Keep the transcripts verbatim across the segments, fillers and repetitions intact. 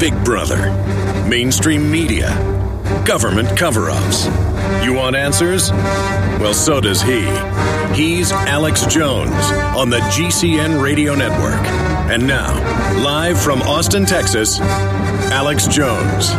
Big Brother, mainstream media, government cover-ups. You want answers? Well, so does he. He's Alex Jones on the G C N Radio Network. And now, live from Austin, Texas, Alex Jones.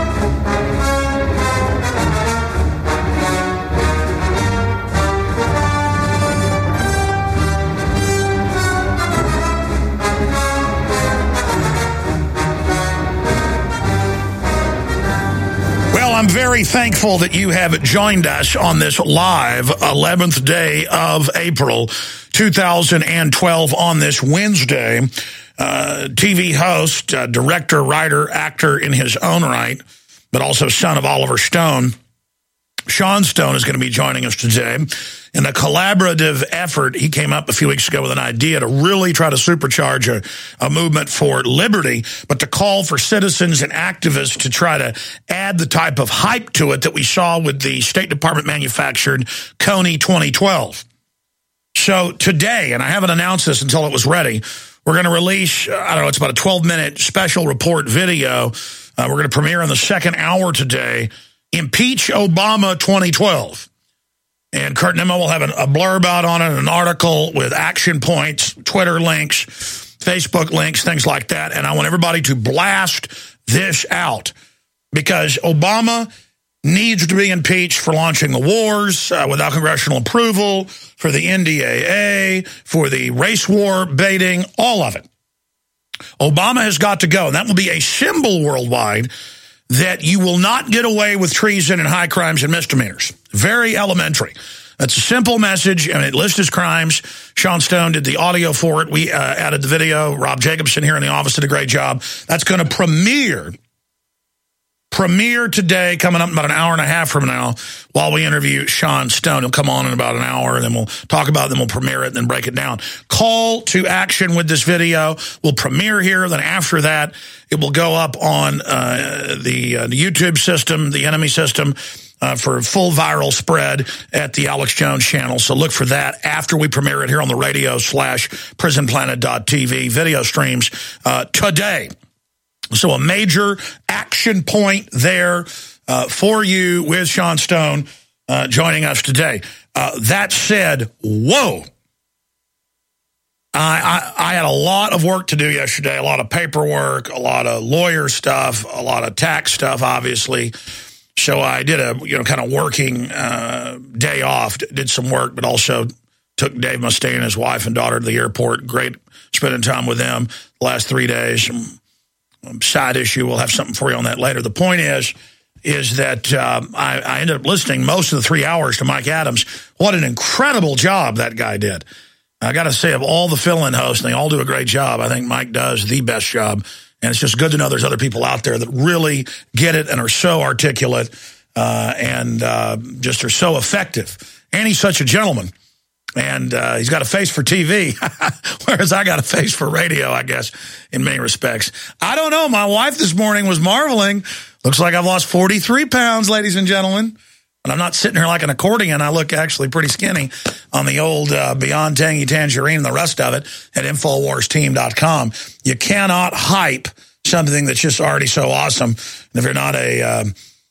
I'm very thankful that you have joined us on this live eleventh day of April two thousand twelve on this Wednesday. Uh, T V host, uh, director, writer, actor in his own right, but also son of Oliver Stone. Sean Stone is going to be joining us today. In a collaborative effort, he came up a few weeks ago with an idea to really try to supercharge a, a movement for liberty, but to call for citizens and activists to try to add the type of hype to it that we saw with the State Department manufactured Kony twenty twelve. So today, and I haven't announced this until it was ready, we're going to release, I don't know, it's about a twelve minute special report video. Uh, we're going to premiere in the second hour today, Impeach Obama twenty twelve. And Kurt Nimmo will have a blurb out on it, an article with action points, Twitter links, Facebook links, things like that. And I want everybody to blast this out because Obama needs to be impeached for launching the wars uh, without congressional approval, for the N D A A, for the race war baiting, all of it. Obama has got to go. And that will be a symbol worldwide that you will not get away with treason and high crimes and misdemeanors. Very elementary. That's a simple message, and it lists his crimes. Sean Stone did the audio for it. We uh, added the video. Rob Jacobson here in the office did a great job. That's going to premiere, premiere today, coming up in about an hour and a half from now, while we interview Sean Stone. He'll come on in about an hour, and then we'll talk about it, then we'll premiere it, and then break it down. Call to action with this video. We'll premiere here, then after that, it will go up on uh, the, uh, the YouTube system, the enemy system, uh, for full viral spread at the Alex Jones channel. So look for that after we premiere it here on the radio slash prison planet dot t v video streams uh, today. So a major action point there uh, for you with Sean Stone uh, joining us today. Uh, that said, whoa. I, I, I had a lot of work to do yesterday, a lot of paperwork, a lot of lawyer stuff, a lot of tax stuff, obviously. So I did a you know kind of working uh, day off, did some work, but also took Dave Mustaine and his wife and daughter to the airport. Great spending time with them the last three days. Um, side issue, we'll have something for you on that later. The point is, is that um, I, I ended up listening most of the three hours to Mike Adams. What an incredible job that guy did. I got to say, of all the fill-in hosts, they all do a great job. I think Mike does the best job. And it's just good to know there's other people out there that really get it and are so articulate uh, and uh, just are so effective. And he's such a gentleman. And uh, he's got a face for T V, whereas I got a face for radio, I guess, in many respects. I don't know. My wife this morning was marveling. Looks like I've lost forty-three pounds, ladies and gentlemen. And I'm not sitting here like an accordion. I look actually pretty skinny on the old uh, Beyond Tangy Tangerine and the rest of it at Infowars Team dot com. You cannot hype something that's just already so awesome. And if you're not a uh,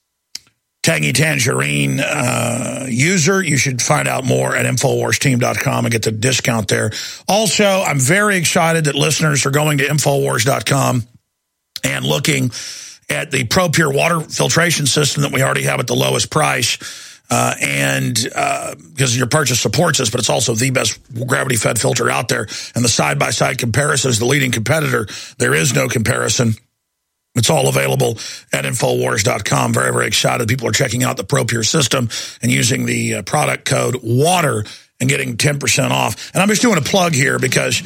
Tangy Tangerine uh, user, you should find out more at Infowars Team dot com and get the discount there. Also, I'm very excited that listeners are going to Infowars dot com and looking at the ProPure water filtration system that we already have at the lowest price. Uh, and uh, because your purchase supports us, but it's also the best gravity-fed filter out there. And the side-by-side comparison is the leading competitor. There is no comparison. It's all available at Infowars dot com. Very, very excited. People are checking out the ProPure system and using the uh, product code WATER and getting ten percent off. And I'm just doing a plug here because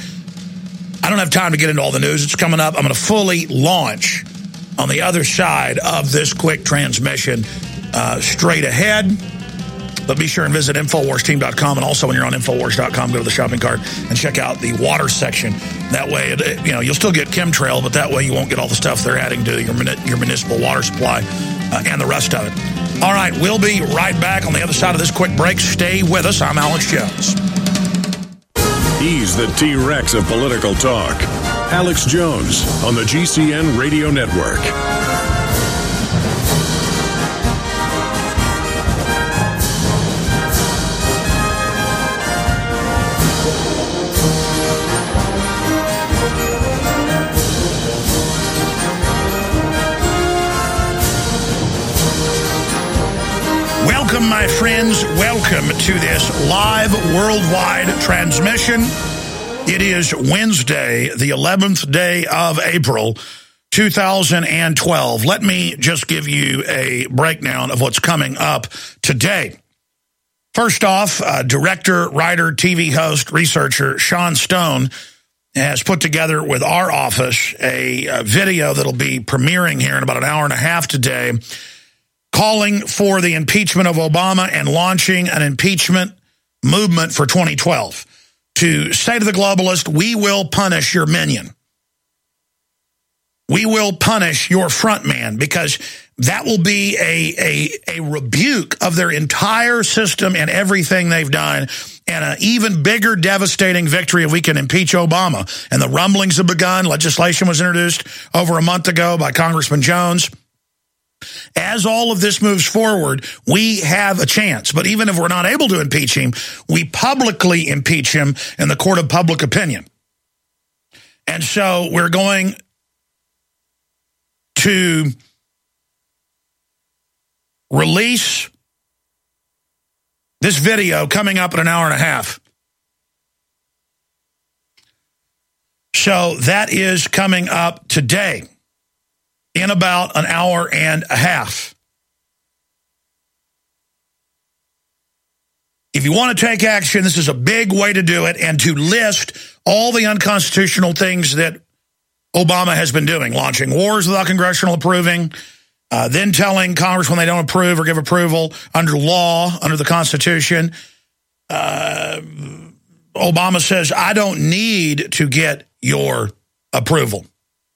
I don't have time to get into all the news. It's coming up. I'm going to fully launch on the other side of this quick transmission uh, straight ahead. But be sure and visit Infowars Team dot com, and also when you're on Infowars dot com, go to the shopping cart and check out the water section. That way, it, you know, you'll still get chemtrail, but that way you won't get all the stuff they're adding to your, your municipal water supply uh, and the rest of it. All right, we'll be right back on the other side of this quick break. Stay with us. I'm Alex Jones. He's the T-Rex of political talk. Alex Jones on the G C N Radio Network. Welcome, my friends. Welcome to this live worldwide transmission. It is Wednesday, the eleventh day of April, two thousand twelve. Let me just give you a breakdown of what's coming up today. First off, uh, director, writer, T V host, researcher Sean Stone has put together with our office a, a video that'll be premiering here in about an hour and a half today, calling for the impeachment of Obama and launching an impeachment movement for twenty twelve. To say to the globalist, we will punish your minion. We will punish your front man, because that will be a, a, a rebuke of their entire system and everything they've done, and an even bigger devastating victory if we can impeach Obama. And the rumblings have begun. Legislation was introduced over a month ago by Congressman Jones. As all of this moves forward, we have a chance. But even if we're not able to impeach him, we publicly impeach him in the court of public opinion. And so we're going to release this video coming up in an hour and a half. So that is coming up today, in about an hour and a half. If you want to take action, this is a big way to do it, and to list all the unconstitutional things that Obama has been doing, launching wars without congressional approving, uh, then telling Congress when they don't approve or give approval under law, under the Constitution. Uh, Obama says, I don't need to get your approval.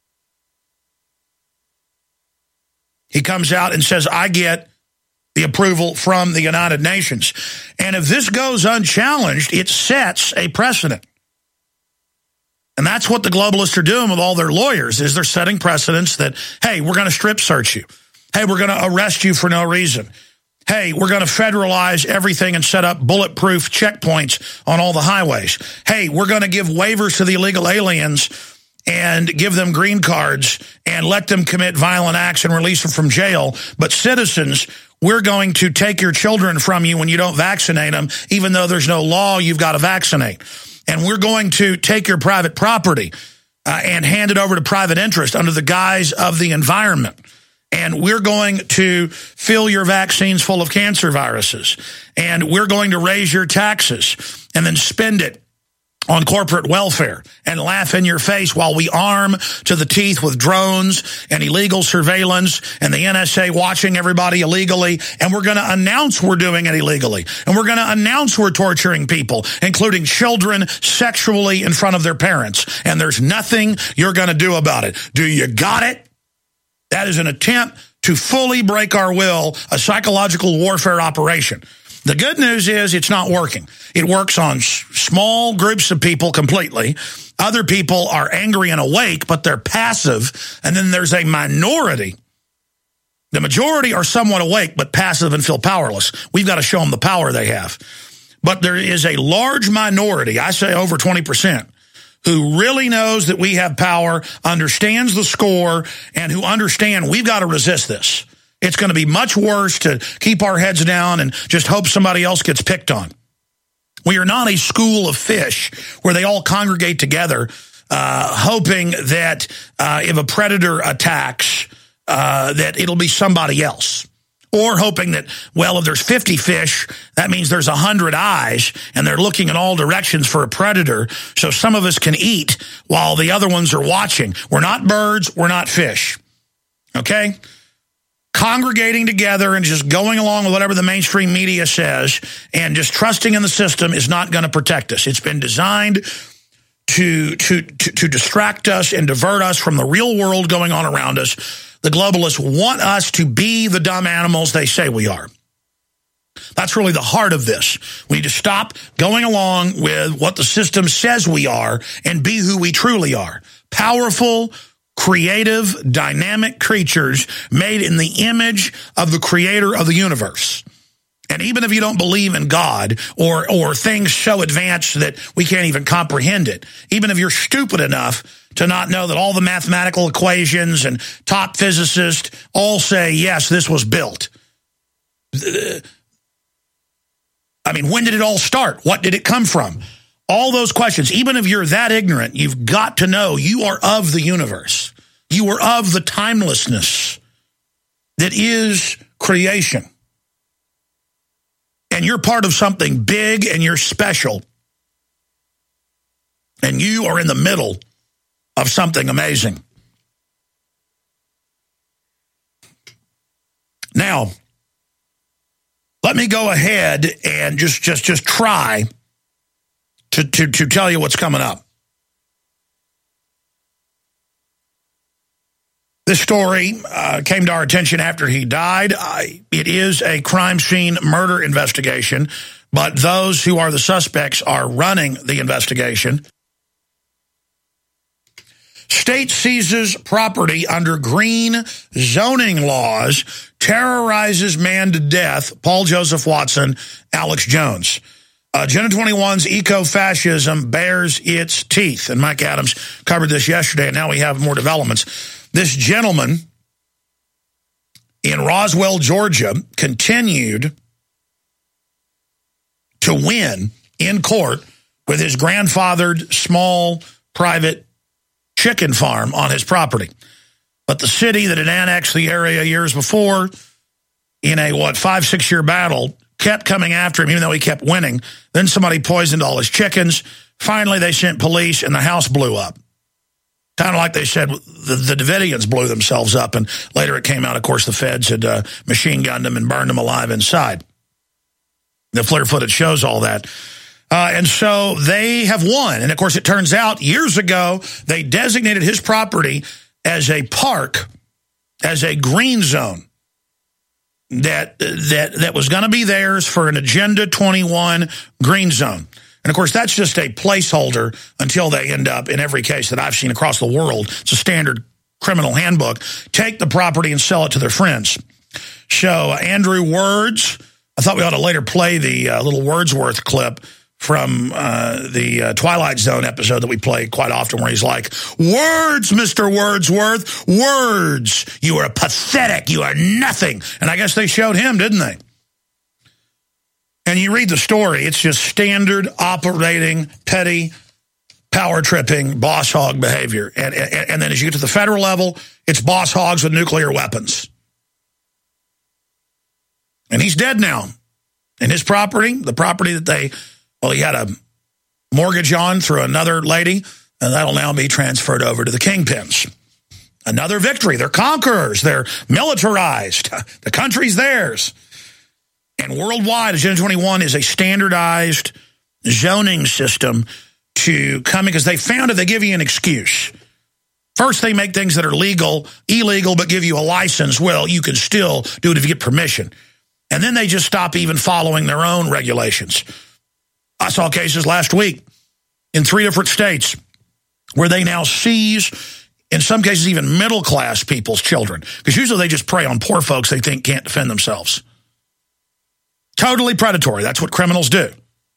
He comes out and says, I get the approval from the United Nations. And if this goes unchallenged, it sets a precedent. And that's what the globalists are doing with all their lawyers, is they're setting precedents that, hey, we're going to strip search you. Hey, we're going to arrest you for no reason. Hey, we're going to federalize everything and set up bulletproof checkpoints on all the highways. Hey, we're going to give waivers to the illegal aliens and give them green cards and let them commit violent acts and release them from jail. But citizens, we're going to take your children from you when you don't vaccinate them, even though there's no law you've got to vaccinate. And we're going to take your private property uh, and hand it over to private interest under the guise of the environment. And we're going to fill your vaccines full of cancer viruses. And we're going to raise your taxes and then spend it on corporate welfare and laugh in your face while we arm to the teeth with drones and illegal surveillance and the N S A watching everybody illegally. And we're going to announce we're doing it illegally. And we're going to announce we're torturing people, including children, sexually in front of their parents. And there's nothing you're going to do about it. Do you got it? That is an attempt to fully break our will, a psychological warfare operation. The good news is it's not working. It works on small groups of people completely. Other people are angry and awake, but they're passive. And then there's a minority. The majority are somewhat awake, but passive and feel powerless. We've got to show them the power they have. But there is a large minority, I say over twenty percent, who really knows that we have power, understands the score, and who understand we've got to resist this. It's going to be much worse to keep our heads down and just hope somebody else gets picked on. We are not a school of fish where they all congregate together, uh, hoping that uh, if a predator attacks, uh, that it'll be somebody else. Or hoping that, well, if there's fifty fish, that means there's one hundred eyes, and they're looking in all directions for a predator, so some of us can eat while the other ones are watching. We're not birds, we're not fish. Okay? Congregating together and just going along with whatever the mainstream media says and just trusting in the system is not going to protect us. It's been designed to, to, to, to distract us and divert us from the real world going on around us. The globalists want us to be the dumb animals they say we are. That's really the heart of this. We need to stop going along with what the system says we are and be who we truly are. powerful, creative, dynamic creatures made in the image of the creator of the universe. And even if you don't believe in God or or things so advanced that we can't even comprehend it, even if you're stupid enough to not know that all the mathematical equations and top physicists all say, yes, this was built. I mean, when did it all start? What did it come from? All those questions, even if you're that ignorant, you've got to know you are of the universe. You are of the timelessness that is creation. And you're part of something big and you're special. And you are in the middle of something amazing. Now, let me go ahead and just just just try to, to, to tell you what's coming up. This story uh, came to our attention after he died. I, it is a crime scene murder investigation, but those who are the suspects are running the investigation. State seizes property under green zoning laws, terrorizes man to death, Paul Joseph Watson, Alex Jones. Uh, Agenda twenty-one's eco-fascism bears its teeth. And Mike Adams covered this yesterday, and now we have more developments. This gentleman in Roswell, Georgia, continued to win in court with his grandfathered small private chicken farm on his property. But the city that had annexed the area years before in a, what, five, six-year battle kept coming after him, even though he kept winning. Then somebody poisoned all his chickens. Finally, they sent police, and the house blew up. Kind of like they said the, the Davidians blew themselves up, and later it came out, of course, the feds had uh, machine gunned them and burned them alive inside. The FLIR footage shows all that. Uh, and so they have won. And, of course, it turns out years ago they designated his property as a park, as a green zone that that that was going to be theirs for an Agenda twenty-one green zone. And, of course, that's just a placeholder until they end up, in every case that I've seen across the world, it's a standard criminal handbook, take the property and sell it to their friends. So uh, Andrew Words, I thought we ought to later play the uh, little Wordsworth clip from uh, the uh, Twilight Zone episode that we play quite often, where he's like, words, Mister Wordsworth, words. You are pathetic. You are nothing. And I guess they showed him, didn't they? And you read the story, it's just standard operating, petty, power-tripping, boss hog behavior. And, and, and then as you get to the federal level, it's boss hogs with nuclear weapons. And he's dead now. And his property, the property that they, well, he had a mortgage on through another lady, and that'll now be transferred over to the kingpins. Another victory. They're conquerors. They're militarized. The country's theirs. And worldwide, Agenda twenty-one is a standardized zoning system to come in, because they found it, they give you an excuse. First, they make things that are legal, illegal, but give you a license. Well, you can still do it if you get permission. And then they just stop even following their own regulations. I saw cases last week in three different states where they now seize, in some cases, even middle-class people's children. Because usually they just prey on poor folks they think can't defend themselves. Totally predatory. That's what criminals do.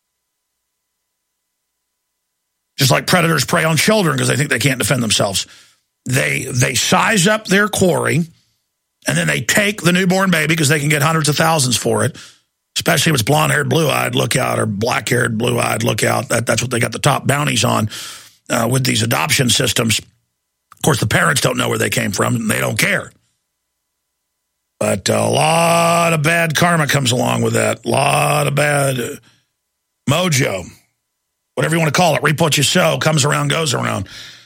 Just like predators prey on children because they think they can't defend themselves. They they size up their quarry, and then they take the newborn baby because they can get hundreds of thousands for it, especially if it's blonde-haired, blue-eyed, look out, or black-haired, blue-eyed, look out. That, that's what they got the top bounties on uh, with these adoption systems. Of course, the parents don't know where they came from, and they don't care. But a lot of bad karma comes along with that. A lot of bad uh, mojo. Whatever you want to call it. Reap what you sow. Comes around, goes around.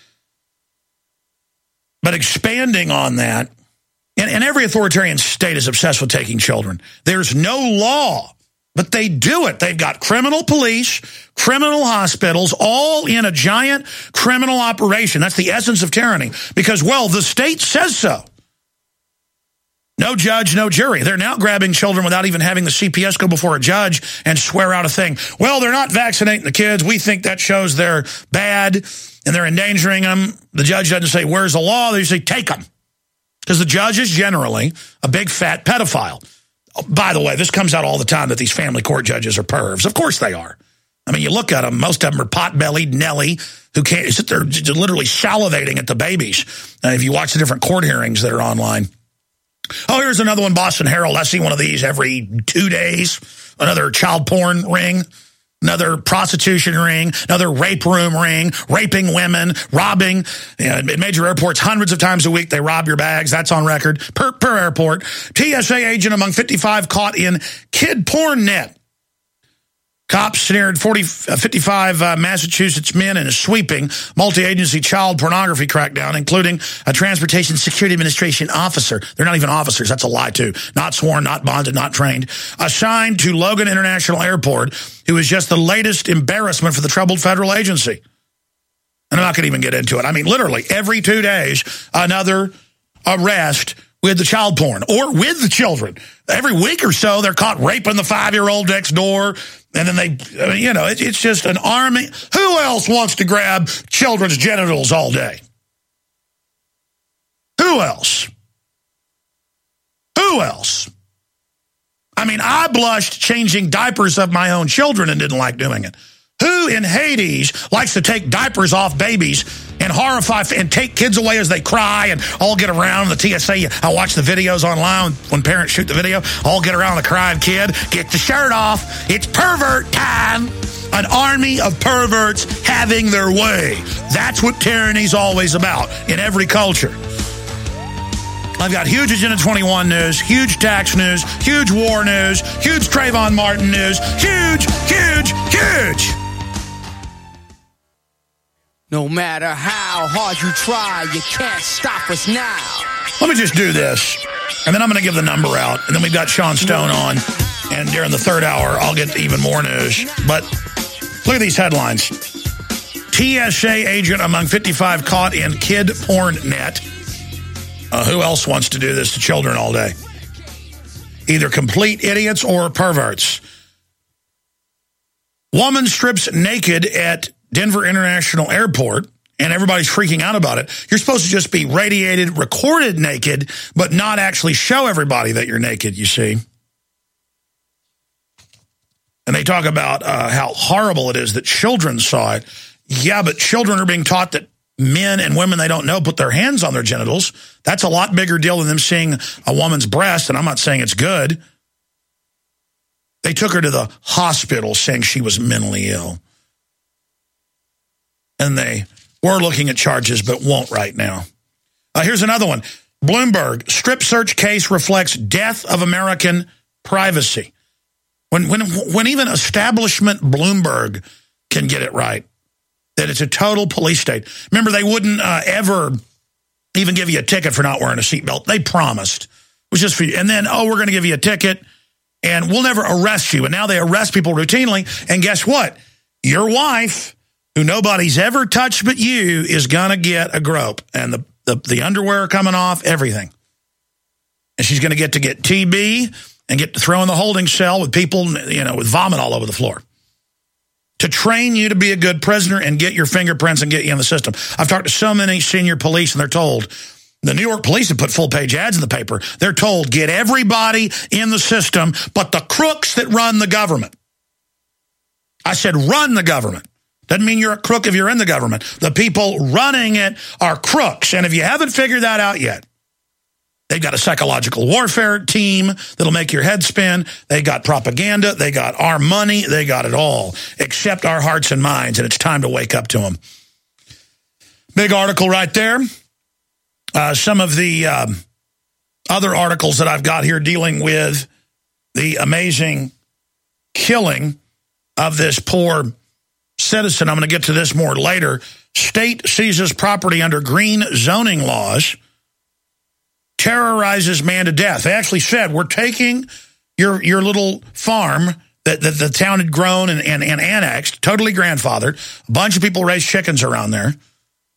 But expanding on that, and, and every authoritarian state is obsessed with taking children. There's no law, but they do it. They've got criminal police, criminal hospitals, all in a giant criminal operation. That's the essence of tyranny. Because, well, the state says so. No judge, no jury. They're now grabbing children without even having the C P S go before a judge and swear out a thing. Well, they're not vaccinating the kids. We think that shows they're bad and they're endangering them. The judge doesn't say, where's the law? They say, take them. Because the judge is generally a big fat pedophile. By the way, this comes out all the time that these family court judges are pervs. Of course they are. I mean, you look at them, most of them are pot-bellied Nelly who can't sit there literally salivating at the babies. Uh, if you watch the different court hearings that are online. Oh, here's another one, Boston Herald. I see one of these every two days. Another child porn ring. Another prostitution ring, another rape room ring, raping women, robbing. You know, at major airports, hundreds of times a week, they rob your bags. That's on record per, per airport. T S A agent among fifty-five caught in kid porn net. Cops snared forty, uh, fifty-five uh, Massachusetts men in a sweeping multi-agency child pornography crackdown, including a Transportation Security Administration officer. They're not even officers. That's a lie, too. Not sworn, not bonded, not trained. Assigned to Logan International Airport, who is just the latest embarrassment for the troubled federal agency. And I'm not going to even get into it. I mean, literally, every two days, another arrest with the child porn or with the children. Every week or so, they're caught raping the five-year-old next door. And then they, I mean, you know, it, it's just an army. Who else wants to grab children's genitals all day? Who else? Who else? I mean, I blushed changing diapers of my own children and didn't like doing it. Who in Hades likes to take diapers off babies and horrify and take kids away as they cry and all get around the T S A? I watch the videos online when parents shoot the video. All get around the crying kid. Get the shirt off. It's pervert time. An army of perverts having their way. That's what tyranny's always about in every culture. I've got huge Agenda twenty-one news, huge tax news, huge war news, huge Trayvon Martin news, huge, huge, huge. No matter how hard you try, you can't stop us now. Let me just do this, and then I'm going to give the number out, and then we've got Sean Stone on, and during the third hour, I'll get even more news. But look at these headlines. T S A agent among fifty-five caught in kid porn net. Uh, who else wants to do this to children all day? Either complete idiots or perverts. Woman strips naked at Denver International Airport, and everybody's freaking out about it. You're supposed to just be radiated, recorded naked, but not actually show everybody that you're naked, you see. And they talk about uh, how horrible it is that children saw it. Yeah, but children are being taught that men and women they don't know put their hands on their genitals. That's a lot bigger deal than them seeing a woman's breast, and I'm not saying it's good. They took her to the hospital saying she was mentally ill. And they were looking at charges, but won't right now. Uh, here's another one. Bloomberg, strip search case reflects death of American privacy. When, when, when even establishment Bloomberg can get it right, that it's a total police state. Remember, they wouldn't uh, ever even give you a ticket for not wearing a seatbelt. They promised. It was just for you. And then, oh, we're going to give you a ticket, and we'll never arrest you. And now they arrest people routinely. And guess what? Your wife, who nobody's ever touched but you, is going to get a grope. And the, the, the underwear coming off, everything. And she's going to get to get T B and get to throw in the holding cell with people, you know, with vomit all over the floor. To train you to be a good prisoner and get your fingerprints and get you in the system. I've talked to so many senior police, and they're told, the New York police have put full-page ads in the paper. They're told, get everybody in the system but the crooks that run the government. I said run the government. Doesn't mean you're a crook if you're in the government. The people running it are crooks. And if you haven't figured that out yet, they've got a psychological warfare team that'll make your head spin. They got propaganda. They got our money. They got it all, except our hearts and minds, and it's time to wake up to them. Big article right there. Uh, some of the um, other articles that I've got here dealing with the amazing killing of this poor citizen. I'm going to get to this more later. State seizes property under green zoning laws. Terrorizes man to death. They actually said, we're taking your your little farm that, that the town had grown and, and, and annexed, totally grandfathered. A bunch of people raised chickens around there.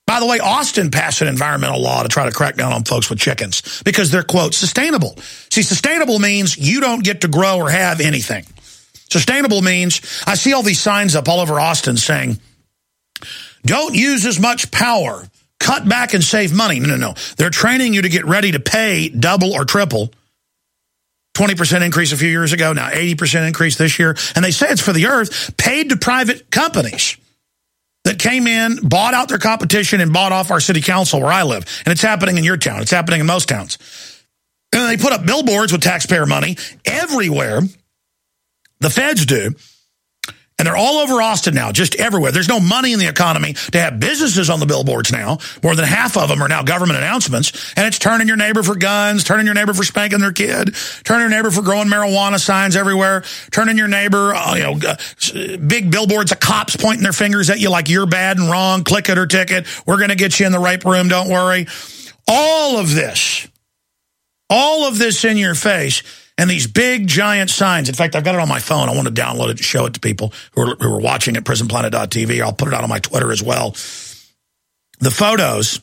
By the way, Austin passed an environmental law to try to crack down on folks with chickens because they're, quote, sustainable. See, sustainable means you don't get to grow or have anything. Sustainable means, I see all these signs up all over Austin saying, don't use as much power, cut back and save money. No, no, no. They're training you to get ready to pay double or triple. twenty percent increase a few years ago, now eighty percent increase this year. And they say it's for the earth, paid to private companies that came in, bought out their competition, and bought off our city council where I live. And it's happening in your town. It's happening in most towns. And they put up billboards with taxpayer money everywhere. The feds do. And they're all over Austin now, just everywhere. There's no money in the economy to have businesses on the billboards now. More than half of them are now government announcements. And it's turning your neighbor for guns, turning your neighbor for spanking their kid, turning your neighbor for growing marijuana signs everywhere, turning your neighbor, uh, you know, uh, big billboards of cops pointing their fingers at you like you're bad and wrong, click it or ticket. We're going to get you in the rape room, don't worry. All of this, all of this in your face. And these big, giant signs. In fact, I've got it on my phone. I want to download it and show it to people who are, who are watching at prison planet dot t v. I'll put it out on my Twitter as well. The photos.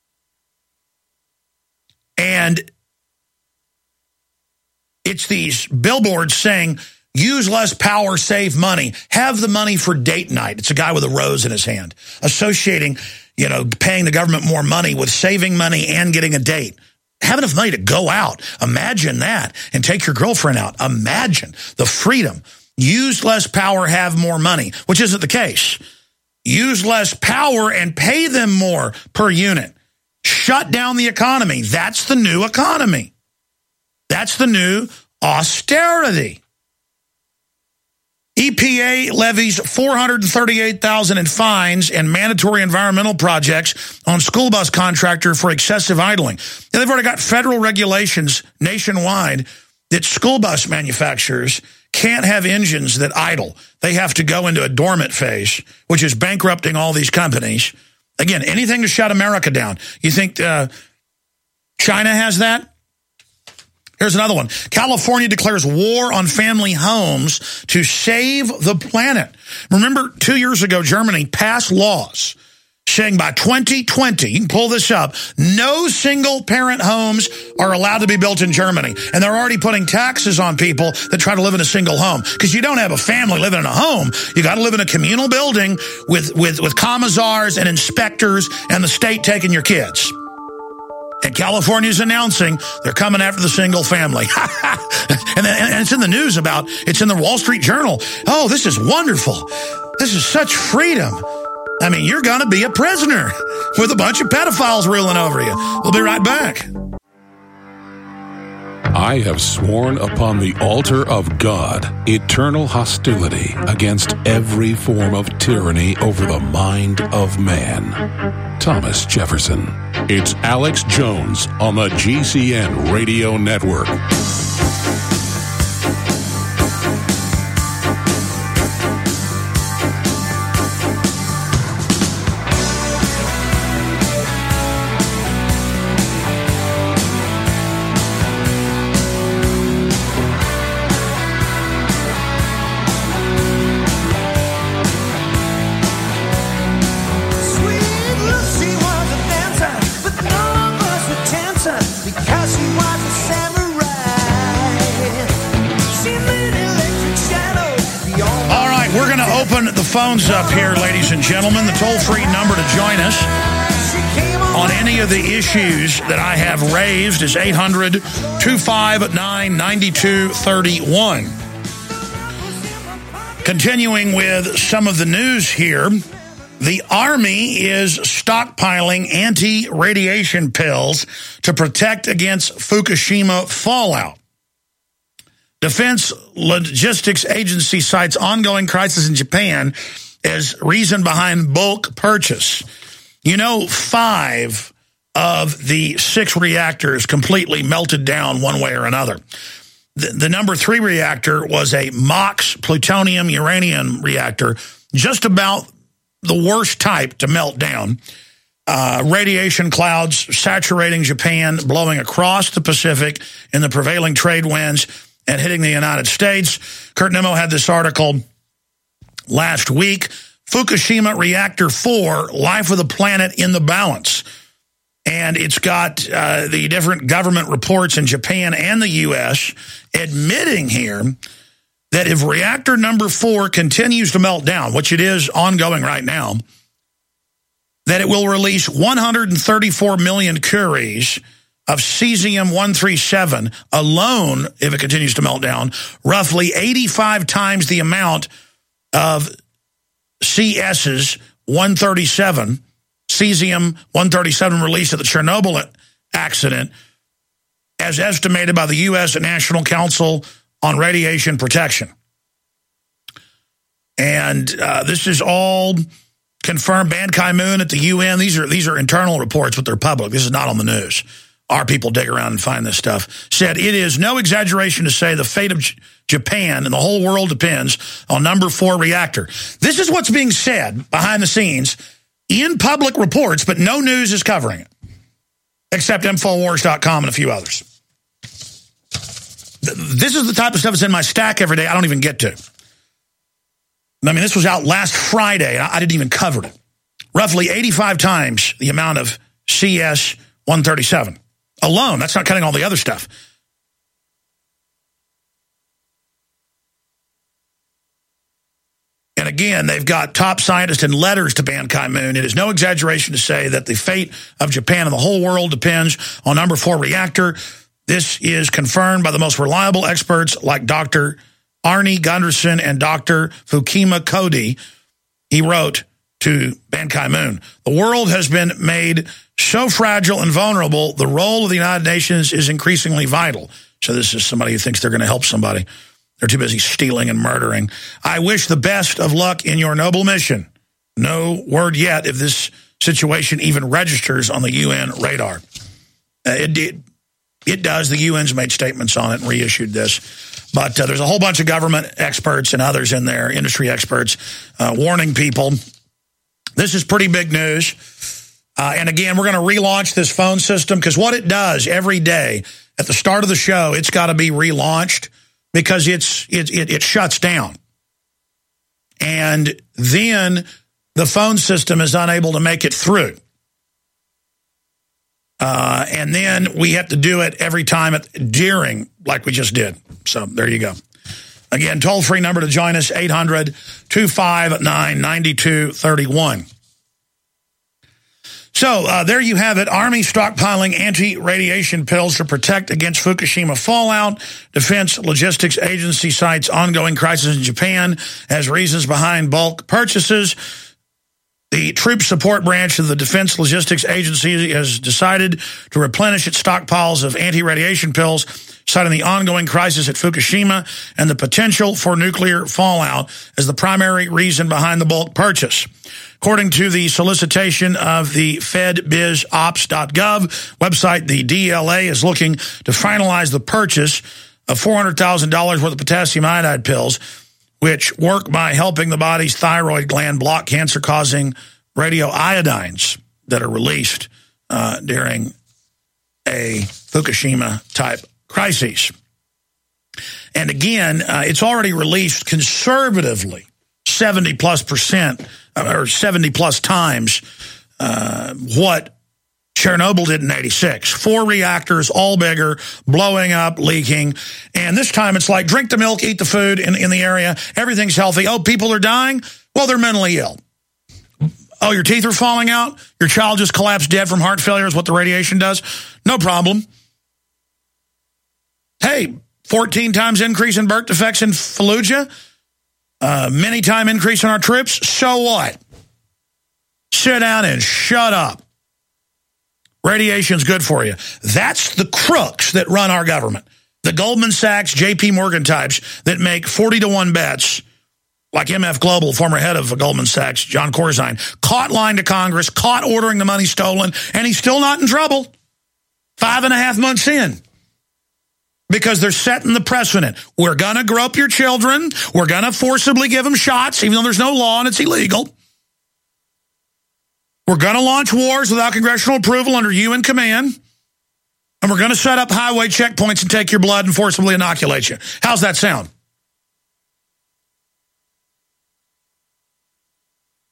And it's these billboards saying, use less power, save money. Have the money for date night. It's a guy with a rose in his hand. Associating, you know, paying the government more money with saving money and getting a date. Have enough money to go out. Imagine that. And take your girlfriend out. Imagine the freedom. Use less power, have more money, which isn't the case. Use less power and pay them more per unit. Shut down the economy. That's the new economy. That's the new austerity. E P A levies four hundred thirty-eight thousand dollars in fines and mandatory environmental projects on school bus contractor for excessive idling. Now, they've already got federal regulations nationwide that school bus manufacturers can't have engines that idle. They have to go into a dormant phase, which is bankrupting all these companies. Again, anything to shut America down. You think uh, China has that? Here's another one. California declares war on family homes to save the planet. Remember, two years ago, Germany passed laws saying by twenty twenty, you can pull this up, no single-parent homes are allowed to be built in Germany. And they're already putting taxes on people that try to live in a single home. Because you don't have a family living in a home. You got to live in a communal building with, with, with commissars and inspectors and the state taking your kids. And California's announcing they're coming after the single family. and, then, and it's in the news about, it's in the Wall Street Journal. Oh, this is wonderful. This is such freedom. I mean, you're going to be a prisoner with a bunch of pedophiles ruling over you. We'll be right back. I have sworn upon the altar of God eternal hostility against every form of tyranny over the mind of man. Thomas Jefferson. It's Alex Jones on the G C N Radio Network. Phones up here, ladies and gentlemen. The toll-free number to join us on any of the issues that I have raised is eight hundred, two five nine, nine two three one. Continuing with some of the news here, the Army is stockpiling anti-radiation pills to protect against Fukushima fallout. Defense Logistics Agency cites ongoing crisis in Japan as reason behind bulk purchase. You know, five of the six reactors completely melted down one way or another. The, the number three reactor was a MOX plutonium uranium reactor, just about the worst type to melt down. Uh, radiation clouds saturating Japan, blowing across the Pacific in the prevailing trade winds, and hitting the United States. Kurt Nimmo had this article last week. Fukushima Reactor four, Life of the Planet in the Balance. And it's got uh, the different government reports in Japan and the U S admitting here that if reactor number four continues to melt down, which it is ongoing right now, that it will release one hundred thirty-four million curies of cesium one thirty-seven alone, if it continues to melt down, roughly eighty-five times the amount of C S's one thirty-seven, cesium one thirty-seven released at the Chernobyl accident, as estimated by the U S National Council on Radiation Protection. And uh, this is all confirmed. Ban Ki-moon at the U N. These are these are internal reports, but they're public. This is not on the news. Our people dig around and find this stuff. Said it is no exaggeration to say the fate of J Japan and the whole world depends on number four reactor. This is what's being said behind the scenes in public reports, but no news is covering it, except Infowars dot com and a few others. This is the type of stuff that's in my stack every day I don't even get to. I mean, this was out last Friday, and I didn't even cover it. Roughly eighty-five times the amount of C S one thirty-seven alone. That's not counting all the other stuff. And again, they've got top scientists and letters to Ban Ki-moon. It is no exaggeration to say that the fate of Japan and the whole world depends on number four reactor. This is confirmed by the most reliable experts like Doctor Arnie Gunderson and Doctor Fukima Cody. He wrote to Ban Ki-moon, the world has been made so fragile and vulnerable, the role of the United Nations is increasingly vital. So this is somebody who thinks they're going to help somebody. They're too busy stealing and murdering. I wish the best of luck in your noble mission. No word yet if this situation even registers on the U N radar. Uh, it did. It does. The U N's made statements on it and reissued this. But uh, there's a whole bunch of government experts and others in there, industry experts, uh, warning people. This is pretty big news. Uh, and again, we're going to relaunch this phone system because what it does every day at the start of the show, it's got to be relaunched because it's it, it, it shuts down. And then the phone system is unable to make it through. Uh, and then we have to do it every time at, during, like we just did. So there you go. Again, toll-free number to join us, eight hundred, two five nine, nine two three one. So uh, there you have it. Army stockpiling anti-radiation pills to protect against Fukushima fallout. Defense Logistics Agency cites ongoing crisis in Japan as reasons behind bulk purchases. The Troop Support Branch of the Defense Logistics Agency has decided to replenish its stockpiles of anti-radiation pills, citing the ongoing crisis at Fukushima and the potential for nuclear fallout as the primary reason behind the bulk purchase. According to the solicitation of the Fed Biz Ops dot gov website, the D L A is looking to finalize the purchase of four hundred thousand dollars worth of potassium iodide pills, which work by helping the body's thyroid gland block cancer-causing radioiodines that are released uh, during a Fukushima-type crisis. And again, uh, it's already released conservatively seventy plus percent or seventy plus times uh, what Chernobyl did in eighty-six. Four reactors, all bigger, blowing up, leaking. And this time it's like drink the milk, eat the food in, in the area. Everything's healthy. Oh, people are dying? Well, they're mentally ill. Oh, your teeth are falling out? Your child just collapsed dead from heart failure is what the radiation does? No problem. Hey, fourteen times increase in birth defects in Fallujah. Uh, many time increase in our troops. So what? Sit down and shut up. Radiation's good for you. That's the crooks that run our government. The Goldman Sachs, J P Morgan types that make forty to one bets, like M F Global, former head of Goldman Sachs, John Corzine, caught lying to Congress, caught ordering the money stolen, and he's still not in trouble. Five and a half months in. Because they're setting the precedent. We're going to grow up your children. We're going to forcibly give them shots, even though there's no law and it's illegal. We're going to launch wars without congressional approval under U N command. And we're going to set up highway checkpoints and take your blood and forcibly inoculate you. How's that sound?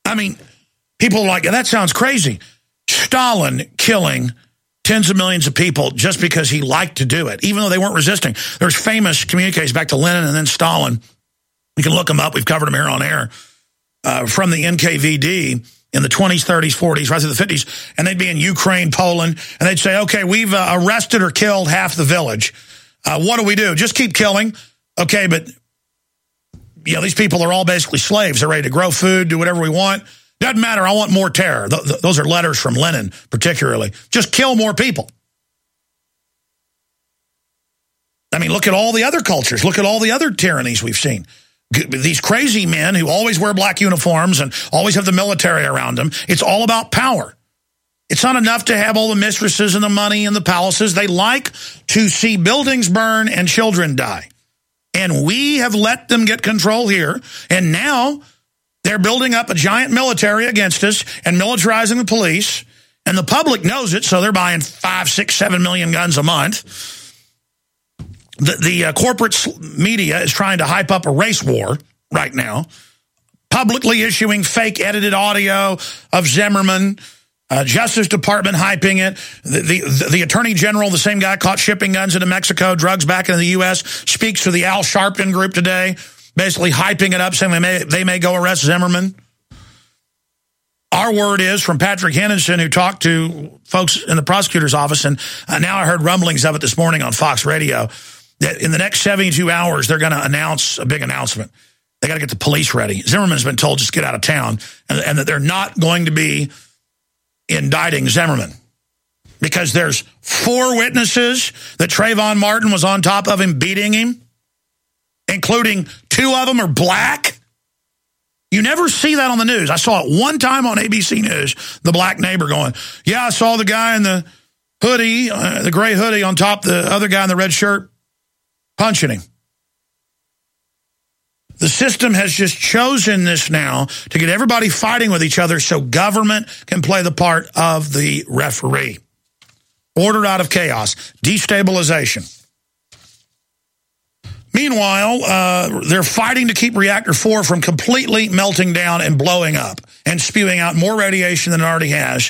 I mean, people are like, that sounds crazy. Stalin killing tens of millions of people just because he liked to do it, even though they weren't resisting. There's famous communiques back to Lenin and then Stalin. You can look them up. We've covered them here on air. Uh, from the N K V D in the twenties, thirties, forties, right through the fifties. And they'd be in Ukraine, Poland. And they'd say, okay, we've uh, arrested or killed half the village. Uh, what do we do? Just keep killing. Okay, but you know, these people are all basically slaves. They're ready to grow food, do whatever we want. Doesn't matter. I want more terror. Th th those are letters from Lenin, particularly. Just kill more people. I mean, look at all the other cultures. Look at all the other tyrannies we've seen. G these crazy men who always wear black uniforms and always have the military around them. It's all about power. It's not enough to have all the mistresses and the money and the palaces. They like to see buildings burn and children die. And we have let them get control here. And now they're building up a giant military against us and militarizing the police. And the public knows it, so they're buying five, six, seven million guns a month. The, the uh, corporate media is trying to hype up a race war right now, publicly issuing fake edited audio of Zimmerman. Uh, Justice Department hyping it. The, the, the Attorney General, the same guy caught shipping guns into Mexico, drugs back into the U S, speaks to the Al Sharpton group today, basically hyping it up, saying they may, they may go arrest Zimmerman. Our word is from Patrick Henningsen, who talked to folks in the prosecutor's office, and uh, now I heard rumblings of it this morning on Fox Radio, that in the next seventy-two hours, they're going to announce a big announcement. They got to get the police ready. Zimmerman's been told just get out of town, and, and that they're not going to be indicting Zimmerman because there's four witnesses that Trayvon Martin was on top of him beating him, including two of them are black. You never see that on the news. I saw it one time on A B C News, the black neighbor going, yeah, I saw the guy in the hoodie, uh, the gray hoodie on top, the other guy in the red shirt punching him. The system has just chosen this now to get everybody fighting with each other so government can play the part of the referee. Order out of chaos. Destabilization. Meanwhile, uh, they're fighting to keep Reactor four from completely melting down and blowing up and spewing out more radiation than it already has.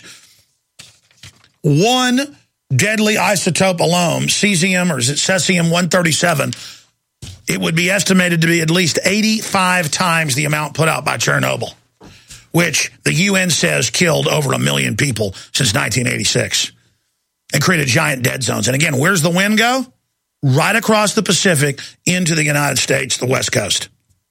One deadly isotope alone, cesium, or is it cesium one thirty-seven, it would be estimated to be at least eighty-five times the amount put out by Chernobyl, which the U N says killed over a million people since nineteen eighty-six and created giant dead zones. And again, where's the wind go? Right across the Pacific into the United States, the West Coast.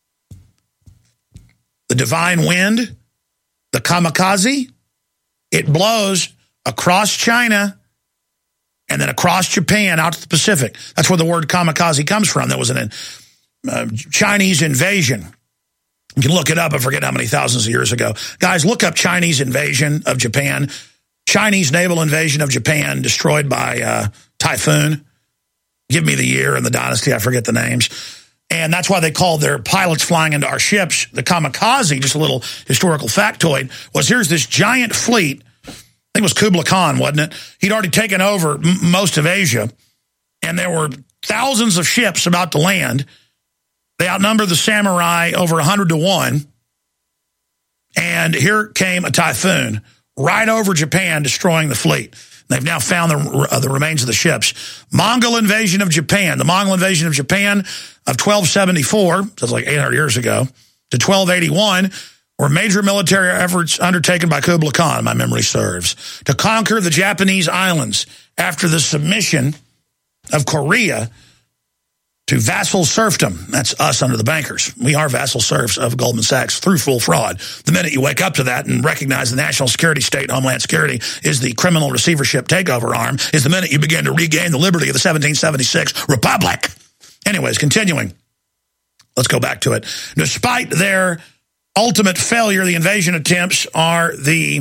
The divine wind, the kamikaze, it blows across China and then across Japan out to the Pacific. That's where the word kamikaze comes from. There was an uh, Chinese invasion. You can look it up. I forget how many thousands of years ago. Guys, look up Chinese invasion of Japan. Chinese naval invasion of Japan destroyed by uh, typhoon. Give me the year and the dynasty. I forget the names. And that's why they called their pilots flying into our ships the kamikaze. Just a little historical factoid was here's this giant fleet. I think it was Kublai Khan, wasn't it? He'd already taken over m most of Asia, and there were thousands of ships about to land. They outnumbered the samurai over a hundred to one, and here came a typhoon right over Japan, destroying the fleet. They've now found the, uh, the remains of the ships. Mongol invasion of Japan. The Mongol invasion of Japan of twelve seventy-four, that's like eight hundred years ago, to twelve eighty-one, were major military efforts undertaken by Kublai Khan, my memory serves, to conquer the Japanese islands after the submission of Korea to vassal serfdom. That's us under the bankers. We are vassal serfs of Goldman Sachs through full fraud. The minute you wake up to that and recognize the national security state, Homeland Security, is the criminal receivership takeover arm, is the minute you begin to regain the liberty of the seventeen seventy-six Republic. Anyways, continuing. Let's go back to it. Despite their ultimate failure, the invasion attempts are the,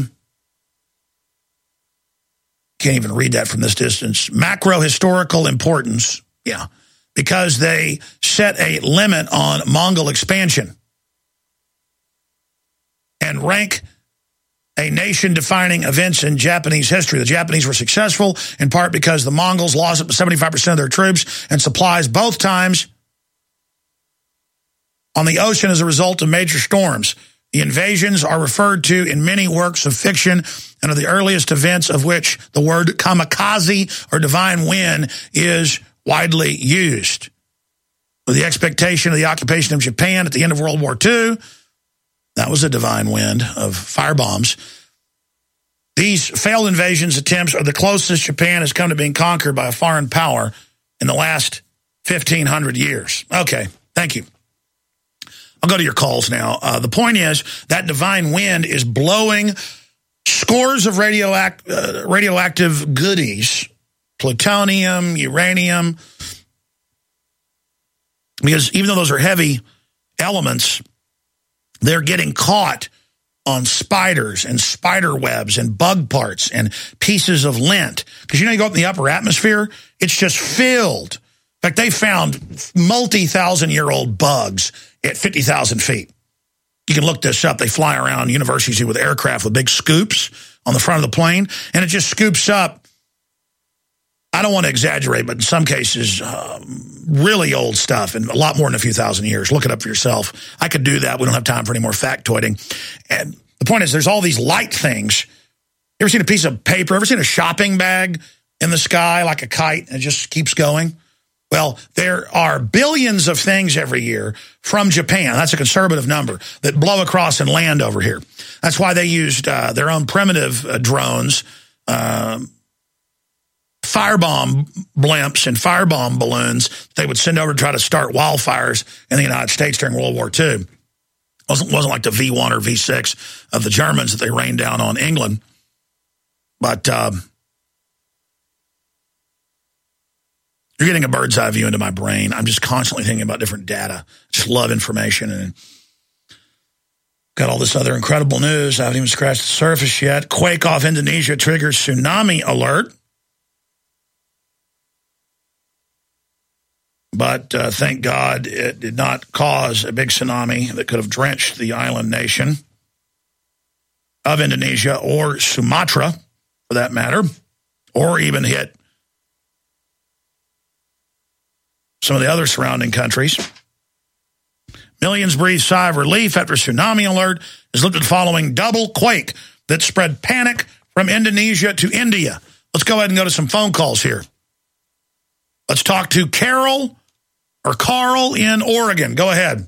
can't even read that from this distance, macro historical importance. Yeah. Because they set a limit on Mongol expansion and rank a nation-defining events in Japanese history. The Japanese were successful in part because the Mongols lost up to seventy-five percent of their troops and supplies both times on the ocean as a result of major storms. The invasions are referred to in many works of fiction and are the earliest events of which the word kamikaze or divine wind is widely used. With the expectation of the occupation of Japan at the end of World War Two, that was a divine wind of firebombs. These failed invasions attempts are the closest Japan has come to being conquered by a foreign power in the last fifteen hundred years. Okay, thank you. I'll go to your calls now. Uh, the point is that divine wind is blowing scores of radioact, uh, radioactive goodies, plutonium, uranium, because even though those are heavy elements, they're getting caught on spiders and spider webs and bug parts and pieces of lint. Because you know you go up in the upper atmosphere, it's just filled. In fact, they found multi-thousand-year-old bugs at fifty thousand feet. You can look this up. They fly around universities with aircraft with big scoops on the front of the plane, and it just scoops up. I don't want to exaggerate, but in some cases, um, really old stuff and a lot more than a few thousand years. Look it up for yourself. I could do that. We don't have time for any more factoiding. And the point is, there's all these light things. You ever seen a piece of paper? Ever seen a shopping bag in the sky like a kite and it just keeps going? Well, there are billions of things every year from Japan. That's a conservative number that blow across and land over here. That's why they used uh, their own primitive uh, drones, uh, firebomb blimps and firebomb balloons they would send over to try to start wildfires in the United States during World War Two. It wasn't, wasn't like the V one or V six of the Germans that they rained down on England. But um, you're getting a bird's eye view into my brain. I'm just constantly thinking about different data. Just love information. And got all this other incredible news. I haven't even scratched the surface yet. Quake off Indonesia triggers tsunami alert. But uh, thank God it did not cause a big tsunami that could have drenched the island nation of Indonesia or Sumatra, for that matter, or even hit some of the other surrounding countries. Millions breathe sigh of relief after tsunami alert is lifted following double quake that spread panic from Indonesia to India. Let's go ahead and go to some phone calls here. Let's talk to Carol or Carl in Oregon. Go ahead.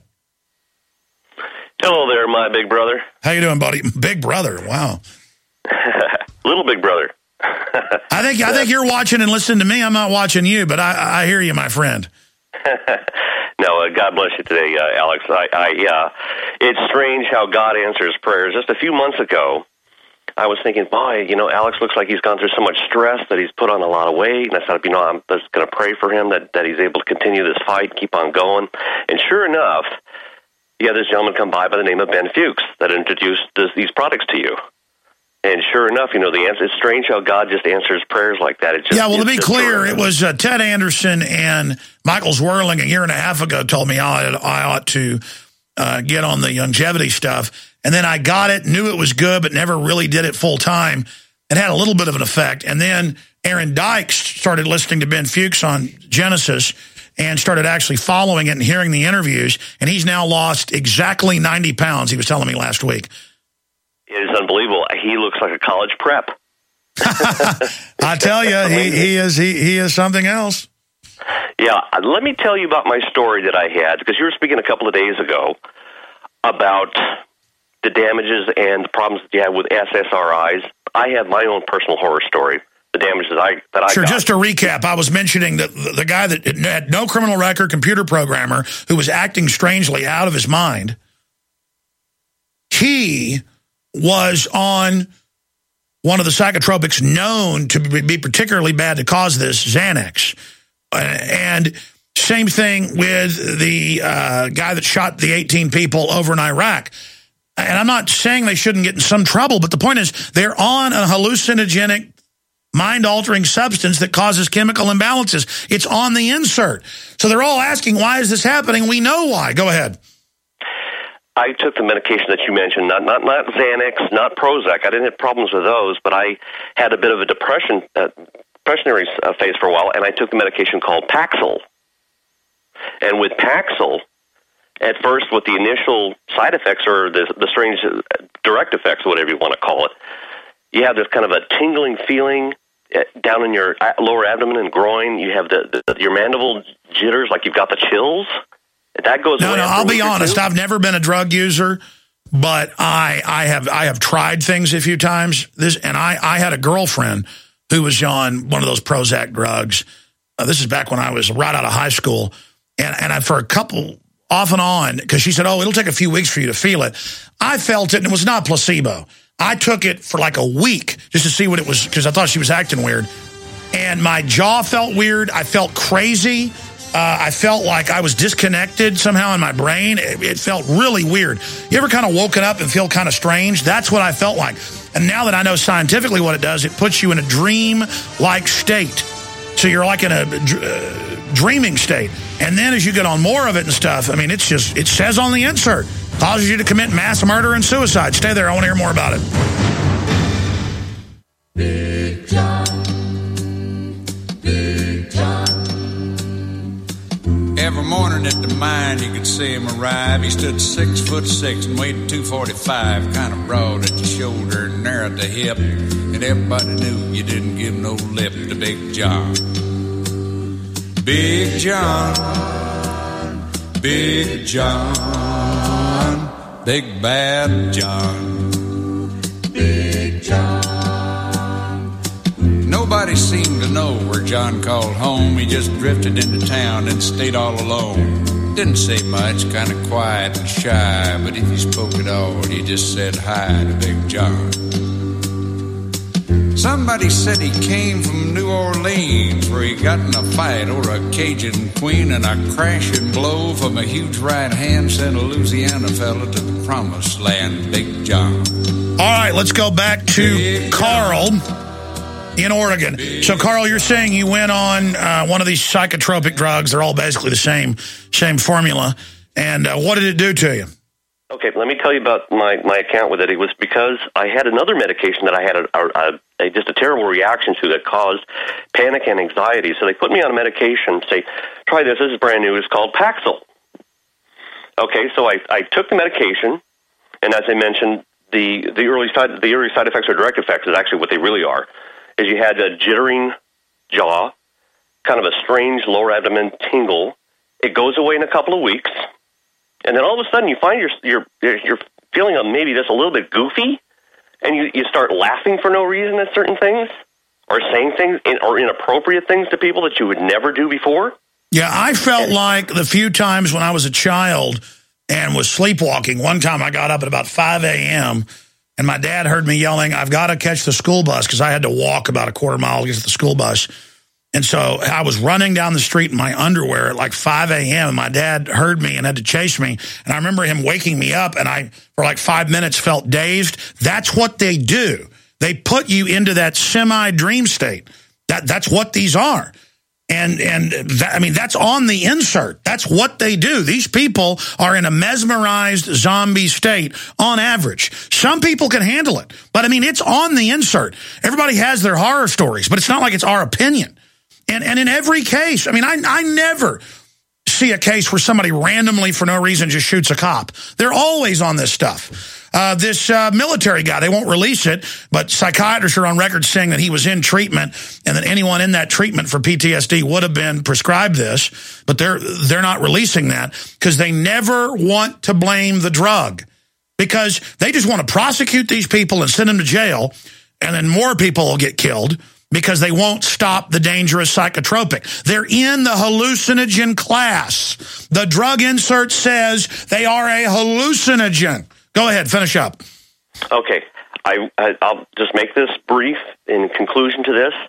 Hello there, my big brother. How you doing, buddy? Big brother. Wow. Little big brother. I think I think you're watching and listening to me. I'm not watching you, but I, I hear you, my friend. No, uh, God bless you today, uh, Alex. I, I, uh, it's strange how God answers prayers. Just a few months ago, I was thinking, boy, you know, Alex looks like he's gone through so much stress that he's put on a lot of weight. And I thought, you know, I'm just going to pray for him that, that he's able to continue this fight, keep on going. And sure enough, you had this gentleman come by by the name of Ben Fuchs that introduced this, these products to you. And sure enough, you know, the answer, it's strange how God just answers prayers like that. It just, yeah, well, to be clear, terrific. It was uh, Ted Anderson and Michael Zwerling a year and a half ago told me I, I ought to uh, get on the longevity stuff. And then I got it, knew it was good, but never really did it full time. It had a little bit of an effect. And then Aaron Dykes started listening to Ben Fuchs on Genesis and started actually following it and hearing the interviews. And he's now lost exactly ninety pounds, he was telling me last week. It is unbelievable. He looks like a college prep. I tell you, he, he is he, he is something else. Yeah, let me tell you about my story that I had, because you were speaking a couple of days ago about the damages and the problems that you have with S S R Is. I have my own personal horror story, the damages I, that I Sure, got. just to recap, I was mentioning that the, the guy that had no criminal record, computer programmer, who was acting strangely out of his mind, he was on one of the psychotropics known to be particularly bad to cause this, Xanax. Uh, and same thing with the uh, guy that shot the eighteen people over in Iraq. And I'm not saying they shouldn't get in some trouble, but the point is they're on a hallucinogenic, mind-altering substance that causes chemical imbalances. It's on the insert. So they're all asking, why is this happening? We know why. Go ahead. I took the medication that you mentioned, not not not Xanax, not Prozac. I didn't have problems with those, but I had a bit of a depression, uh, depressionary uh, phase for a while, and I took the medication called Paxil. And with Paxil, at first with the initial side effects or the, the strange direct effects, whatever you want to call it. You have this kind of a tingling feeling down in your lower abdomen and groin. You have the, the your mandible jitters, like you've got the chills. That goes no, away. No, I'll be honest. I've never been a drug user, but I I have I have tried things a few times. This and I I had a girlfriend who was on one of those Prozac drugs. Uh, this is back when I was right out of high school, and and I, for a couple off and on, because she said, "Oh, it'll take a few weeks for you to feel it." I felt it, and it was not placebo. I took it for like a week just to see what it was, because I thought she was acting weird. And my jaw felt weird. I felt crazy. Uh, I felt like I was disconnected somehow in my brain. It, it felt really weird. You ever kind of woken up and feel kind of strange? That's what I felt like. And now that I know scientifically what it does, it puts you in a dream-like state. So you're like in a uh, dreaming state. And then as you get on more of it and stuff, I mean, it's just, it says on the insert, causes you to commit mass murder and suicide. Stay there. I want to hear more about it. Big John. Big John. Every morning at the mine, you could see him arrive. He stood six foot six and weighed two forty-five, kind of broad at the shoulder and narrow at the hip. And everybody knew you didn't give no lip to Big John. Big John, Big John, Big Bad John, Big John. Nobody seemed to know where John called home. He just drifted into town and stayed all alone. Didn't say much, kind of quiet and shy, but if he spoke at all, he just said hi to Big John. Somebody said he came from New Orleans, where he got in a fight over a Cajun queen, and a crashing blow from a huge right hand sent a Louisiana fella to the promised land, Big John. All right, let's go back to Big Carl in Oregon. Big so, Carl, you're saying you went on uh, one of these psychotropic drugs. They're all basically the same, same formula. And uh, what did it do to you? Okay, let me tell you about my, my account with it. It was because I had another medication that I had a, a, a, just a terrible reaction to that caused panic and anxiety. So they put me on a medication, say, try this, this is brand new, it's called Paxil. Okay, so I, I took the medication, and as I mentioned, the, the, early side, the early side effects or direct effects is actually what they really are, is you had a jittering jaw, kind of a strange lower abdomen tingle. It goes away in a couple of weeks. And then all of a sudden, you find you're you're you're feeling maybe just a little bit goofy, and you, you start laughing for no reason at certain things, or saying things in, or inappropriate things to people that you would never do before. Yeah, I felt like the few times when I was a child and was sleepwalking. One time, I got up at about five a.m. and my dad heard me yelling, "I've got to catch the school bus," because I had to walk about a quarter mile to get to the school bus. And so I was running down the street in my underwear at like five a.m. and my dad heard me and had to chase me. And I remember him waking me up, and I, for like five minutes, felt dazed. That's what they do. They put you into that semi-dream state. That That's what these are. And, and that, I mean, that's on the insert. That's what they do. These people are in a mesmerized zombie state on average. Some people can handle it. But, I mean, it's on the insert. Everybody has their horror stories, but it's not like it's our opinion. And and in every case, I mean, I I never see a case where somebody randomly, for no reason, just shoots a cop. They're always on this stuff. Uh, this uh, military guy, they won't release it, but psychiatrists are on record saying that he was in treatment and that anyone in that treatment for P T S D would have been prescribed this, but they're they're not releasing that because they never want to blame the drug, because they just want to prosecute these people and send them to jail, and then more people will get killed because they won't stop the dangerous psychotropic. They're in the hallucinogen class. The drug insert says they are a hallucinogen. Go ahead, finish up. Okay, I, I, I'll just make this brief in conclusion to this.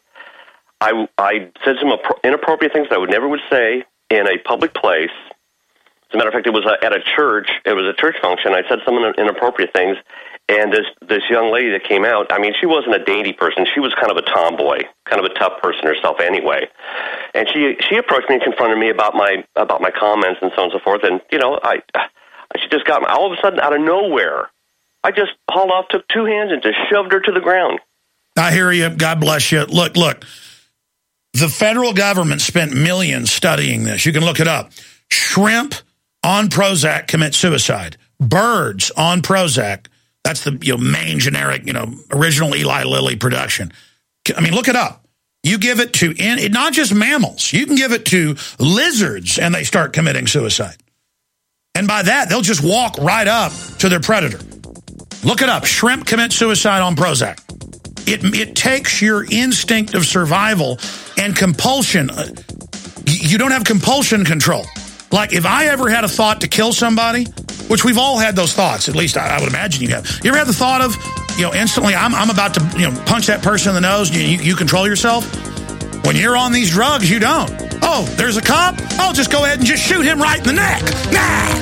I, I said some inappropriate things that I would never would say in a public place. As a matter of fact, it was at a church. It was a church function. I said some inappropriate things. And this this young lady that came out, I mean, she wasn't a dainty person. She was kind of a tomboy, kind of a tough person herself anyway. And she she approached me and confronted me about my about my comments and so on and so forth. And, you know, I she just got me. All of a sudden, out of nowhere, I just hauled off, took two hands, and just shoved her to the ground. I hear you. God bless you. Look, look. The federal government spent millions studying this. You can look it up. Shrimp on Prozac commit suicide. Birds on Prozac, that's the you know, main generic, you know, original Eli Lilly production. I mean, look it up. You give it to, in, not just mammals, you can give it to lizards and they start committing suicide. And by that, they'll just walk right up to their predator. Look it up. Shrimp commit suicide on Prozac. It, it takes your instinct of survival and compulsion. You don't have compulsion control. Like if I ever had a thought to kill somebody, which we've all had those thoughts, at least I, I would imagine you have. You ever had the thought of, you know, instantly I'm, I'm about to, you know, punch that person in the nose, and you, you control yourself? When you're on these drugs, you don't. Oh, there's a cop? I'll just go ahead and just shoot him right in the neck. Nah!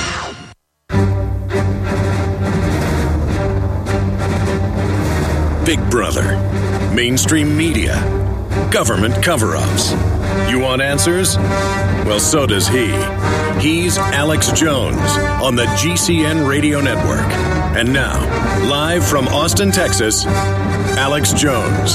Big Brother, mainstream media, government cover-ups. You want answers? Well, so does he. He's Alex Jones on the G C N Radio Network. And now, live from Austin, Texas, Alex Jones.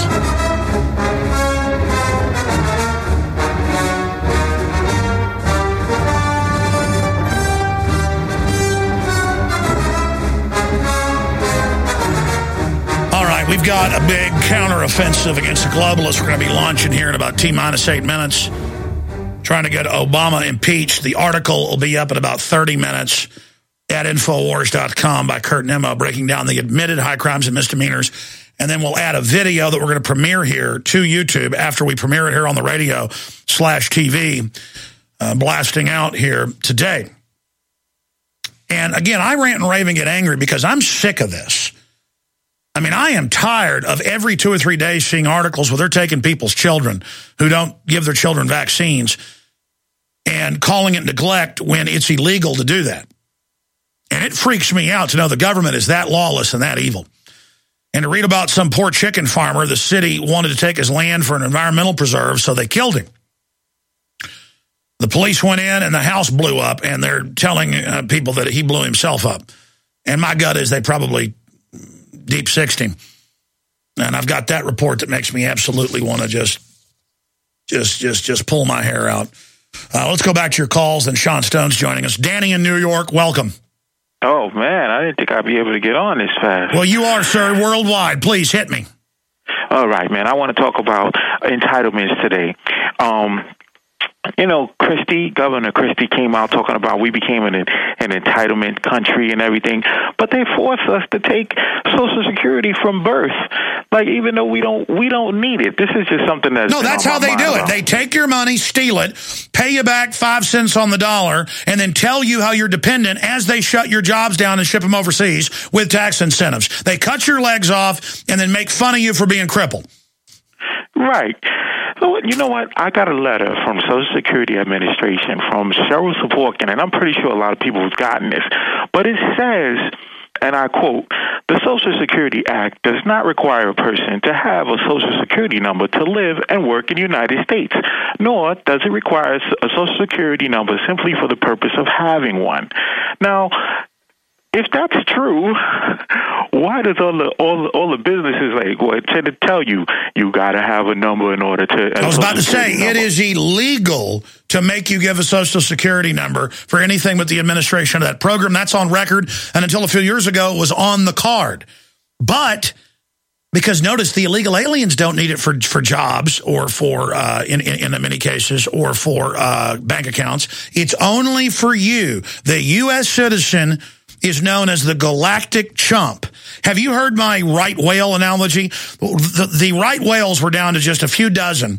We've got a big counteroffensive against the globalists we're going to be launching here in about T-minus eight minutes, trying to get Obama impeached. The article will be up in about thirty minutes at Infowars dot com by Kurt Nimmo, breaking down the admitted high crimes and misdemeanors. And then we'll add a video that we're going to premiere here to YouTube after we premiere it here on the radio slash T V, uh, blasting out here today. And again, I rant and rave and get angry because I'm sick of this. I mean, I am tired of every two or three days seeing articles where they're taking people's children who don't give their children vaccines and calling it neglect when it's illegal to do that. And it freaks me out to know the government is that lawless and that evil. And to read about some poor chicken farmer, the city wanted to take his land for an environmental preserve, so they killed him. The police went in and the house blew up, and they're telling uh, people that he blew himself up. And my gut is they probably deep sixed him. And I've got that report that makes me absolutely want to just, just, just, just pull my hair out. Uh, let's go back to your calls. And Sean Stone's joining us. Danny in New York, welcome. Oh, man, I didn't think I'd be able to get on this fast. Well, you are, sir, worldwide. Please hit me. All right, man. I want to talk about entitlements today. Um, you know, Christie, Governor Christie came out talking about we became an an entitlement country and everything, but they force us to take Social Security from birth. Like, even though we don't we don't need it. This is just something that's... No, that's how they do it. They take your money, steal it, pay you back five cents on the dollar, and then tell you how you're dependent as they shut your jobs down and ship them overseas with tax incentives. They cut your legs off and then make fun of you for being crippled. Right. So, you know what? I got a letter from Social Security Administration from Cheryl Savorkin, and I'm pretty sure a lot of people have gotten this. But it says, and I quote, "The Social Security Act does not require a person to have a Social Security number to live and work in the United States, nor does it require a Social Security number simply for the purpose of having one." Now, if that's true, why does all the all the, all the businesses like what tend to tell you you got to have a number in order to? I was about to say number. It is illegal to make you give a Social Security number for anything with the administration of that program. That's on record, and until a few years ago, it was on the card. But because notice the illegal aliens don't need it for for jobs or for uh, in, in in many cases or for uh, bank accounts. It's only for you, the U S citizen. Is known as the galactic chump. Have you heard my right whale analogy? The, the right whales were down to just a few dozen,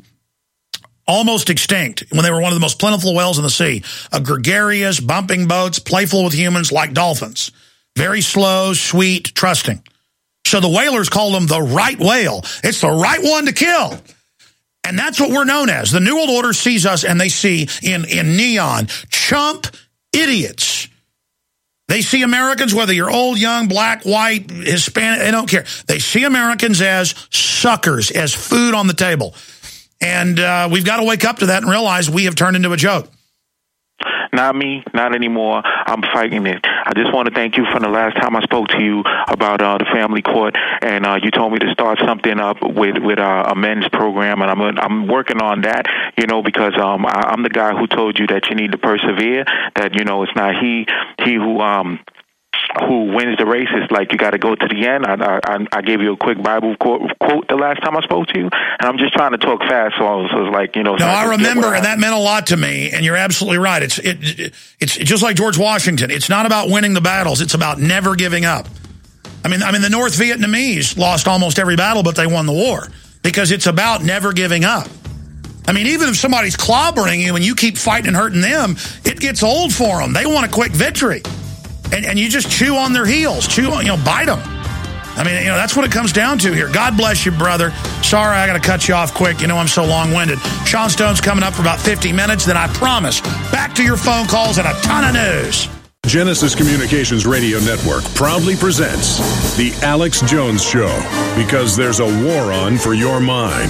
almost extinct, when they were one of the most plentiful whales in the sea. A gregarious, bumping boats, playful with humans like dolphins. Very slow, sweet, trusting. So the whalers called them the right whale. It's the right one to kill. And that's what we're known as. The New World Order sees us and they see in, in neon, chump idiots. They see Americans, whether you're old, young, black, white, Hispanic, they don't care. They see Americans as suckers, as food on the table. And uh, we've got to wake up to that and realize we have turned into a joke. Not me, not anymore. I'm fighting it. I just want to thank you for the last time I spoke to you about uh, the family court, and uh, you told me to start something up with with uh, a men's program, and I'm I'm working on that, you know, because um, I, I'm the guy who told you that you need to persevere, that, you know, it's not he he who um who wins the race. It's like you got to go to the end. I, I I gave you a quick Bible quote, quote the last time I spoke to you, and I'm just trying to talk fast, so, so it's like, you know. No, I remember, and that meant a lot to me, and you're absolutely right. It's it, it it's just like George Washington. It's not about winning the battles. It's about never giving up. I mean, I mean, the North Vietnamese lost almost every battle, but they won the war because it's about never giving up. I mean, even if somebody's clobbering you and you keep fighting and hurting them, it gets old for them. They want a quick victory. And, and you just chew on their heels, chew on, you know, bite them. I mean, you know, that's what it comes down to here. God bless you, brother. Sorry, I got to cut you off quick. You know, I'm so long-winded. Sean Stone's coming up for about fifty minutes. Then I promise, back to your phone calls and a ton of news. Genesis Communications Radio Network proudly presents The Alex Jones Show, because there's a war on for your mind.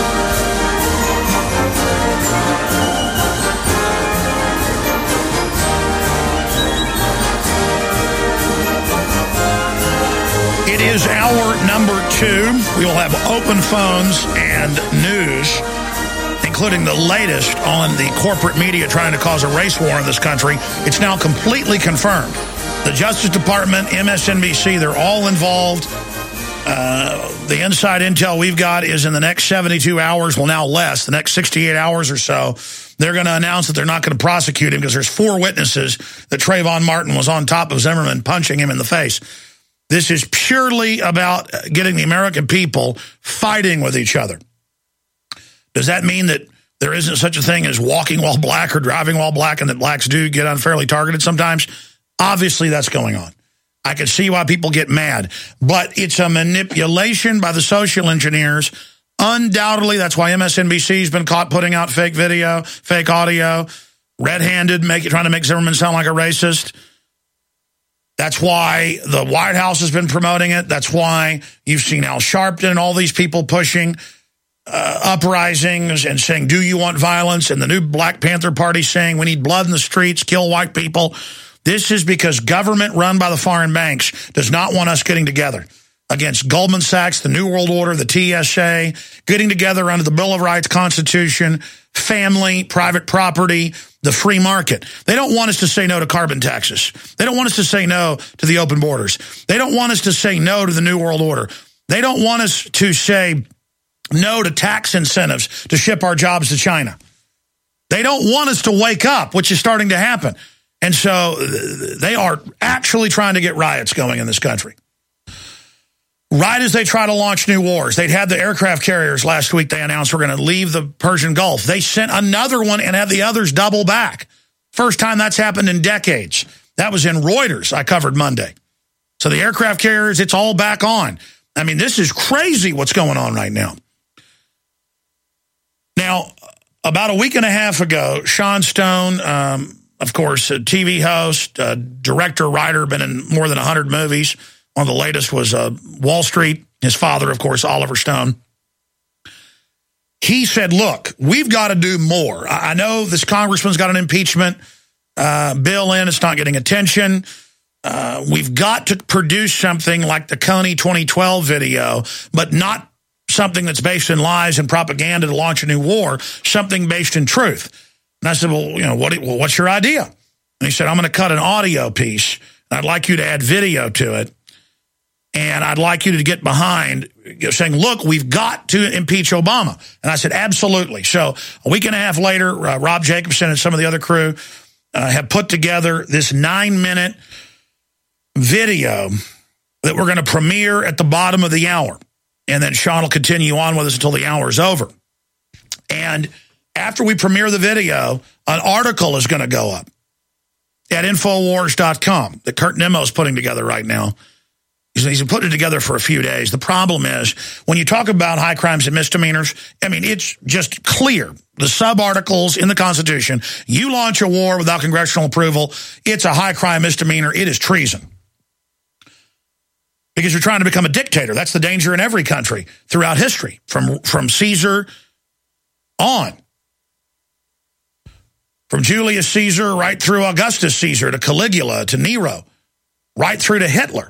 It is hour number two. We will have open phones and news, including the latest on the corporate media trying to cause a race war in this country. It's now completely confirmed. The Justice Department, M S N B C, they're all involved. Uh, the inside intel we've got is in the next seventy-two hours, well, now less, the next sixty-eight hours or so, they're going to announce that they're not going to prosecute him because there's four witnesses that Trayvon Martin was on top of Zimmerman punching him in the face. This is purely about getting the American people fighting with each other. Does that mean that there isn't such a thing as walking while black or driving while black, and that blacks do get unfairly targeted sometimes? Obviously, that's going on. I can see why people get mad. But it's a manipulation by the social engineers. Undoubtedly, that's why M S N B C's been caught putting out fake video, fake audio, red-handed, make, trying to make Zimmerman sound like a racist. That's why the White House has been promoting it. That's why you've seen Al Sharpton and all these people pushing uh, uprisings and saying, do you want violence? And the new Black Panther Party saying we need blood in the streets, kill white people. This is because government run by the foreign banks does not want us getting together against Goldman Sachs, the New World Order, the T S A, getting together under the Bill of Rights, Constitution, family, private property, the free market. They don't want us to say no to carbon taxes. They don't want us to say no to the open borders. They don't want us to say no to the New World Order. They don't want us to say no to tax incentives to ship our jobs to China. They don't want us to wake up, which is starting to happen. And so they are actually trying to get riots going in this country. Right as they try to launch new wars. They'd had the aircraft carriers last week. They announced we're going to leave the Persian Gulf. They sent another one and had the others double back. First time that's happened in decades. That was in Reuters. I covered Monday. So the aircraft carriers, it's all back on. I mean, this is crazy what's going on right now. Now, about a week and a half ago, Sean Stone, um, of course, a T V host, a director, writer, been in more than one hundred movies. One of the latest was uh, Wall Street. His father, of course, Oliver Stone. He said, look, we've got to do more. I know this congressman's got an impeachment uh, bill in. It's not getting attention. Uh, we've got to produce something like the Coney twenty twelve video, but not something that's based in lies and propaganda to launch a new war, something based in truth. And I said, well, you know, what, well, what's your idea? And he said, I'm going to cut an audio piece, and I'd like you to add video to it. And I'd like you to get behind saying, look, we've got to impeach Obama. And I said, absolutely. So a week and a half later, uh, Rob Jacobson and some of the other crew uh, have put together this nine-minute video that we're going to premiere at the bottom of the hour. And then Sean will continue on with us until the hour is over. And after we premiere the video, an article is going to go up at Infowars dot com that Kurt Nimmo is putting together right now. He's been putting it together for a few days. The problem is, when you talk about high crimes and misdemeanors, I mean, it's just clear. The sub-articles in the Constitution, you launch a war without congressional approval, it's a high crime misdemeanor. It is treason. Because you're trying to become a dictator. That's the danger in every country throughout history, from, from Caesar on. From Julius Caesar right through Augustus Caesar to Caligula to Nero, right through to Hitler.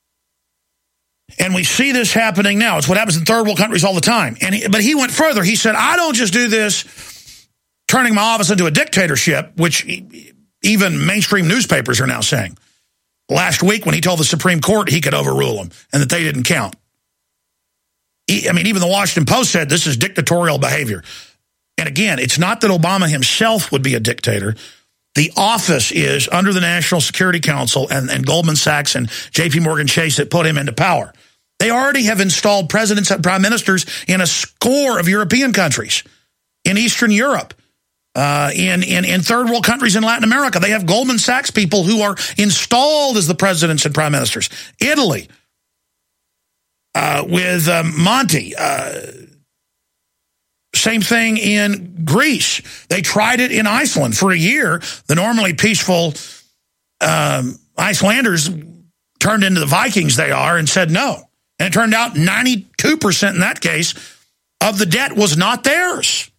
And we see this happening now. It's what happens in third world countries all the time. And he, but he went further. He said, I don't just do this turning my office into a dictatorship, which even mainstream newspapers are now saying. Last week when he told the Supreme Court he could overrule them and that they didn't count. He, I mean, even the Washington Post said this is dictatorial behavior. And again, it's not that Obama himself would be a dictator. The office is under the National Security Council and, and Goldman Sachs and J P Morgan Chase that put him into power. They already have installed presidents and prime ministers in a score of European countries, in Eastern Europe, uh, in, in, in third world countries in Latin America. They have Goldman Sachs people who are installed as the presidents and prime ministers. Italy, uh, with um, Monti, uh, same thing in Greece. They tried it in Iceland for a year. The normally peaceful um, Icelanders turned into the Vikings they are and said no. And it turned out ninety-two percent in that case of the debt was not theirs.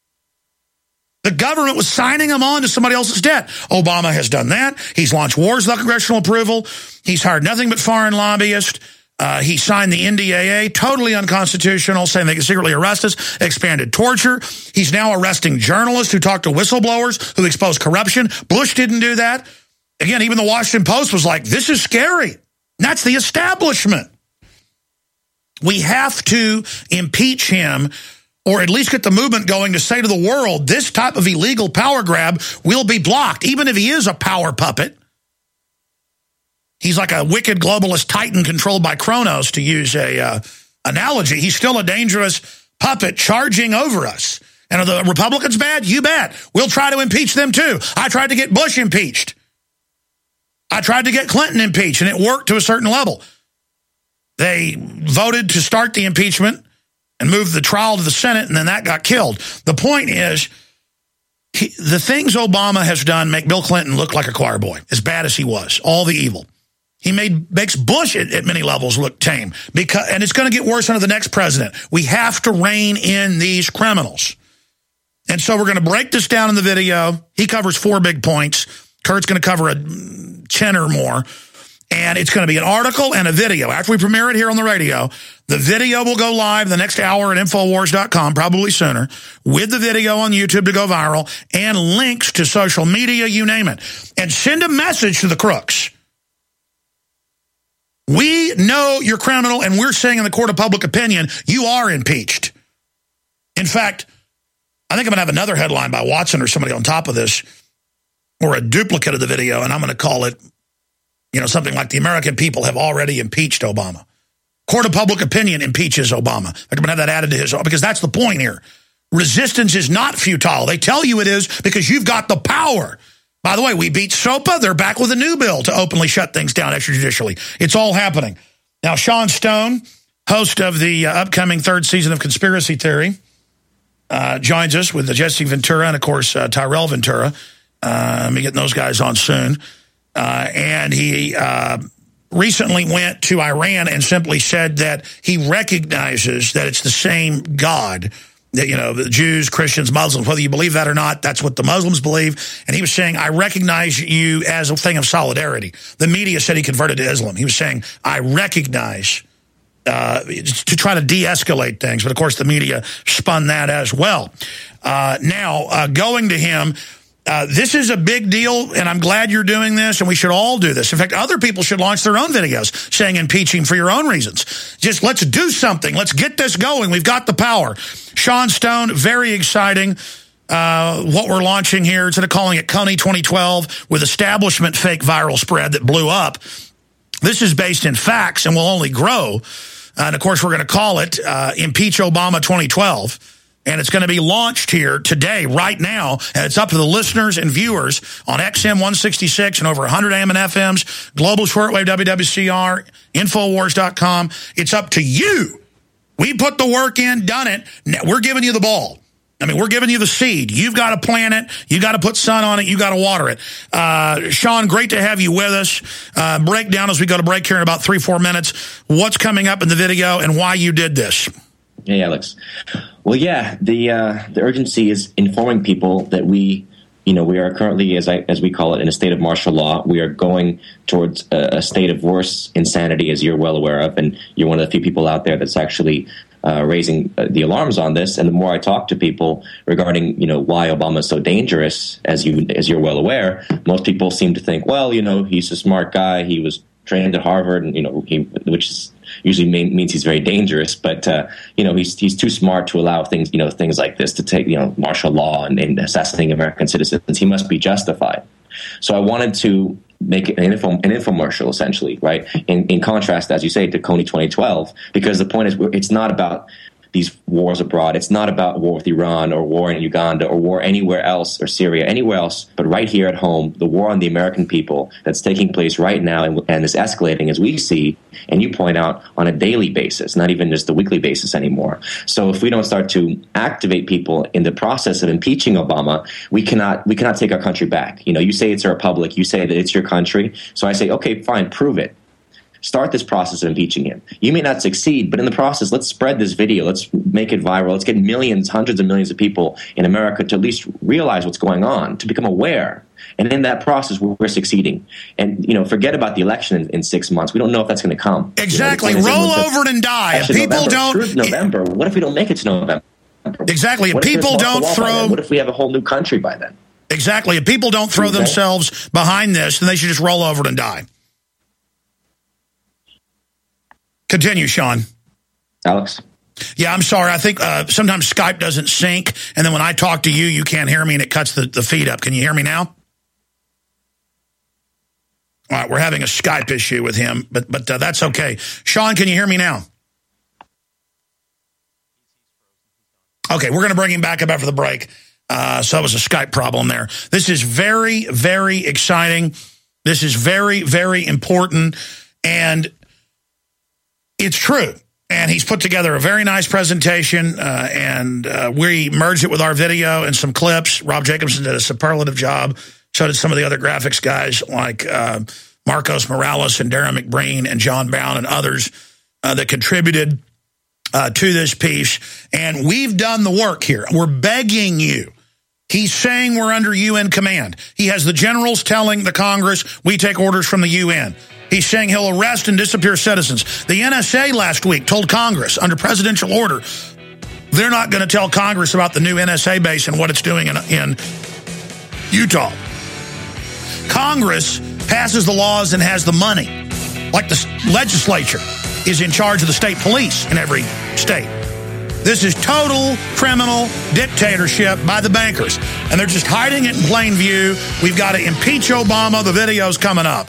The government was signing them on to somebody else's debt. Obama has done that. He's launched wars without congressional approval. He's hired nothing but foreign lobbyists. Uh, he signed the N D A A, totally unconstitutional, saying they can secretly arrest us, expanded torture. He's now arresting journalists who talk to whistleblowers, who expose corruption. Bush didn't do that. Again, even the Washington Post was like, this is scary. And that's the establishment. We have to impeach him, or at least get the movement going to say to the world, this type of illegal power grab will be blocked, even if he is a power puppet. He's like a wicked globalist titan controlled by Kronos, to use a uh, analogy. He's still a dangerous puppet charging over us. And are the Republicans bad? You bet. We'll try to impeach them too. I tried to get Bush impeached. I tried to get Clinton impeached, and it worked to a certain level. They voted to start the impeachment and move the trial to the Senate, and then that got killed. The point is, he, the things Obama has done make Bill Clinton look like a choir boy, as bad as he was, all the evil. He made makes Bush at, at many levels look tame, because, and it's going to get worse under the next president. We have to rein in these criminals. And so we're going to break this down in the video. He covers four big points. Kurt's going to cover a ten or more. And it's going to be an article and a video. After we premiere it here on the radio, the video will go live the next hour at Infowars dot com, probably sooner, with the video on YouTube to go viral, and links to social media, you name it. And send a message to the crooks. We know you're criminal, and we're saying in the court of public opinion, you are impeached. In fact, I think I'm going to have another headline by Watson or somebody on top of this, or a duplicate of the video, and I'm going to call it, you know, something like the American people have already impeached Obama. Court of public opinion impeaches Obama. I'm going to have that added to his, because that's the point here. Resistance is not futile. They tell you it is because you've got the power. By the way, we beat SOPA. They're back with a new bill to openly shut things down extrajudicially. It's all happening. Now, Sean Stone, host of the uh, upcoming third season of Conspiracy Theory, uh, joins us with the Jesse Ventura and, of course, uh, Tyrell Ventura. Uh, I'm getting those guys on soon. Uh, and he uh, recently went to Iran and simply said that he recognizes that it's the same God. That, you know, the Jews, Christians, Muslims, whether you believe that or not, that's what the Muslims believe. And he was saying, I recognize you as a thing of solidarity. The media said he converted to Islam. He was saying, I recognize, uh, to try to de-escalate things. But, of course, the media spun that as well. Uh, now, uh, going to him, uh, this is a big deal, and I'm glad you're doing this, and we should all do this. In fact, other people should launch their own videos saying impeaching for your own reasons. Just let's do something. Let's get this going. We've got the power. Sean Stone, very exciting. Uh, what we're launching here, instead of calling it Coney twenty twelve with establishment fake viral spread that blew up, this is based in facts and will only grow. And, of course, we're going to call it uh, Impeach Obama twenty twelve. And it's going to be launched here today, right now. And it's up to the listeners and viewers on X M one sixty-six and over one hundred A M and F Ms, Global Shortwave, W W C R, Infowars dot com. It's up to you. We put the work in, done it. Now we're giving you the ball. I mean, we're giving you the seed. You've got to plant it. You got to put sun on it. You got to water it. Uh, Sean, great to have you with us. Uh, break down as we go to break here in about three, four minutes. What's coming up in the video and why you did this? Hey, Alex. Well, yeah, the uh, the urgency is informing people that we you know, we are currently, as I, as we call it, in a state of martial law. We are going towards a, a state of worse insanity, as you're well aware of, and you're one of the few people out there that's actually uh, raising uh, the alarms on this. And the more I talk to people regarding, you know, why Obama is so dangerous, as you as you're well aware, most people seem to think, well, you know, he's a smart guy. He was trained at Harvard, and you know, he, which is usually mean, means he's very dangerous. But uh, you know, he's he's too smart to allow things, you know, things like this to take, you know, martial law and, and assassinating American citizens. He must be justified. So I wanted to make an, info, an infomercial, essentially, right? In, in contrast, as you say, to Kony twenty twelve, because the point is, it's not about these wars abroad. It's not about war with Iran or war in Uganda or war anywhere else, or Syria, anywhere else, but right here at home, the war on the American people that's taking place right now and, and is escalating, as we see, and you point out, on a daily basis, not even just a weekly basis anymore. So if we don't start to activate people in the process of impeaching Obama, we cannot we cannot take our country back. You know, you say it's a republic, you say that it's your country, so I say, okay, fine, prove it. Start this process of impeaching him. You may not succeed, but in the process, let's spread this video. Let's make it viral. Let's get millions, hundreds of millions of people in America to at least realize what's going on, to become aware. And in that process, we're, we're succeeding. And, you know, forget about the election in, in six months. We don't know if that's going to come. Exactly. You know, Roll over it and die. If people November. don't... Screw November. What if we don't make it to November? Exactly. If what people if don't throw... What if we have a whole new country by then? Exactly. If people don't throw okay. themselves behind this, then they should just roll over it and die. Continue, Sean. Alex? Yeah, I'm sorry. I think uh, sometimes Skype doesn't sync, and then when I talk to you, you can't hear me, and it cuts the, the feed up. Can you hear me now? All right, we're having a Skype issue with him, but but uh, that's okay. Sean, can you hear me now? Okay, we're going to bring him back up after the break. Uh, so it was a Skype problem there. This is very, very exciting. This is very, very important, and it's true. And he's put together a very nice presentation, uh, and uh, we merged it with our video and some clips. Rob Jacobson did a superlative job. So did some of the other graphics guys like uh, Marcos Morales and Darren McBreen and John Bound and others uh, that contributed uh, to this piece. And we've done the work here. We're begging you. He's saying we're under U N command. He has the generals telling the Congress, we take orders from the U N. He's saying he'll arrest and disappear citizens. The N S A last week told Congress, under presidential order, they're not going to tell Congress about the new N S A base and what it's doing in, in Utah. Congress passes the laws and has the money, like the legislature is in charge of the state police in every state. This is total criminal dictatorship by the bankers, and they're just hiding it in plain view. We've got to impeach Obama. The video's coming up.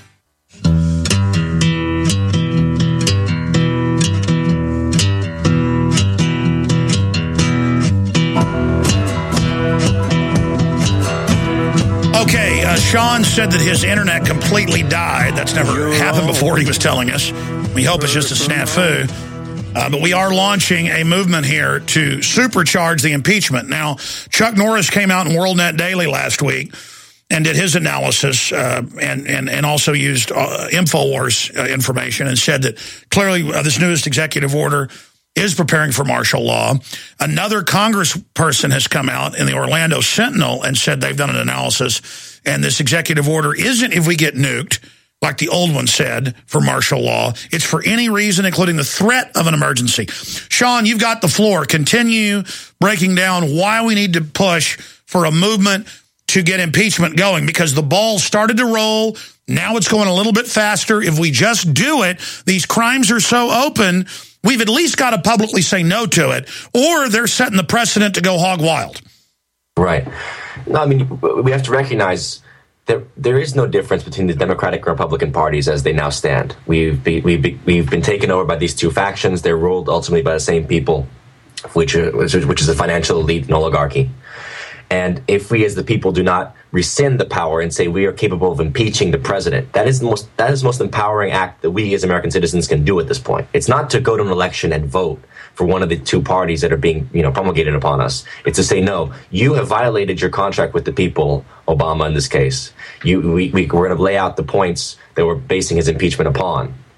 Okay, uh, Sean said that his internet completely died. That's never happened before, he was telling us. We hope it's just a snafu. Uh, but we are launching a movement here to supercharge the impeachment. Now, Chuck Norris came out in WorldNet Daily last week and did his analysis uh, and, and, and also used uh, InfoWars uh, information and said that clearly uh, this newest executive order is preparing for martial law. Another congressperson has come out in the Orlando Sentinel and said they've done an analysis, and this executive order isn't if we get nuked, like the old one said, for martial law. It's for any reason, including the threat of an emergency. Sean, you've got the floor. Continue breaking down why we need to push for a movement to get impeachment going, because the ball started to roll. Now it's going a little bit faster. If we just do it, these crimes are so open, we've at least got to publicly say no to it, or they're setting the precedent to go hog wild. Right. No, I mean, we have to recognize that there is no difference between the Democratic and Republican parties as they now stand. We've be, we've be, we've been taken over by these two factions. They're ruled ultimately by the same people, which which, which is the financial elite and oligarchy. And if we as the people do not rescind the power and say we are capable of impeaching the president, that is the most that is the most empowering act that we as American citizens can do at this point. It's not to go to an election and vote for one of the two parties that are being, you know, promulgated upon us. It's to say, no, you have violated your contract with the people, Obama in this case. You, we, we, we're going to lay out the points that we're basing his impeachment upon.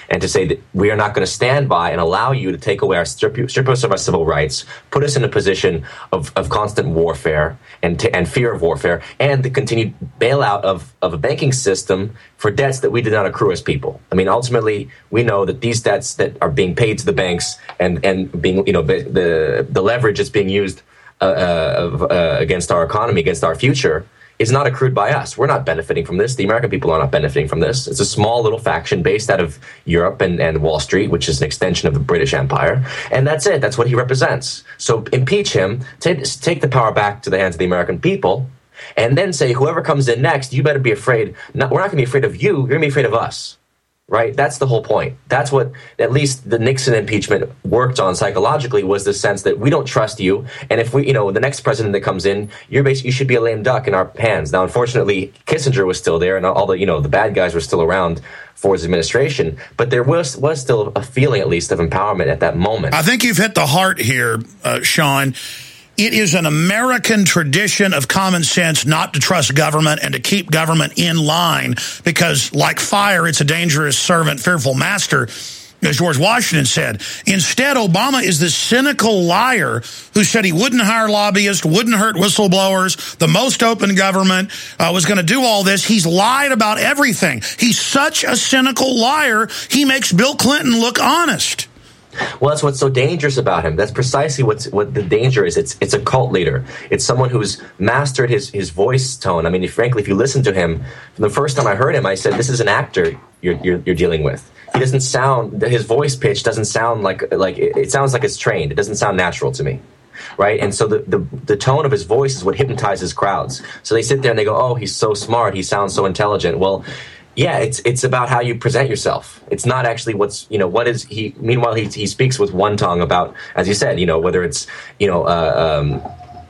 and to say that we are not going to stand by and allow you to take away our strip, strip us of our civil rights, put us in a position of, of constant warfare and t- and fear of warfare, and the continued bailout of, of a banking system for debts that we did not accrue as people. I mean, ultimately, we know that these debts that are being paid to the banks and, and being, you know, the the leverage is being used uh, uh, uh, against our economy, against our future, is not accrued by us. We're not benefiting from this. The American people are not benefiting from this. It's a small little faction based out of Europe and, and Wall Street, which is an extension of the British Empire. And that's it. That's what he represents. So impeach him, take, take the power back to the hands of the American people, and then say, whoever comes in next, you better be afraid. Not, we're not going to be afraid of you. You're going to be afraid of us. Right? That's the whole point. That's what at least the Nixon impeachment worked on psychologically, was the sense that we don't trust you. And if we, you know, the next president that comes in, you're basically, you should be a lame duck in our hands. Now, unfortunately, Kissinger was still there and all the, you know, the bad guys were still around for his administration. But there was, was still a feeling, at least, of empowerment at that moment. I think you've hit the heart here, uh, Sean. It is an American tradition of common sense not to trust government and to keep government in line because, like fire, it's a dangerous servant, fearful master, as George Washington said. Instead, Obama is this cynical liar who said he wouldn't hire lobbyists, wouldn't hurt whistleblowers, the most open government, uh, was going to do all this. He's lied about everything. He's such a cynical liar, he makes Bill Clinton look honest. Well, that's what's so dangerous about him. That's precisely what's what the danger is. It's it's a cult leader. It's someone who's mastered his, his voice tone. I mean, if, frankly, if you listen to him, from the first time I heard him, I said, this is an actor you're you're, you're dealing with. He doesn't sound, his voice pitch doesn't sound like, like it, it sounds like it's trained. It doesn't sound natural to me. Right? And so the, the, the tone of his voice is what hypnotizes crowds. So they sit there and they go, oh, he's so smart. He sounds so intelligent. Well, yeah, it's it's about how you present yourself. It's not actually what's, you know, what is he, meanwhile, he he speaks with one tongue about, as you said, you know, whether it's, you know, uh, um,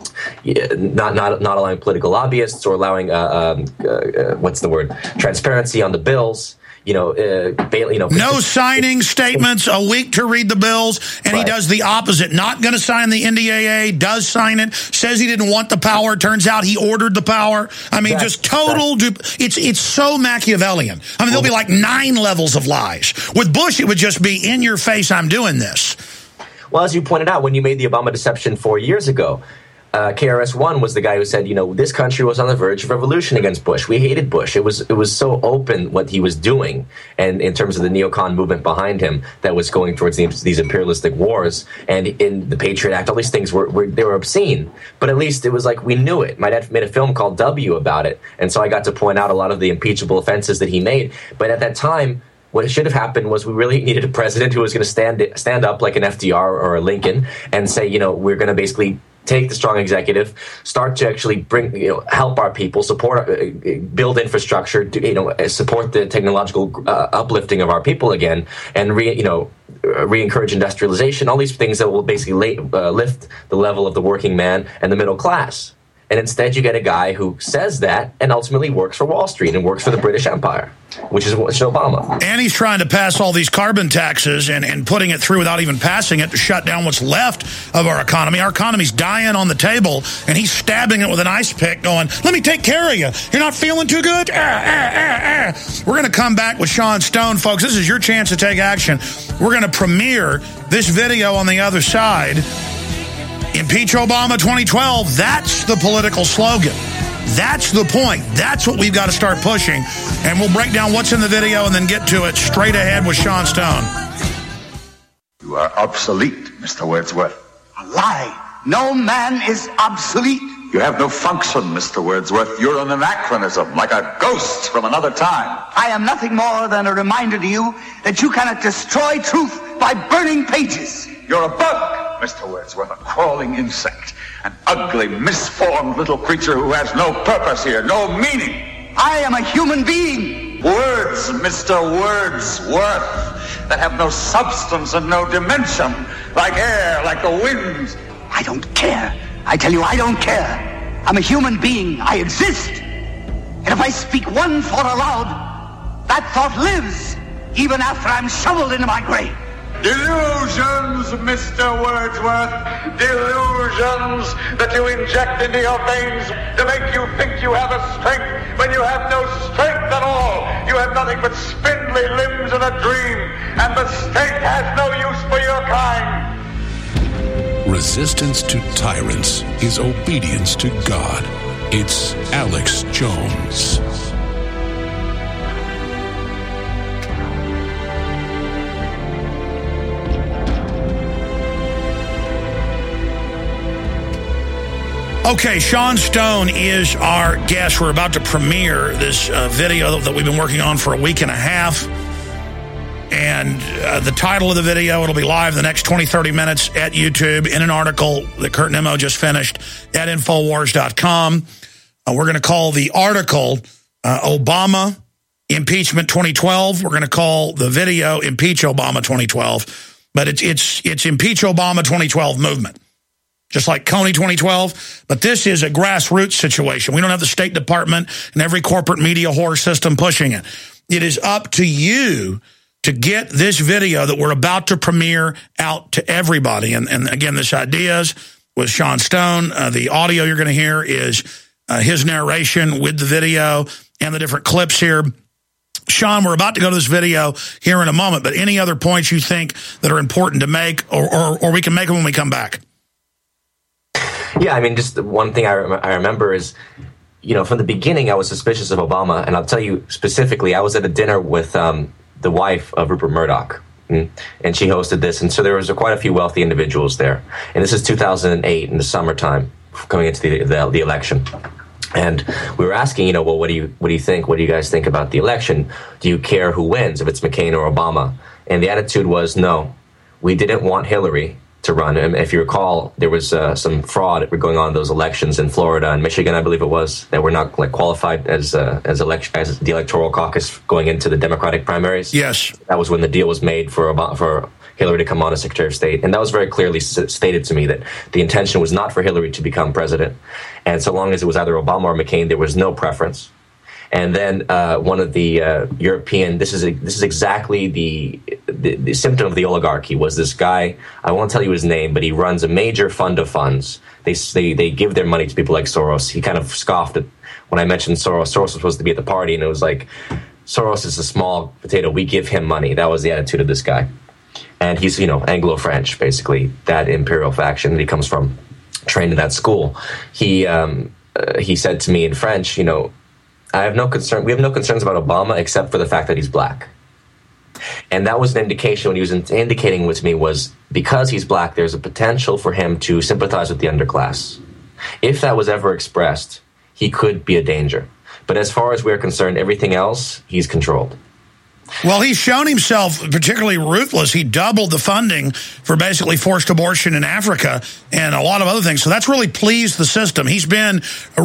yeah, not not not allowing political lobbyists or allowing, uh, um, uh, uh, what's the word, transparency on the bills. You know, uh, bail, you know, no signing statements, a week to read the bills, and right. He does the opposite. Not going to sign the N D A A, does sign it, says he didn't want the power. Turns out he ordered the power. I mean, that's, just total. Dupe. It's it's so Machiavellian. I mean, there'll be like nine levels of lies. With Bush, it would just be in your face. I'm doing this. Well, as you pointed out, when you made the Obama deception four years ago. Uh, K R S One was the guy who said, you know, this country was on the verge of revolution against Bush. We hated Bush. It was it was so open what he was doing, and in terms of the neocon movement behind him that was going towards these, these imperialistic wars, and in the Patriot Act, all these things were, were they were obscene. But at least it was like we knew it. My dad made a film called W about it, and so I got to point out a lot of the impeachable offenses that he made. But at that time, what should have happened was we really needed a president who was going to stand stand up like an F D R or a Lincoln and say, you know, we're going to basically take the strong executive, start to actually bring, you know, help our people, support, uh, build infrastructure, to, you know, support the technological uh, uplifting of our people again, and re, you know, re-encourage industrialization. All these things that will basically lay, uh, lift the level of the working man and the middle class. And instead, you get a guy who says that and ultimately works for Wall Street and works for the British Empire, which is, which is Obama. And he's trying to pass all these carbon taxes and, and putting it through without even passing it to shut down what's left of our economy. Our economy's dying on the table, and he's stabbing it with an ice pick going, let me take care of you. You're not feeling too good? Ah, ah, ah, ah. We're going to come back with Sean Stone, folks. This is your chance to take action. We're going to premiere this video on the other side. Impeach Obama twenty twelve, that's the political slogan. That's the point. That's what we've got to start pushing. And we'll break down what's in the video and then get to it straight ahead with Sean Stone. You are obsolete, Mister Wordsworth. A lie. No man is obsolete. You have no function, Mister Wordsworth. You're an anachronism, like a ghost from another time. I am nothing more than a reminder to you that you cannot destroy truth by burning pages. You're a bug, Mister Wordsworth, a crawling insect, an ugly, misformed little creature who has no purpose here, no meaning. I am a human being. Words, Mister Wordsworth, that have no substance and no dimension, like air, like the wind. I don't care. I tell you, I don't care. I'm a human being. I exist. And if I speak one thought aloud, that thought lives, even after I'm shoveled into my grave. Delusions, Mister Wordsworth. Delusions that you inject into your veins to make you think you have a strength when you have no strength at all. You have nothing but spindly limbs and a dream, and the state has no use for your kind. Resistance to tyrants is obedience to God. It's Alex Jones. Okay, Sean Stone is our guest. We're about to premiere this uh, video that we've been working on for a week and a half. And uh, the title of the video, it'll be live the next twenty, thirty minutes at YouTube in an article that Kurt Nimmo just finished at Infowars dot com. Uh, we're going to call the article uh, Obama Impeachment twenty twelve. We're going to call the video Impeach Obama twenty twelve. But it's, it's, it's Impeach Obama twenty twelve movement. Just like Coney twenty twelve, but this is a grassroots situation. We don't have the State Department and every corporate media whore system pushing it. It is up to you to get this video that we're about to premiere out to everybody. And, and again, this ideas with Sean Stone. Uh, the audio you're going to hear is uh, his narration with the video and the different clips here. Sean, we're about to go to this video here in a moment, but any other points you think that are important to make, or, or, or we can make them when we come back? Yeah, I mean, just the one thing I, rem I remember is, you know, from the beginning, I was suspicious of Obama. And I'll tell you specifically, I was at a dinner with um, the wife of Rupert Murdoch, and she hosted this. And so there was a, quite a few wealthy individuals there. And this is two thousand eight in the summertime, coming into the, the, the election. And we were asking, you know, well, what do you what do you think? What do you guys think about the election? Do you care who wins, if it's McCain or Obama? And the attitude was, no, we didn't want Hillary to run. And if you recall, there was uh, some fraud going on in those elections in Florida and Michigan, I believe it was, that were not like qualified as uh, as election as the electoral caucus going into the Democratic primaries. Yes, that was when the deal was made for for Hillary to come on as Secretary of State, and that was very clearly stated to me that the intention was not for Hillary to become president, and so long as it was either Obama or McCain, there was no preference. And then uh, one of the uh, European, this is a, this is exactly the, the the symptom of the oligarchy, was this guy, I won't tell you his name, but he runs a major fund of funds. They, they, they give their money to people like Soros. He kind of scoffed at when I mentioned Soros. Soros was supposed to be at the party, and it was like, Soros is a small potato, we give him money. That was the attitude of this guy. And he's, you know, Anglo-French, basically, that imperial faction that he comes from, trained in that school. He, um, uh, he said to me in French, you know, I have no concern. We have no concerns about Obama except for the fact that he's black. And that was an indication, when he was in, indicating with me, was because he's black, there's a potential for him to sympathize with the underclass. If that was ever expressed, he could be a danger. But as far as we're concerned, everything else, he's controlled. Well, he's shown himself particularly ruthless. He doubled the funding for basically forced abortion in Africa and a lot of other things. So that's really pleased the system. He's been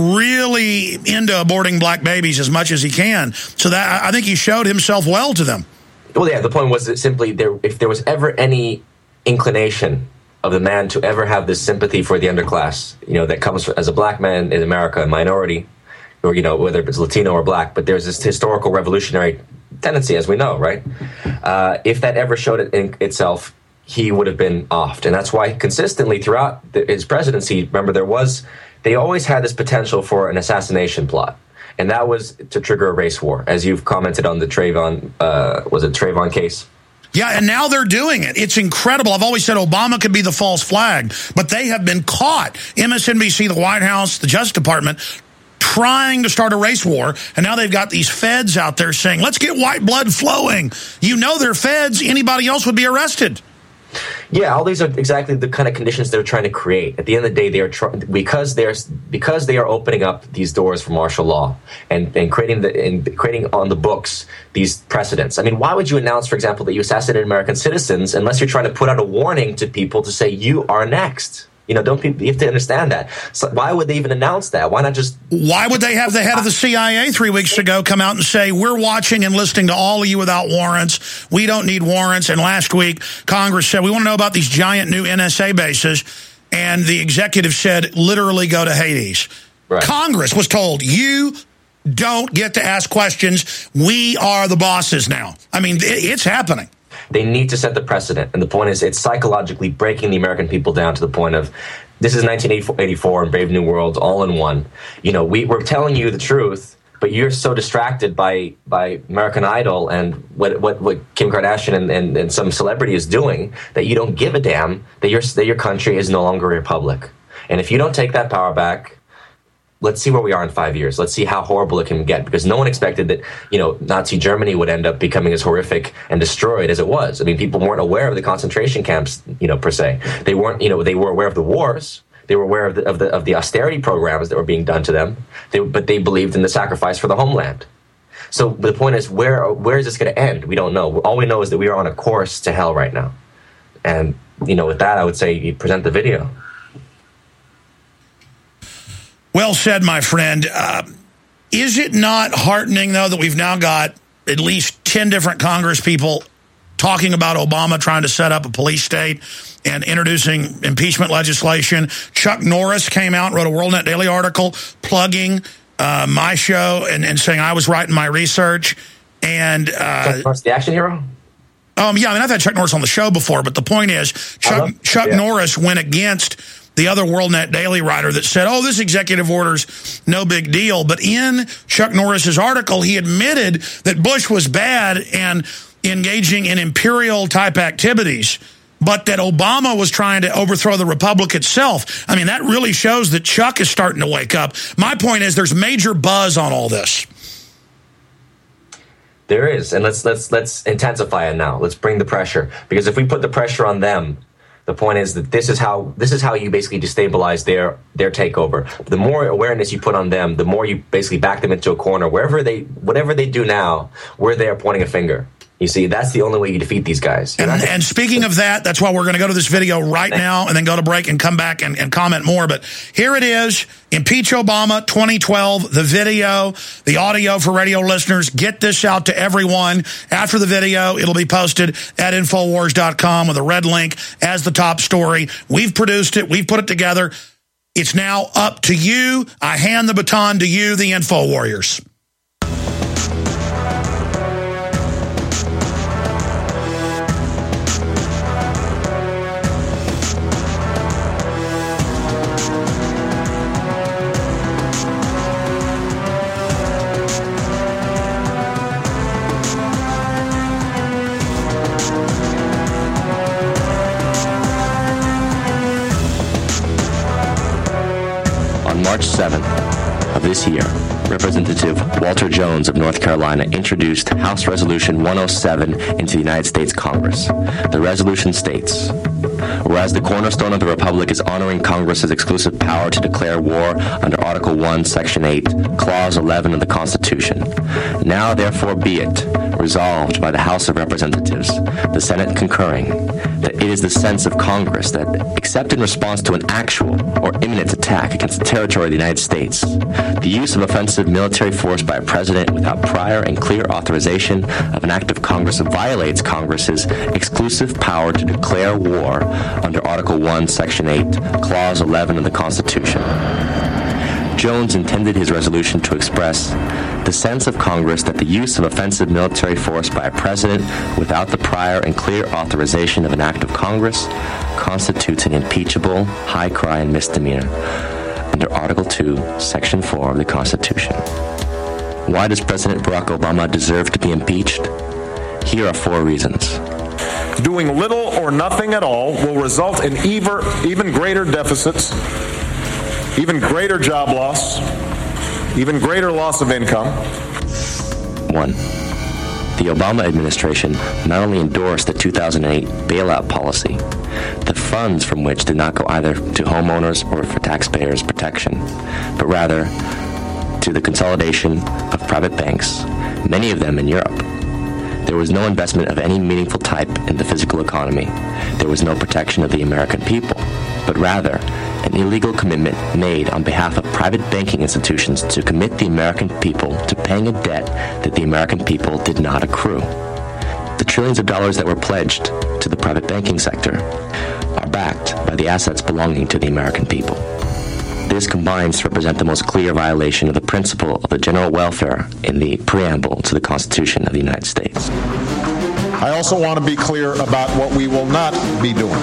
really into aborting black babies as much as he can. So that I think he showed himself well to them. Well, yeah, the point was that simply there, if there was ever any inclination of the man to ever have this sympathy for the underclass, you know, that comes as a black man in America, a minority, or, you know, whether it's Latino or black, but there's this historical revolutionary tendency, as we know, right? Uh, if that ever showed it in itself, he would have been offed. And that's why consistently throughout the, his presidency, remember, there was, they always had this potential for an assassination plot. And that was to trigger a race war, as you've commented on the Trayvon, uh, was it Trayvon case? Yeah, and now they're doing it. It's incredible. I've always said Obama could be the false flag, but they have been caught. M S N B C, the White House, the Justice Department, trying to start a race war, and now they've got these feds out there saying, let's get white blood flowing. You know they're feds. Anybody else would be arrested. Yeah, all these are exactly the kind of conditions they're trying to create. At the end of the day, they are trying, because they're because they are opening up these doors for martial law and, and creating the and creating on the books these precedents. I mean, why would you announce, for example, that you assassinated American citizens unless you're trying to put out a warning to people to say you are next? You know, don't people, you have to understand that. So why would they even announce that? Why not just... Why would they have the head of the C I A three weeks ago come out and say, we're watching and listening to all of you without warrants. We don't need warrants. And last week, Congress said, we want to know about these giant new N S A bases. And the executive said, literally go to Hades. Right. Congress was told, you don't get to ask questions. We are the bosses now. I mean, it's happening. They need to set the precedent. And the point is, it's psychologically breaking the American people down to the point of, this is nineteen eighty-four and Brave New World all in one. You know, we, we're telling you the truth, but you're so distracted by by American Idol and what what, what Kim Kardashian and, and, and some celebrity is doing that you don't give a damn that your that your country is no longer a republic. And if you don't take that power back, let's see where we are in five years. Let's see how horrible it can get, because no one expected that, you know, Nazi Germany would end up becoming as horrific and destroyed as it was. I mean, people weren't aware of the concentration camps, you know, per se. They weren't, you know, they were aware of the wars. They were aware of the, of the, of the austerity programs that were being done to them, they, but they believed in the sacrifice for the homeland. So the point is, where where is this going to end? We don't know. All we know is that we are on a course to hell right now. And, you know, with that, I would say you present the video. Well said, my friend. Uh, is it not heartening, though, that we've now got at least ten different Congress people talking about Obama trying to set up a police state and introducing impeachment legislation? Chuck Norris came out and wrote a WorldNet Daily article plugging uh, my show and, and saying I was right in my research. And uh, Chuck Norris, the action hero? Um, yeah, I mean, I've had Chuck Norris on the show before, but the point is, Chuck, Chuck yeah. Norris went against the other WorldNet Daily writer that said, oh, this executive order's no big deal. But in Chuck Norris's article, he admitted that Bush was bad and engaging in imperial-type activities, but that Obama was trying to overthrow the republic itself. I mean, that really shows that Chuck is starting to wake up. My point is there's major buzz on all this. There is, and let's let's let's intensify it now. Let's bring the pressure, because if we put the pressure on them, the point is that this is how this is how you basically destabilize their their takeover. The more awareness you put on them, the more you basically back them into a corner. Wherever they, whatever they do now, we're there pointing a finger. You see, that's the only way you defeat these guys. And, and speaking of that, that's why we're going to go to this video right now and then go to break and come back and, and comment more. But here it is, Impeach Obama twenty twelve, the video, the audio for radio listeners. Get this out to everyone. After the video, it'll be posted at Infowars dot com with a red link as the top story. We've produced it. We've put it together. It's now up to you. I hand the baton to you, the Info Warriors. March seventh of this year, Representative Walter Jones of North Carolina introduced House Resolution one oh seven into the United States Congress. The resolution states, whereas the cornerstone of the Republic is honoring Congress's exclusive power to declare war under Article one, Section eight, Clause eleven of the Constitution, now therefore be it resolved by the House of Representatives, the Senate concurring, that it is the sense of Congress that, except in response to an actual or imminent attack against the territory of the United States, the use of offensive military force by a president without prior and clear authorization of an act of Congress violates Congress's exclusive power to declare war under Article one, Section eight, Clause eleven of the Constitution. Jones intended his resolution to express the sense of Congress that the use of offensive military force by a president without the prior and clear authorization of an act of Congress constitutes an impeachable, high crime misdemeanor under Article two, Section four of the Constitution. Why does President Barack Obama deserve to be impeached? Here are four reasons. Doing little or nothing at all will result in even, even greater deficits, even greater job loss, even greater loss of income. One, the Obama administration not only endorsed the two thousand eight bailout policy, the funds from which did not go either to homeowners or for taxpayers' protection, but rather to the consolidation of private banks, many of them in Europe. There was no investment of any meaningful type in the physical economy. There was no protection of the American people, but rather an illegal commitment made on behalf of private banking institutions to commit the American people to paying a debt that the American people did not accrue. The trillions of dollars that were pledged to the private banking sector are backed by the assets belonging to the American people. This combines to represent the most clear violation of the principle of the general welfare in the preamble to the Constitution of the United States. I also want to be clear about what we will not be doing.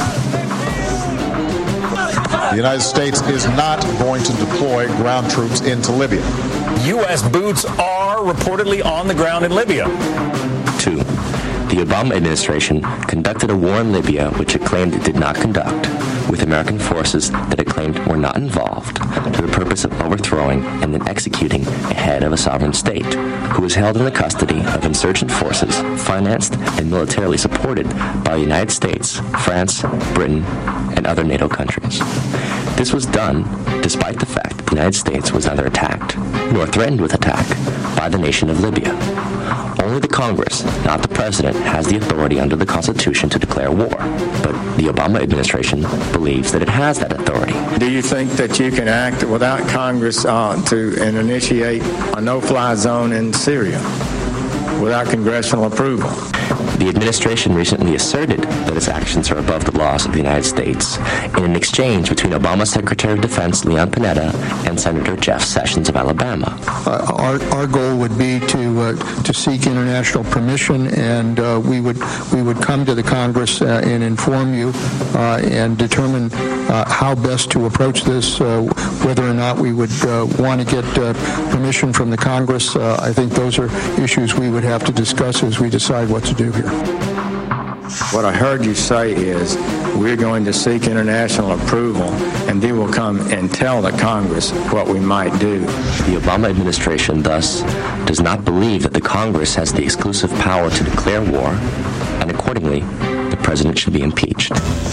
The United States is not going to deploy ground troops into Libya. U S boots are reportedly on the ground in Libya. Two, the Obama administration conducted a war in Libya which it claimed it did not conduct, with American forces that it claimed were not involved, to the purpose of overthrowing and then executing a head of a sovereign state, who was held in the custody of insurgent forces financed and militarily supported by the United States, France, Britain, and other NATO countries. This was done despite the fact that the United States was neither attacked nor threatened with attack by the nation of Libya. Only the Congress, not the President, has the authority under the Constitution to declare war. But the Obama administration believes that it has that authority. Do you think that you can act without Congress uh, to and initiate a no-fly zone in Syria without congressional approval? The administration recently asserted that its actions are above the laws of the United States in an exchange between Obama Secretary of Defense Leon Panetta and Senator Jeff Sessions of Alabama. Uh, our, our goal would be to uh, to seek international permission, and uh, we would we would come to the Congress uh, and inform you uh, and determine uh, how best to approach this, uh, whether or not we would uh, want to get uh, permission from the Congress. Uh, I think those are issues we would have to discuss as we decide what to do here. What I heard you say is we're going to seek international approval, and then we'll come and tell the Congress what we might do. The Obama administration, thus, does not believe that the Congress has the exclusive power to declare war, and accordingly, the president should be impeached.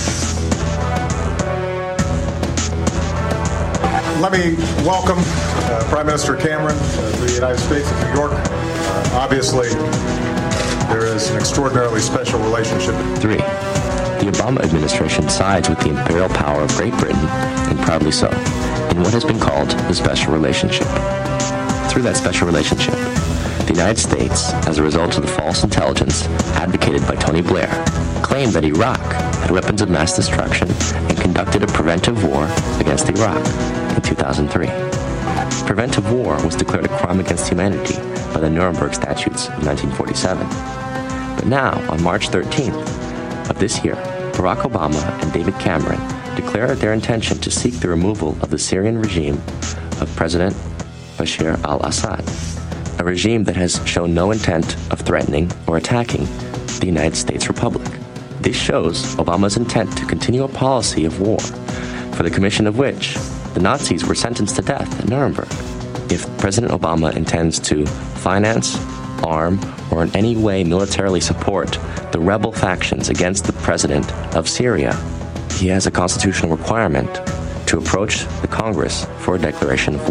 Let me welcome uh, Prime Minister Cameron uh, to the United States of New York. Uh, obviously, there is an extraordinarily special relationship. Three, the Obama administration sides with the imperial power of Great Britain, and proudly so, in what has been called the special relationship. Through that special relationship, the United States, as a result of the false intelligence advocated by Tony Blair, claimed that Iraq had weapons of mass destruction and conducted a preventive war against Iraq in two thousand three. Preventive war was declared a crime against humanity by the Nuremberg Statutes of nineteen forty-seven. But now, on March thirteenth of this year, Barack Obama and David Cameron declared their intention to seek the removal of the Syrian regime of President Bashar al-Assad, a regime that has shown no intent of threatening or attacking the United States Republic. This shows Obama's intent to continue a policy of war, for the commission of which the Nazis were sentenced to death at Nuremberg. If President Obama intends to finance, arm, or in any way militarily support the rebel factions against the president of Syria, he has a constitutional requirement to approach the Congress for a declaration of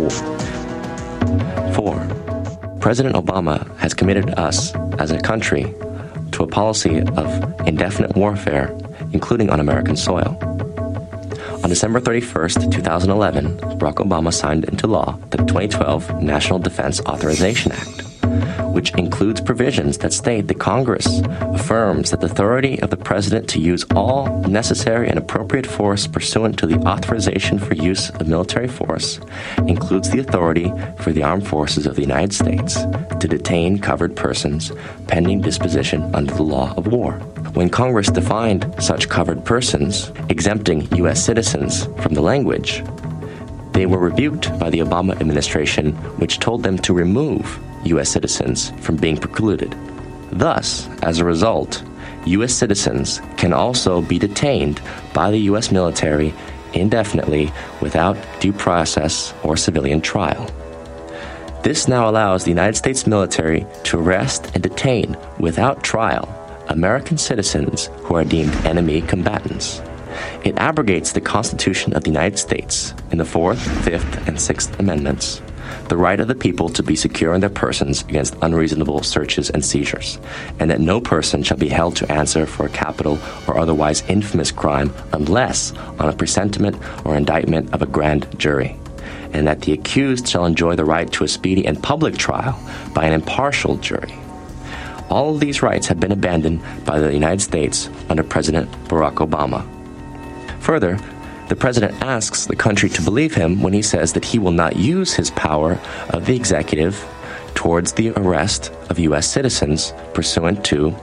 war. Four, President Obama has committed us as a country to a policy of indefinite warfare, including on American soil. On December thirty-first, two thousand eleven, Barack Obama signed into law the twenty twelve National Defense Authorization Act, which includes provisions that state that Congress affirms that the authority of the President to use all necessary and appropriate force pursuant to the authorization for use of military force includes the authority for the armed forces of the United States to detain covered persons pending disposition under the law of war. When Congress defined such covered persons, exempting U S citizens from the language, they were rebuked by the Obama administration, which told them to remove U S citizens from being precluded. Thus, as a result, U S citizens can also be detained by the U S military indefinitely without due process or civilian trial. This now allows the United States military to arrest and detain without trial American citizens who are deemed enemy combatants. It abrogates the Constitution of the United States in the Fourth, Fifth, and Sixth Amendments, the right of the people to be secure in their persons against unreasonable searches and seizures, and that no person shall be held to answer for a capital or otherwise infamous crime unless on a presentiment or indictment of a grand jury, and that the accused shall enjoy the right to a speedy and public trial by an impartial jury. All of these rights have been abandoned by the United States under President Barack Obama. Further, the president asks the country to believe him when he says that he will not use his power of the executive towards the arrest of U S citizens pursuant to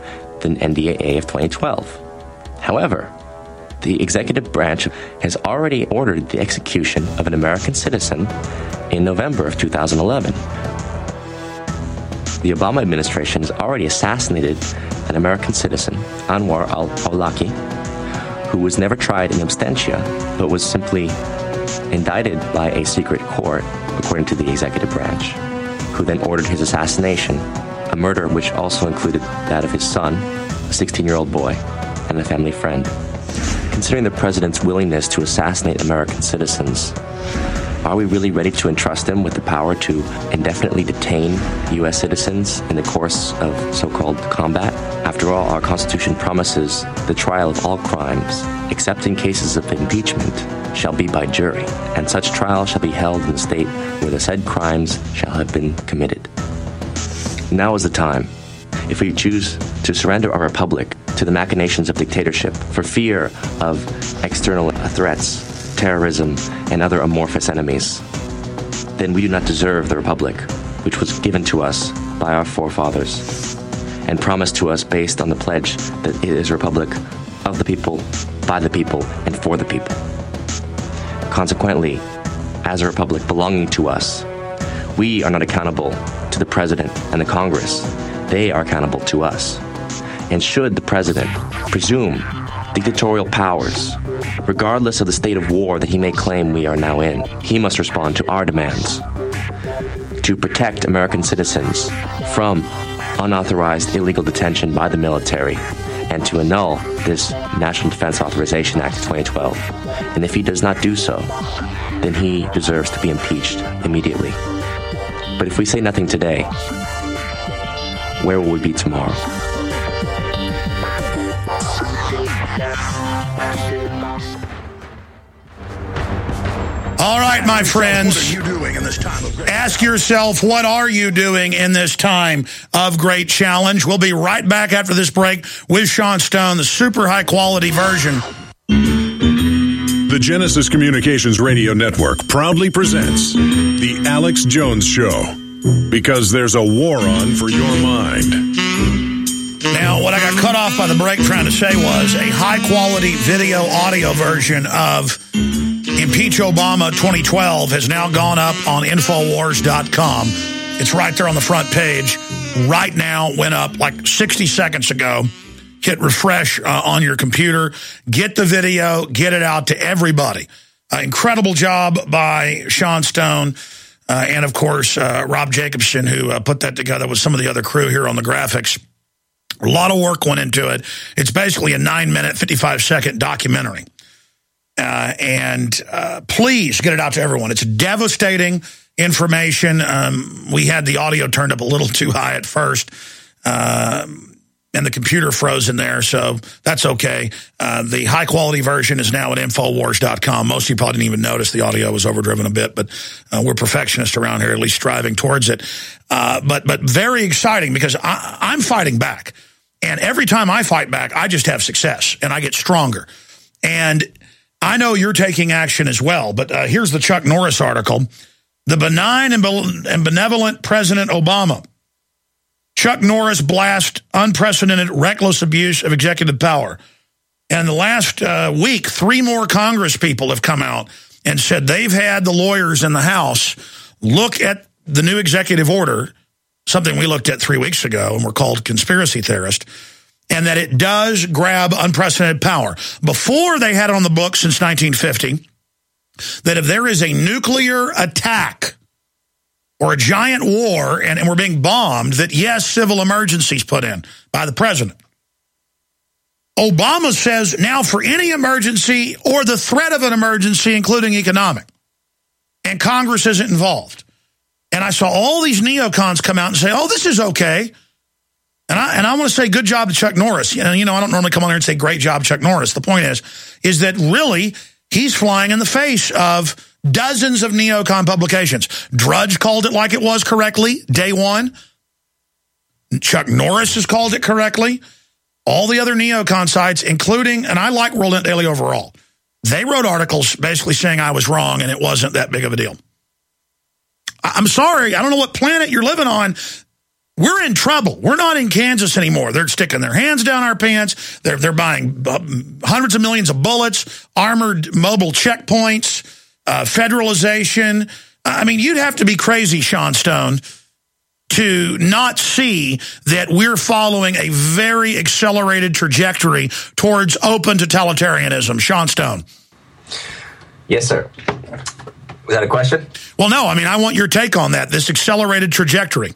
the N D A A of twenty twelve. However, the executive branch has already ordered the execution of an American citizen in November of two thousand eleven. The Obama administration has already assassinated an American citizen, Anwar al-Awlaki, who was never tried in absentia, but was simply indicted by a secret court, according to the executive branch, who then ordered his assassination, a murder which also included that of his son, a sixteen-year-old boy, and a family friend. Considering the president's willingness to assassinate American citizens, are we really ready to entrust him with the power to indefinitely detain U S citizens in the course of so-called combat? After all, our Constitution promises the trial of all crimes, except in cases of impeachment, shall be by jury, and such trial shall be held in the state where the said crimes shall have been committed. Now is the time. If we choose to surrender our republic to the machinations of dictatorship for fear of external threats, terrorism, and other amorphous enemies, then we do not deserve the republic, which was given to us by our forefathers and promised to us based on the pledge that it is a republic of the people, by the people, and for the people. Consequently, as a republic belonging to us, we are not accountable to the president and the Congress. They are accountable to us. And should the president presume dictatorial powers, regardless of the state of war that he may claim we are now in, he must respond to our demands to protect American citizens from unauthorized illegal detention by the military and to annul this National Defense Authorization Act of twenty twelve. And if he does not do so, then he deserves to be impeached immediately. But if we say nothing today, where will we be tomorrow? All right, my friends, what are you doing in this time of great ask yourself, what are you doing in this time of great challenge? We'll be right back after this break with Sean Stone, the super high-quality version. The Genesis Communications Radio Network proudly presents The Alex Jones Show, because there's a war on for your mind. Now, what I got cut off by the break trying to say was a high-quality video audio version of Impeach Obama twenty twelve has now gone up on Infowars dot com. It's right there on the front page. Right now, went up like sixty seconds ago. Hit refresh uh, on your computer. Get the video. Get it out to everybody. Uh, incredible job by Sean Stone. Uh, and, of course, uh, Rob Jacobson, who uh, put that together with some of the other crew here on the graphics. A lot of work went into it. It's basically a nine-minute, fifty-five second documentary. Uh, and uh, please get it out to everyone. It's devastating information. Um, we had the audio turned up a little too high at first, uh, and the computer froze in there, so that's okay. Uh, the high-quality version is now at Infowars dot com. Most of you probably didn't even notice the audio was overdriven a bit, but uh, we're perfectionists around here, at least striving towards it. Uh, but but very exciting, because I, I'm fighting back. And every time I fight back, I just have success, and I get stronger. And I know you're taking action as well, but uh, here's the Chuck Norris article. The benign and, be and benevolent President Obama. Chuck Norris blasts unprecedented reckless abuse of executive power. And in the last uh, week, three more Congress people have come out and said they've had the lawyers in the House look at the new executive order, something we looked at three weeks ago and were called conspiracy theorists, and that it does grab unprecedented power. Before, they had it on the books since nineteen fifty that if there is a nuclear attack or a giant war and, and we're being bombed, that yes, civil emergencies put in by the president. Obama says now for any emergency or the threat of an emergency, including economic, and Congress isn't involved. And I saw all these neocons come out and say, oh, this is okay. And I, and I want to say good job to Chuck Norris. You know, you know, I don't normally come on here and say great job, Chuck Norris. The point is, is that really he's flying in the face of dozens of neocon publications. Drudge called it like it was correctly, day one. Chuck Norris has called it correctly. All the other neocon sites, including, and I like World Net Daily overall, they wrote articles basically saying I was wrong and it wasn't that big of a deal. I'm sorry, I don't know what planet you're living on. we're in trouble. We're not in Kansas anymore. They're sticking their hands down our pants. They're, they're buying hundreds of millions of bullets, armored mobile checkpoints, uh, federalization. I mean, you'd have to be crazy, Sean Stone, to not see that we're following a very accelerated trajectory towards open totalitarianism. Sean Stone. Yes, sir. Was that a question? Well, no. I mean, I want your take on that, this accelerated trajectory.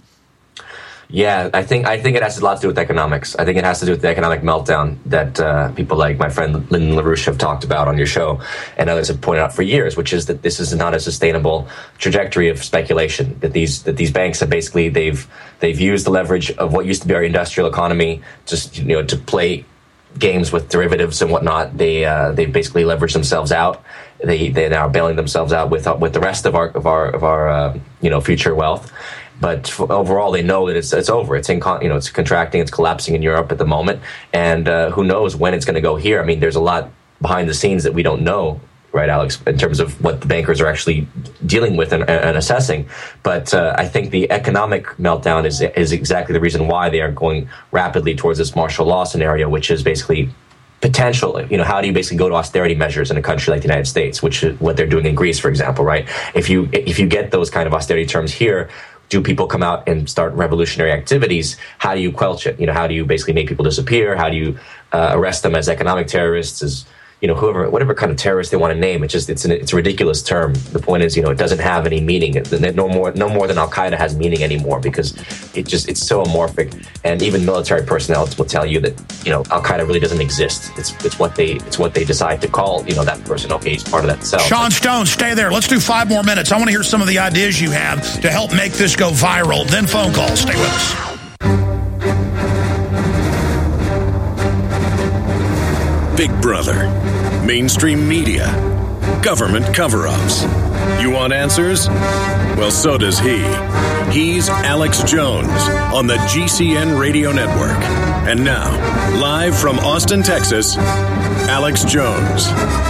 Yeah, I think I think it has a lot to do with economics. I think it has to do with the economic meltdown that uh, people like my friend Lyndon LaRouche have talked about on your show, and others have pointed out for years, which is that this is not a sustainable trajectory of speculation. That these that these banks have basically they've they've used the leverage of what used to be our industrial economy just you know to play games with derivatives and whatnot. They uh, they basically leveraged themselves out. They they now are bailing themselves out with uh, with the rest of our of our of our uh, you know future wealth. But for, overall, they know that it's it's over. It's in con, you know it's contracting. It's collapsing in Europe at the moment, and uh, who knows when it's going to go here? I mean, there's a lot behind the scenes that we don't know, right, Alex, in terms of what the bankers are actually dealing with and, and assessing. But uh, I think the economic meltdown is is exactly the reason why they are going rapidly towards this martial law scenario, which is basically potential. You know, how do you basically go to austerity measures in a country like the United States, which is what they're doing in Greece, for example, right? If you if you get those kind of austerity terms here, do people come out and start revolutionary activities? How do you quelch it? You know, how do you basically make people disappear? How do you uh, arrest them as economic terrorists, as you know, whoever, whatever kind of terrorist they want to name? It's just it's an, it's a ridiculous term. The point is, you know, it doesn't have any meaning. It, no more no more than Al Qaeda has meaning anymore because it just it's so amorphic. And even military personnel will tell you that you know Al Qaeda really doesn't exist. It's it's what they it's what they decide to call you know that person. Okay, he's part of that cell. Sean Stone, stay there. Let's do five more minutes. I want to hear some of the ideas you have to help make this go viral. Then phone calls. Stay with us. Big Brother, mainstream media, government cover-ups. You want answers? Well, so does he. He's Alex Jones on the G C N Radio Network. And now, live from Austin, Texas, Alex Jones.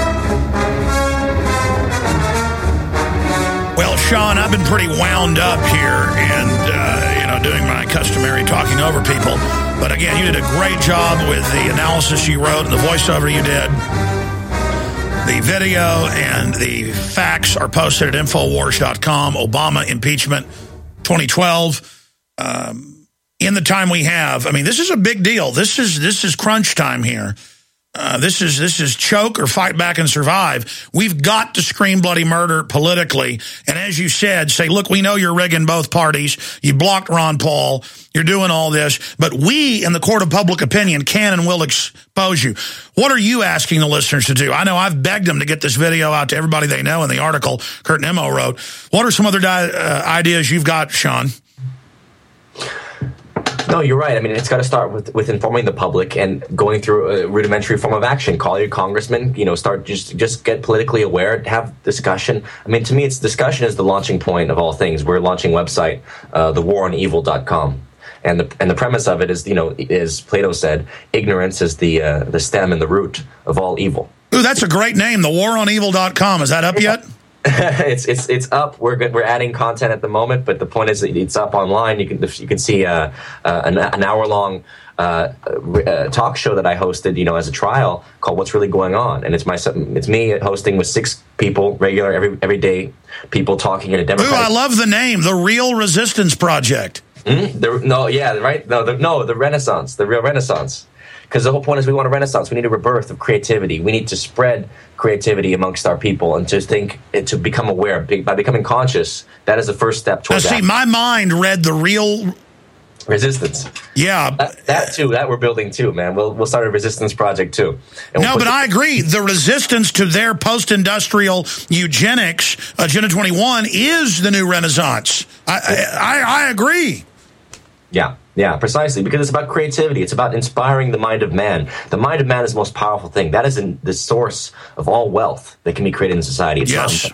Well, Sean, I've been pretty wound up here and, uh, you know, doing my customary talking over people. But again, you did a great job with the analysis you wrote and the voiceover you did. The video and the facts are posted at Infowars dot com. Obama impeachment twenty twelve. Um, in the time we have, I mean, this is a big deal. This is this is crunch time here. Uh, this is this is choke or fight back and survive. We've got to scream bloody murder politically. And as you said, say, look, we know you're rigging both parties. You blocked Ron Paul. You're doing all this. But we, in the court of public opinion, can and will expose you. What are you asking the listeners to do? I know I've begged them to get this video out to everybody they know in the article Kurt Nimmo wrote. What are some other di- uh, ideas you've got, Sean? No, you're right. I mean, it's got to start with, with informing the public and going through a rudimentary form of action. Call your congressman, you know, start just just get politically aware, have discussion. I mean, to me, it's discussion is the launching point of all things. We're launching a website, uh, the war on evil dot com. And the and the premise of it is, you know, as Plato said, ignorance is the uh, the stem and the root of all evil. Ooh, that's a great name, the war on evil dot com. Is that up yet? it's it's it's up. We're good. We're adding content at the moment, but the point is that it's up online. You can you can see uh, uh, an, an hour long uh, uh, talk show that I hosted, you know, as a trial called "What's Really Going On," and it's my it's me hosting with six people, regular every every day people talking in a Democratic. Ooh, I love the name, the Real Resistance Project. Mm-hmm. The, no, yeah, right. No, the, no, the Renaissance, the real Renaissance. Because the whole point is we want a renaissance. We need a rebirth of creativity. We need to spread creativity amongst our people and to think, to become aware. By becoming conscious, that is the first step towards that. See, my mind read the real resistance. Yeah. That, that too, that we're building too, man. We'll we'll start a resistance project too. And no, we'll but I agree. The resistance to their post-industrial eugenics, Agenda twenty-one, is the new renaissance. I I, I agree. Yeah. Yeah, precisely, because it's about creativity. It's about inspiring the mind of man. The mind of man is the most powerful thing. That is in the source of all wealth that can be created in society. It's yes. not,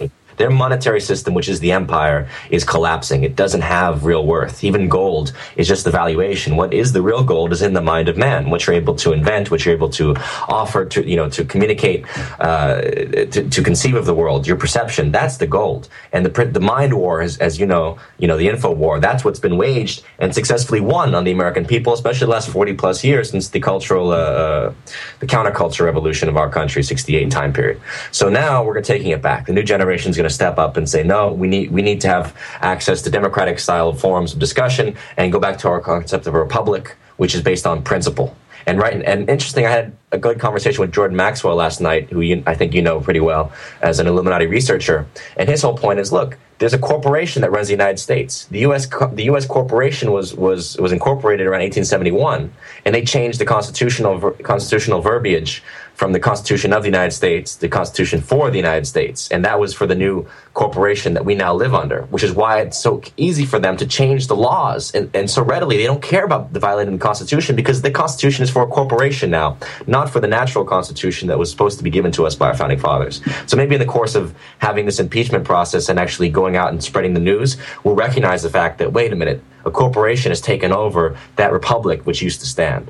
Their monetary system, which is the empire, is collapsing. It doesn't have real worth. Even gold is just the valuation. What is the real gold is in the mind of man. What you're able to invent, what you're able to offer, to you know, to communicate, uh, to, to conceive of the world, your perception. That's the gold. And the the mind war, as, as you know, you know, the info war. That's what's been waged and successfully won on the American people, especially the last forty plus years since the cultural, uh, the counterculture revolution of our country, sixty-eight time period. So now we're taking it back. The new generation is going to step up and say, no, we need we need to have access to democratic style forms of discussion and go back to our concept of a republic, which is based on principle. And right, and interesting, I had a good conversation with Jordan Maxwell last night, who you, I think you know pretty well as an Illuminati researcher. And his whole point is, look, there's a corporation that runs the United States. The U S the U S corporation was was was incorporated around eighteen seventy-one, and they changed the constitutional constitutional verbiage from the Constitution of the United States, the Constitution for the United States. And that was for the new corporation that we now live under, which is why it's so easy for them to change the laws. And, and so readily, they don't care about the violating the Constitution because the Constitution is for a corporation now, not for the natural Constitution that was supposed to be given to us by our founding fathers. So maybe in the course of having this impeachment process and actually going out and spreading the news, we'll recognize the fact that, wait a minute, a corporation has taken over that republic which used to stand.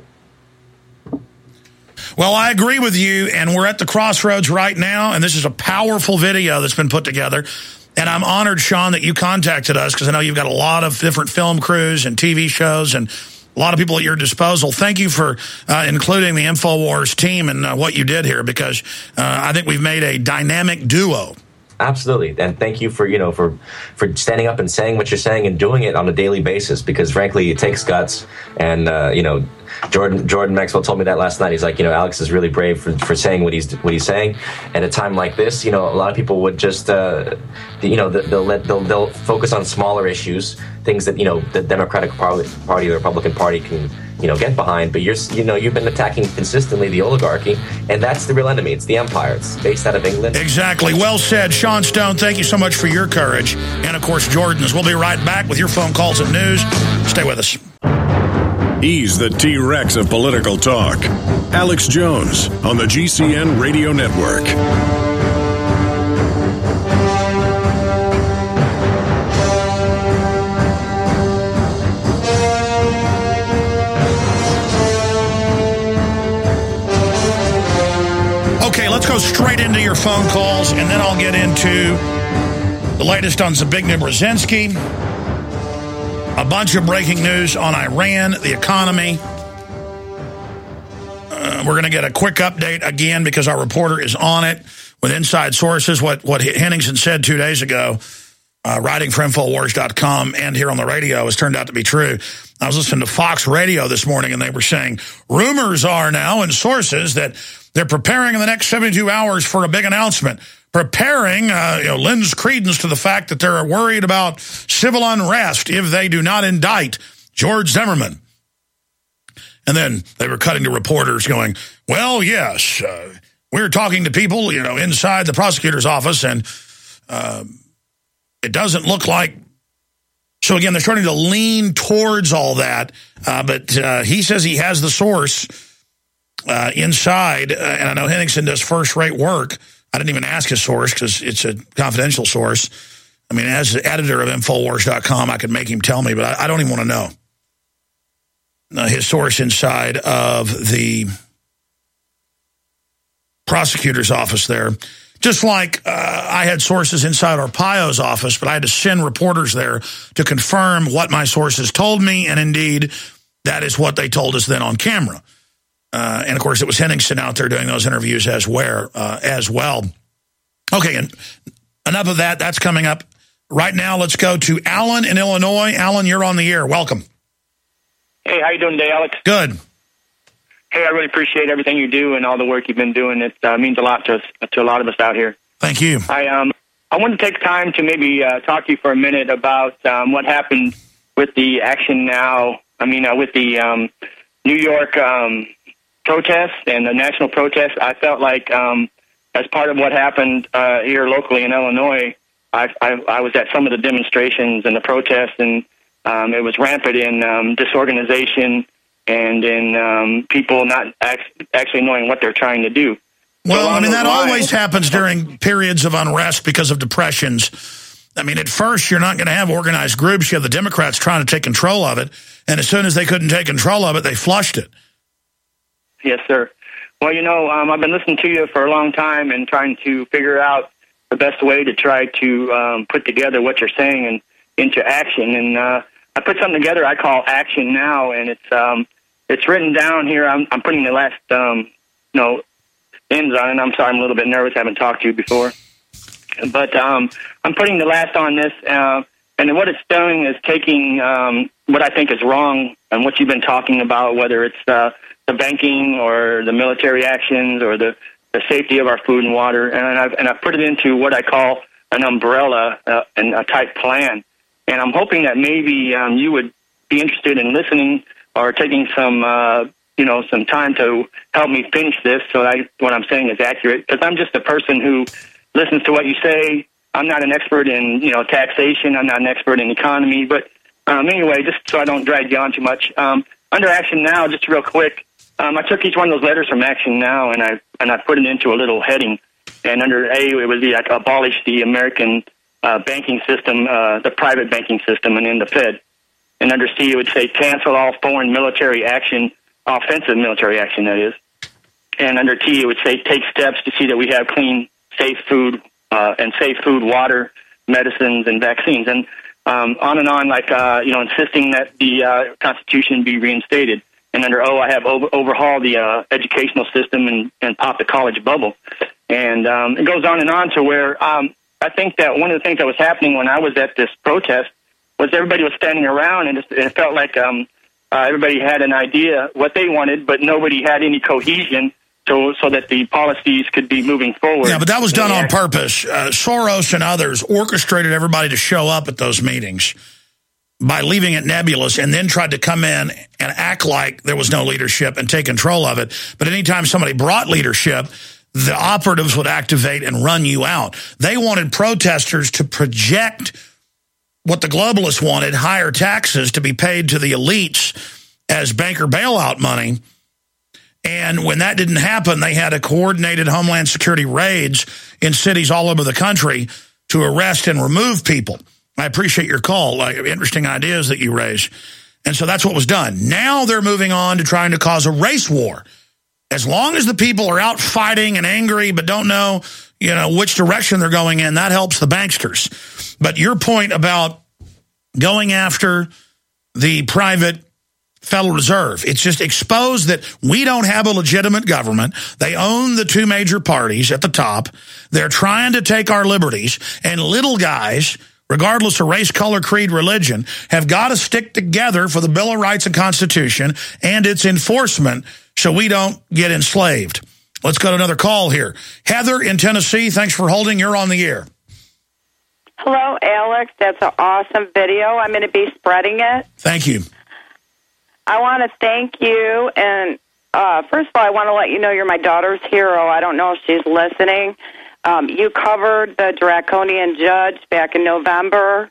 Well, I agree with you, and we're at the crossroads right now, and this is a powerful video that's been put together. And I'm honored, Sean, that you contacted us, because I know you've got a lot of different film crews and T V shows and a lot of people at your disposal. Thank you for uh, including the InfoWars team and uh, what you did here, because uh, I think we've made a dynamic duo. Absolutely, and thank you for you know for for standing up and saying what you're saying and doing it on a daily basis, because frankly it takes guts. And uh, you know Jordan Jordan Maxwell told me that last night. He's like, you know Alex is really brave for, for saying what he's what he's saying. At a time like this, you know a lot of people would just uh, you know they'll let they'll, they'll focus on smaller issues, things that you know the Democratic Party, Party the Republican Party can you know get behind. But you're you know you've been attacking consistently the oligarchy, and that's the real enemy. It's the empire. It's based out of England. Exactly. Well said, Sean Stone. Thank you so much for your courage, and of course Jordan's. We'll be right back with your phone calls and news. Stay with us. He's the T-Rex of political talk. Alex Jones on the G C N Radio Network. Okay, let's go straight into your phone calls, and then I'll get into the latest on Zbigniew Brzezinski, a bunch of breaking news on Iran, the economy. Uh, we're going to get a quick update again because our reporter is on it with inside sources. What, what Henningsen said two days ago, uh, writing for Infowars dot com and here on the radio, has turned out to be true. I was listening to Fox Radio this morning, and they were saying rumors are now and sources that they're preparing in the next seventy-two hours for a big announcement. Preparing, uh, you know, lends credence to the fact that they're worried about civil unrest if they do not indict George Zimmerman. And then they were cutting to reporters going, well, yes, uh, we're talking to people, you know, inside the prosecutor's office, and uh, it doesn't look like. So again, they're starting to lean towards all that, uh, but uh, he says he has the source uh, inside, uh, and I know Henningsen does first-rate work. I didn't even ask his source because it's a confidential source. I mean, as the editor of Infowars dot com, I could make him tell me, but I, I don't even want to know. Uh, his source inside of the prosecutor's office there. Just like uh, I had sources inside Arpaio's office, but I had to send reporters there to confirm what my sources told me, and indeed, that is what they told us then on camera. Uh, and, of course, it was Henningsen out there doing those interviews as, where, uh, as well. Okay, and enough of that. That's coming up. Right now, let's go to Alan in Illinois. Alan, you're on the air. Welcome. Hey, how you doing today, Alex? Good. Hey, I really appreciate everything you do and all the work you've been doing. It uh, means a lot to us, to a lot of us out here. Thank you. I um I wanted to take time to maybe uh, talk to you for a minute about um, what happened with the Action Now. I mean, uh, with the um, New York um, protest and the national protest. I felt like um, as part of what happened uh, here locally in Illinois, I, I, I was at some of the demonstrations and the protests, and um, it was rampant in um, disorganization and in um, people not act- actually knowing what they're trying to do. Well, I mean, that always happens during periods of unrest because of depressions. I mean, at first, you're not going to have organized groups. You have the Democrats trying to take control of it, and as soon as they couldn't take control of it, they flushed it. Yes, sir. Well, you know, um, I've been listening to you for a long time and trying to figure out the best way to try to um, put together what you're saying and into action. And uh, I put something together I call Action Now, and it's um, it's written down here. I'm, I'm putting the last, um, you know, ends on it. I'm sorry, I'm a little bit nervous. I haven't talked to you before. But um, I'm putting the last on this, uh, and what it's doing is taking um, what I think is wrong and what you've been talking about, whether it's uh, the banking or the military actions or the, the safety of our food and water, and I've, and I've put it into what I call an umbrella uh, and a type plan. And I'm hoping that maybe um, you would be interested in listening or taking some, uh, you know, some time to help me finish this so that I, what I'm saying is accurate, because I'm just a person who listens to what you say. I'm not an expert in, you know, taxation. I'm not an expert in economy. But um, anyway, just so I don't drag you on too much, um, under Action Now, just real quick, um, I took each one of those letters from Action Now and I and I put it into a little heading. And under A, it would be like abolish the American uh, banking system, uh, the private banking system, and then the Fed. And under C, it would say cancel all foreign military action, offensive military action, that is. And under T, it would say take steps to see that we have clean, safe food uh, and safe food, water, medicines, and vaccines, and um, on and on, like, uh, you know, insisting that the uh, Constitution be reinstated. And under O, I have over- overhaul the uh, educational system and, and pop the college bubble. And um, it goes on and on to where um, I think that one of the things that was happening when I was at this protest was everybody was standing around, and it felt like um, uh, everybody had an idea what they wanted, but nobody had any cohesion so so that the policies could be moving forward. Yeah, but that was done on purpose. Uh, Soros and others orchestrated everybody to show up at those meetings by leaving it nebulous, and then tried to come in and act like there was no leadership and take control of it. But anytime somebody brought leadership, the operatives would activate and run you out. They wanted protesters to project what the globalists wanted, higher taxes to be paid to the elites as banker bailout money. And when that didn't happen, they had a coordinated Homeland Security raids in cities all over the country to arrest and remove people. I appreciate your call, like interesting ideas that you raise. And so that's what was done. Now they're moving on to trying to cause a race war. As long as the people are out fighting and angry but don't know, you know, which direction they're going in, that helps the banksters. But your point about going after the private Federal Reserve, it's just exposed that we don't have a legitimate government. They own the two major parties at the top. They're trying to take our liberties, and little guys, regardless of race, color, creed, religion, have got to stick together for the Bill of Rights and Constitution and its enforcement so we don't get enslaved. Let's go to another call here. Heather in Tennessee, thanks for holding. You're on the air. Hello, Alex. That's an awesome video. I'm going to be spreading it. Thank you. I want to thank you. And uh, first of all, I want to let you know you're my daughter's hero. I don't know if she's listening. Um, you covered the draconian judge back in November.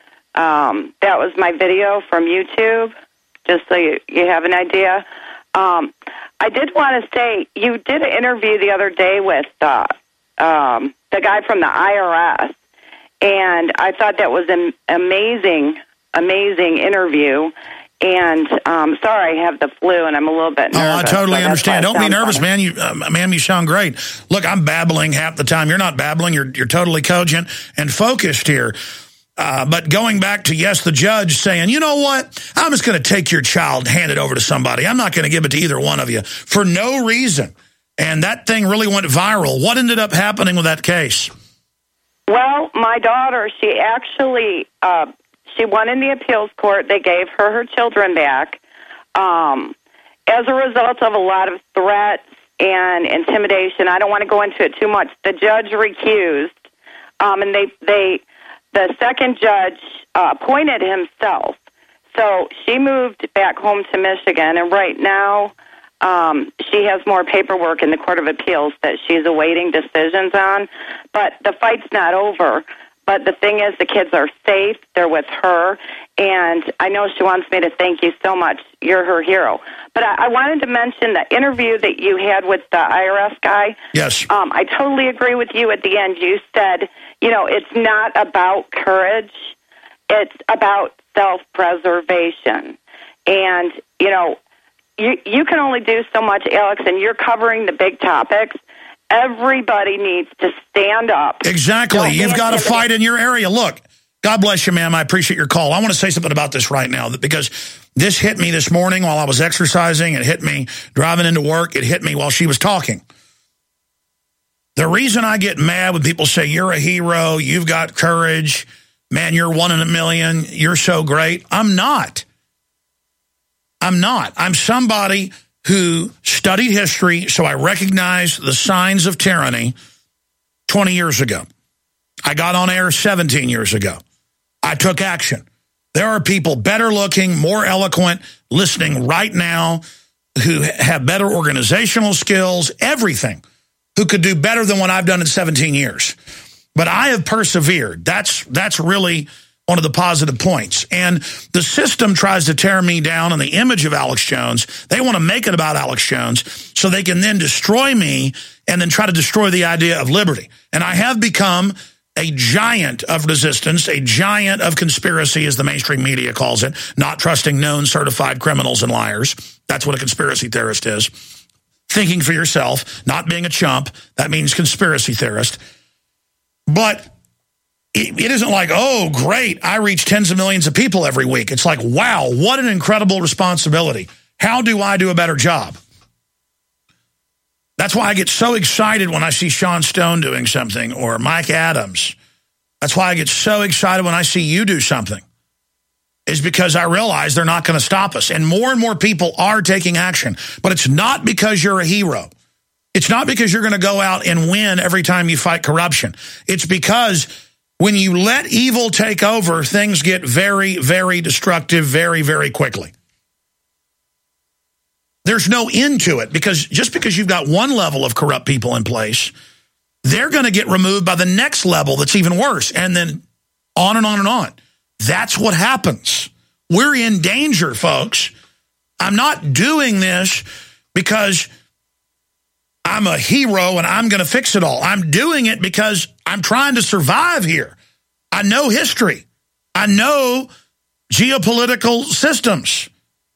Um, that was my video from YouTube, just so you, you have an idea. Um, I did want to say, you did an interview the other day with uh, um, the guy from the I R S, and I thought that was an amazing, amazing interview. And um, sorry, I have the flu, and I'm a little bit nervous. Oh, I totally so understand. Don't be nervous, funny. man. You, uh, ma'am, you sound great. Look, I'm babbling half the time. You're not babbling. You're you're totally cogent and focused here. Uh, but going back to, yes, the judge saying, you know what? I'm just going to take your child and hand it over to somebody. I'm not going to give it to either one of you for no reason. And that thing really went viral. What ended up happening with that case? Well, my daughter, she actually... Uh, She won in the appeals court. They gave her her children back. Um, as a result of a lot of threats and intimidation, I don't want to go into it too much. The judge recused, um, and they they the second judge uh, appointed himself. So she moved back home to Michigan, and right now um, she has more paperwork in the Court of Appeals that she's awaiting decisions on. But the fight's not over. But the thing is, the kids are safe. They're with her. And I know she wants me to thank you so much. You're her hero. But I, I wanted to mention the interview that you had with the I R S guy. Yes. Um, I totally agree with you at the end. You said, you know, it's not about courage. It's about self-preservation. And, you know, you, you can only do so much, Alex, and you're covering the big topics. Everybody needs to stand up. Exactly. Don't You've be got to intimidated. fight in your area. Look, God bless you, ma'am. I appreciate your call. I want to say something about this right now because this hit me this morning while I was exercising. It hit me driving into work. It hit me while she was talking. The reason I get mad when people say, you're a hero, you've got courage, man, you're one in a million, you're so great. I'm not. I'm not. I'm somebody who studied history, so I recognize the signs of tyranny twenty years ago. I got on air seventeen years ago. I took action. There are people better looking, more eloquent, listening right now, who have better organizational skills, everything, who could do better than what I've done in seventeen years. But I have persevered. That's, that's really one of the positive points. And the system tries to tear me down on the image of Alex Jones. They want to make it about Alex Jones so they can then destroy me and then try to destroy the idea of liberty. And I have become a giant of resistance, a giant of conspiracy, as the mainstream media calls it, not trusting known certified criminals and liars. That's what a conspiracy theorist is. Thinking for yourself, not being a chump. That means conspiracy theorist. But it, it isn't like, oh, great, I reach tens of millions of people every week. It's like, wow, what an incredible responsibility. How do I do a better job? That's why I get so excited when I see Sean Stone doing something or Mike Adams. That's why I get so excited when I see you do something. Is because I realize they're not going to stop us. And more and more people are taking action. But it's not because you're a hero. It's not because you're going to go out and win every time you fight corruption. It's because when you let evil take over, things get very, very destructive very, very quickly. There's no end to it because just because you've got one level of corrupt people in place, they're going to get removed by the next level that's even worse. And then on and on and on. That's what happens. We're in danger, folks. I'm not doing this because I'm a hero and I'm going to fix it all. I'm doing it because I'm trying to survive here. I know history. I know geopolitical systems.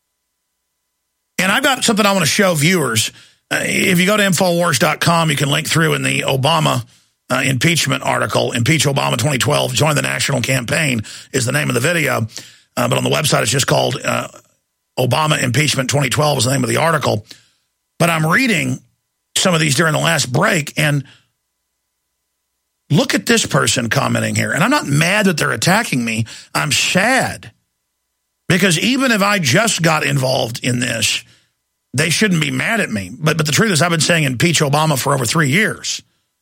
And I've got something I want to show viewers. Uh, if you go to Infowars dot com, you can link through in the Obama uh, impeachment article, Impeach Obama twenty twelve, Join the National Campaign is the name of the video. Uh, but on the website, it's just called uh, Obama Impeachment twenty twelve is the name of the article. But I'm reading some of these during the last break, and look at this person commenting here. And I'm not mad that they're attacking me. I'm sad. Because even if I just got involved in this, they shouldn't be mad at me. But but the truth is, I've been saying impeach Obama for over three years.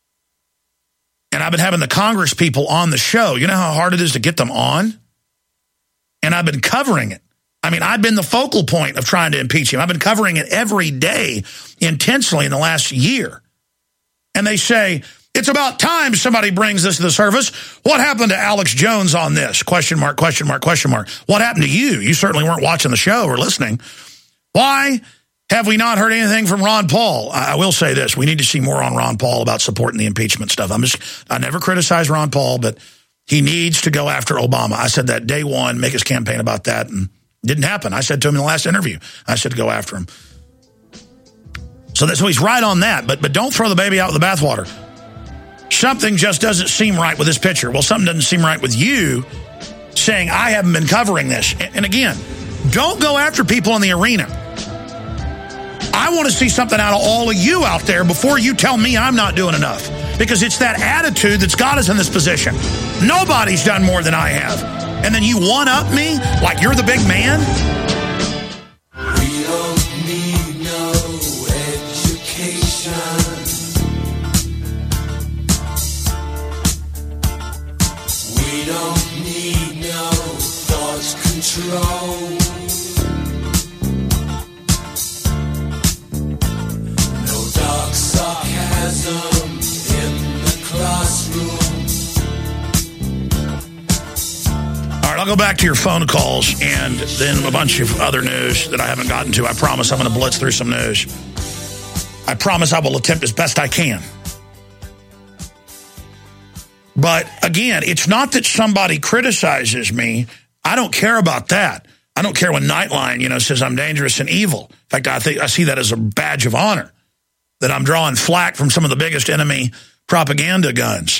And I've been having the Congress people on the show. You know how hard it is to get them on? And I've been covering it. I mean, I've been the focal point of trying to impeach him. I've been covering it every day intensely in the last year. And they say, it's about time somebody brings this to the surface. What happened to Alex Jones on this? Question mark, question mark, question mark. What happened to you? You certainly weren't watching the show or listening. Why have we not heard anything from Ron Paul? I will say this. We need to see more on Ron Paul about supporting the impeachment stuff. I'm just, I never criticized Ron Paul, but he needs to go after Obama. I said that day one, make his campaign about that, and it didn't happen. I said to him in the last interview, I said to go after him. So, that, so he's right on that, but but don't throw the baby out with the bathwater. Something just doesn't seem right with this picture. Well, something doesn't seem right with you saying, I haven't been covering this. And again, don't go after people in the arena. I want to see something out of all of you out there before you tell me I'm not doing enough. Because it's that attitude that's got us in this position. Nobody's done more than I have. And then you one-up me like you're the big man? We don't need no education. We don't need no thought control. No dark sarcasm in the classroom. I'll go back to your phone calls and then a bunch of other news that I haven't gotten to. I promise I'm going to blitz through some news. I promise I will attempt as best I can. But again, it's not that somebody criticizes me. I don't care about that. I don't care when Nightline, you know, says I'm dangerous and evil. In fact, I think I see that as a badge of honor, that I'm drawing flack from some of the biggest enemy propaganda guns.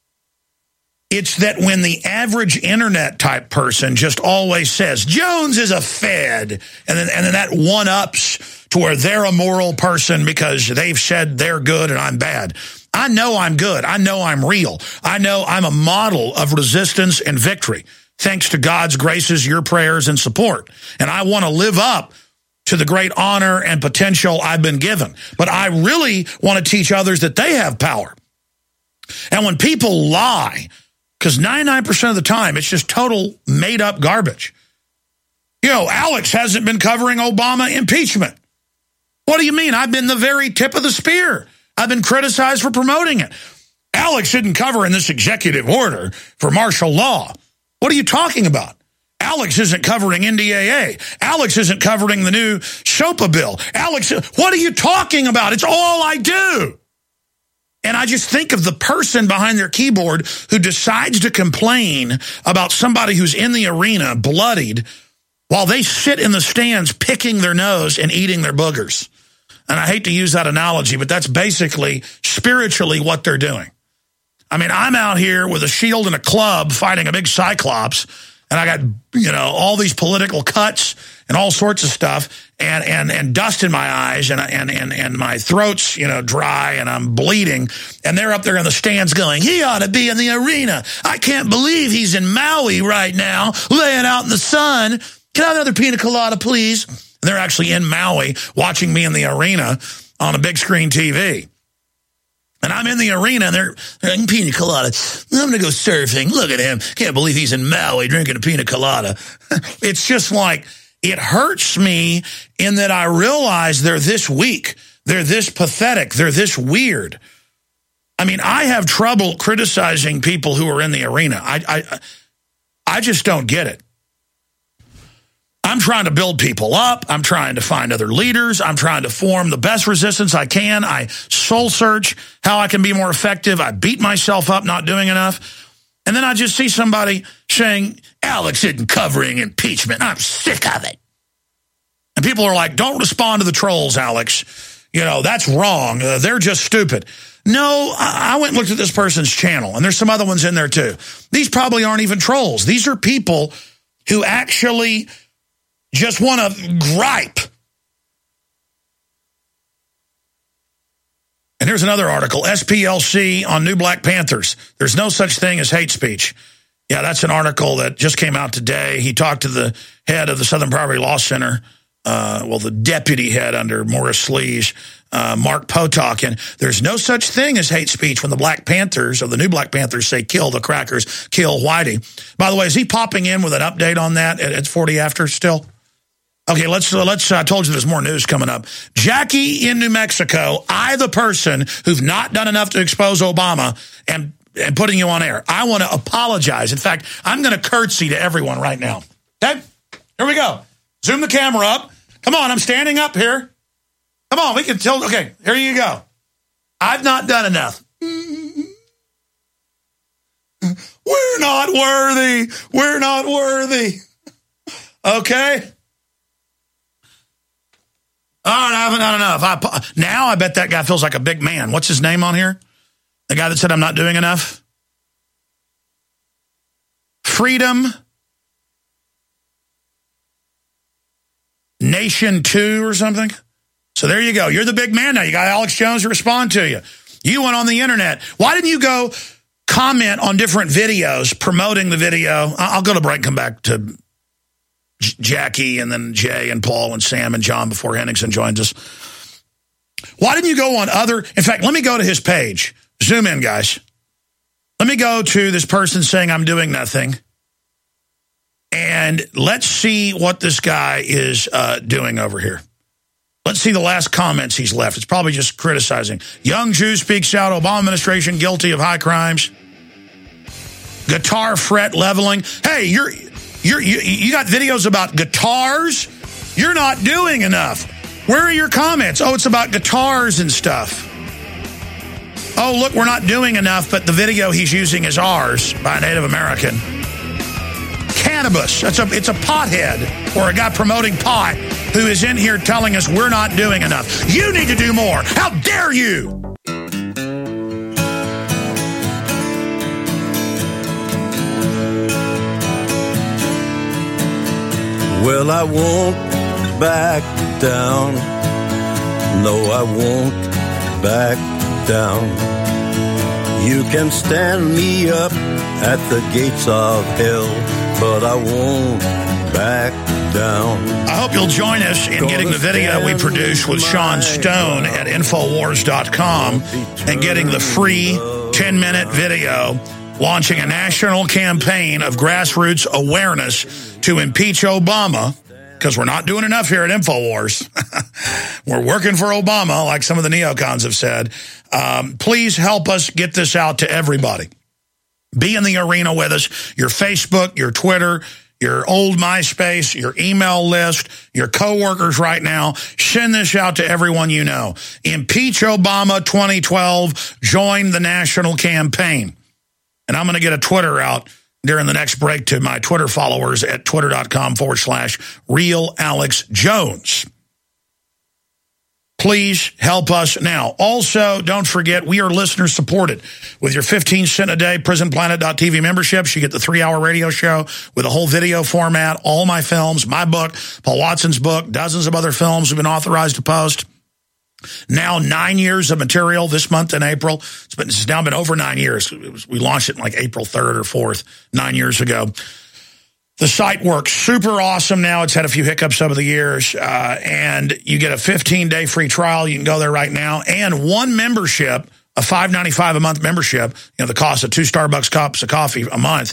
It's that when the average internet type person just always says, Jones is a Fed, and then, and then that one-ups to where they're a moral person because they've said they're good and I'm bad. I know I'm good. I know I'm real. I know I'm a model of resistance and victory, thanks to God's graces, your prayers, and support. And I want to live up to the great honor and potential I've been given. But I really want to teach others that they have power. And when people lie, because ninety-nine percent of the time, it's just total made-up garbage. You know, Alex hasn't been covering Obama impeachment. What do you mean? I've been the very tip of the spear. I've been criticized for promoting it. Alex didn't cover in this executive order for martial law. What are you talking about? Alex isn't covering N D A A. Alex isn't covering the new SHOPA bill. Alex, what are you talking about? It's all I do. And I just think of the person behind their keyboard who decides to complain about somebody who's in the arena bloodied while they sit in the stands picking their nose and eating their boogers. And I hate to use that analogy, but that's basically spiritually what they're doing. I mean, I'm out here with a shield and a club fighting a big cyclops, and I got, you know, all these political cuts and all sorts of stuff, and and and dust in my eyes, and and and and my throat's, you know, dry, and I'm bleeding, and they're up there in the stands going, he ought to be in the arena. I can't believe he's in Maui right now, laying out in the sun. Can I have another pina colada, please? And they're actually in Maui watching me in the arena on a big screen T V. And I'm in the arena, and they're, they're eating pina colada. I'm going to go surfing. Look at him. Can't believe he's in Maui drinking a pina colada. It's just like, it hurts me in that I realize they're this weak. They're this pathetic. They're this weird. I mean, I have trouble criticizing people who are in the arena. I, I, I just don't get it. I'm trying to build people up. I'm trying to find other leaders. I'm trying to form the best resistance I can. I soul search how I can be more effective. I beat myself up not doing enough. And then I just see somebody saying, Alex isn't covering impeachment. I'm sick of it. And people are like, don't respond to the trolls, Alex. You know, that's wrong. Uh, they're just stupid. No, I went and looked at this person's channel, and there's some other ones in there too. These probably aren't even trolls. These are people who actually just want to gripe. And here's another article, S P L C on New Black Panthers. There's no such thing as hate speech. Yeah, that's an article that just came out today. He talked to the head of the Southern Poverty Law Center, uh, well, the deputy head under Morris Slees, uh, Mark Potok, and there's no such thing as hate speech when the Black Panthers, or the New Black Panthers, say kill the crackers, kill Whitey. By the way, is he popping in with an update on that at, at forty after still? Okay, let's, uh, let's, uh, I told you there's more news coming up. Jackie in New Mexico, I, the person who've not done enough to expose Obama and, and putting you on air, I want to apologize. In fact, I'm going to curtsy to everyone right now. Okay? Here we go. Zoom the camera up. Come on, I'm standing up here. Come on, we can tell. Okay, here you go. I've not done enough. We're not worthy. We're not worthy. Okay? All right, I haven't done enough. I, now I bet that guy feels like a big man. What's his name on here? The guy that said I'm not doing enough? Freedom Nation two or something? So there you go. You're the big man now. You got Alex Jones to respond to you. You went on the internet. Why didn't you go comment on different videos promoting the video? I'll go to break and come back to Jackie and then Jay and Paul and Sam and John before Henningsen joins us. Why didn't you go on other... In fact, let me go to his page. Zoom in, guys. Let me go to this person saying I'm doing nothing. And let's see what this guy is uh, doing over here. Let's see the last comments he's left. It's probably just criticizing. Young Jew speaks out, Obama administration guilty of high crimes. Guitar fret leveling. Hey, you're... You're, you you got videos about guitars. You're not doing enough. Where are your comments? Oh, it's about guitars and stuff. Oh, look, we're not doing enough, but the video he's using is ours by a Native American. Cannabis. It's a, it's a pothead or a guy promoting pot who is in here telling us we're not doing enough. You need to do more. How dare you? Well, I won't back down. No, I won't back down. You can stand me up at the gates of hell, but I won't back down. I hope you'll join us in getting the video we produced with Sean Stone at Infowars dot com and getting the free ten-minute video launching a national campaign of grassroots awareness to impeach Obama, because we're not doing enough here at Infowars. We're working for Obama, like some of the neocons have said. Um, please help us get this out to everybody. Be in the arena with us. Your Facebook, your Twitter, your old MySpace, your email list, your coworkers right now. Send this out to everyone you know. Impeach Obama twenty twelve. Join the national campaign. And I'm going to get a Twitter out during the next break to my Twitter followers at twitter.com forward slash real Alex Jones. Please help us now. Also, don't forget, we are listener supported. With your fifteen cent a day prison planet dot t v memberships, you get the three-hour radio show with a whole video format, all my films, my book, Paul Watson's book, dozens of other films we've been authorized to post. Now nine years of material this month in April. It's been, it's now been over nine years. It was, we launched it in like April third or fourth, nine years ago. The site works super awesome now. It's had a few hiccups over the years. Uh, and you get a fifteen-day free trial. You can go there right now. And one membership, a five ninety-five a month membership, you know, the cost of two Starbucks cups of coffee a month,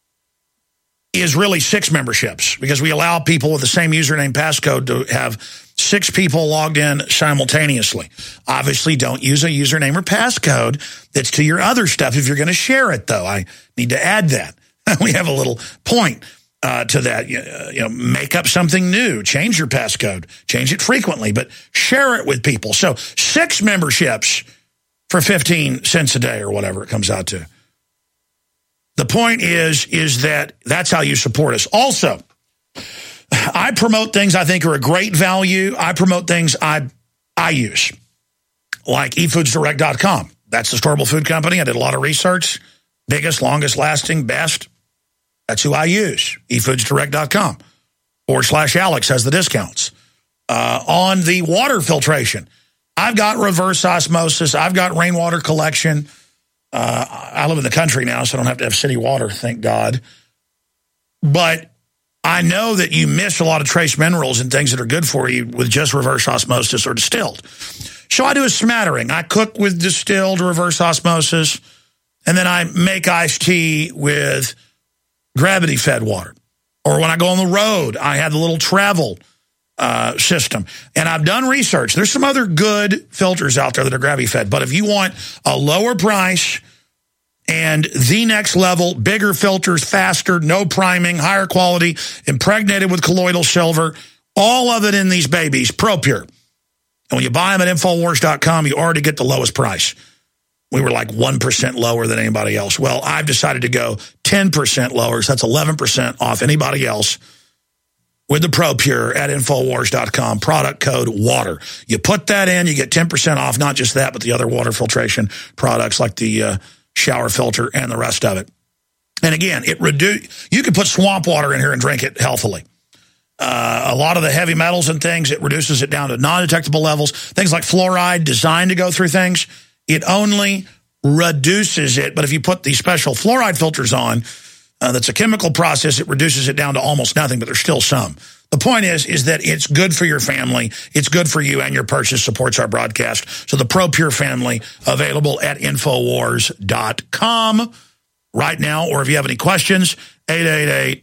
is really six memberships, because we allow people with the same username passcode to have six people logged in simultaneously. Obviously, don't use a username or passcode that's to your other stuff if you're going to share it, though. I need to add that. We have a little point uh, to that. You, uh, you know, make up something new. Change your passcode. Change it frequently, but share it with people. So six memberships for fifteen cents a day or whatever it comes out to. The point is, is that that's how you support us. Also, I promote things I think are a great value. I promote things I I use, like e foods direct dot com. That's the storable food company. I did a lot of research. Biggest, longest lasting, best. That's who I use. e foods direct dot com. Forward slash Alex has the discounts. Uh, on the water filtration, I've got reverse osmosis. I've got rainwater collection. Uh, I live in the country now, so I don't have to have city water, thank God. But I know that you miss a lot of trace minerals and things that are good for you with just reverse osmosis or distilled. So I do a smattering. I cook with distilled reverse osmosis, and then I make iced tea with gravity-fed water. Or when I go on the road, I have the little travel uh, system. And I've done research. There's some other good filters out there that are gravity-fed. But if you want a lower price and the next level, bigger filters, faster, no priming, higher quality, impregnated with colloidal silver, all of it in these babies, ProPure. And when you buy them at Infowars dot com, you already get the lowest price. We were like one percent lower than anybody else. Well, I've decided to go ten percent lower, so that's eleven percent off anybody else with the ProPure at Infowars dot com, product code WATER. You put that in, you get ten percent off, not just that, but the other water filtration products like the uh, shower filter and the rest of it. And again, it reduce. You can put swamp water in here and drink it healthily. Uh, a lot of the heavy metals and things, it reduces it down to non-detectable levels. Things like fluoride designed to go through things, it only reduces it. But if you put these special fluoride filters on, uh, that's a chemical process, it reduces it down to almost nothing, but there's still some. The point is, is that it's good for your family. It's good for you, and your purchase supports our broadcast. So the ProPure family, available at Infowars dot com right now. Or if you have any questions, eight eight eight,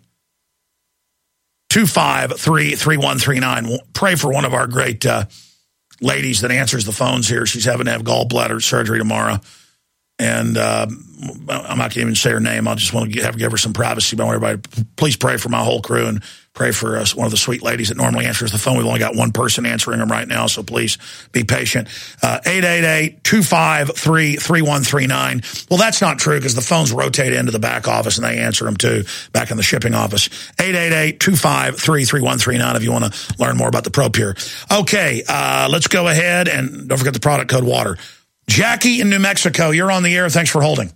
two five three, three one three nine. Pray for one of our great uh, ladies that answers the phones here. She's having to have gallbladder surgery tomorrow. And uh, I'm not going to even say her name. I just want to have, give her some privacy. But everybody, please pray for my whole crew and pray for us. One of the sweet ladies that normally answers the phone. We've only got one person answering them right now, so please be patient. Uh, eight eight eight, two five three, three one three nine. Well, that's not true because the phones rotate into the back office and they answer them too back in the shipping office. eight eight eight, two five three, three one three nine if you want to learn more about the ProPure. Okay, uh, let's go ahead and don't forget the product code WATER. Jackie in New Mexico, you're on the air. Thanks for holding.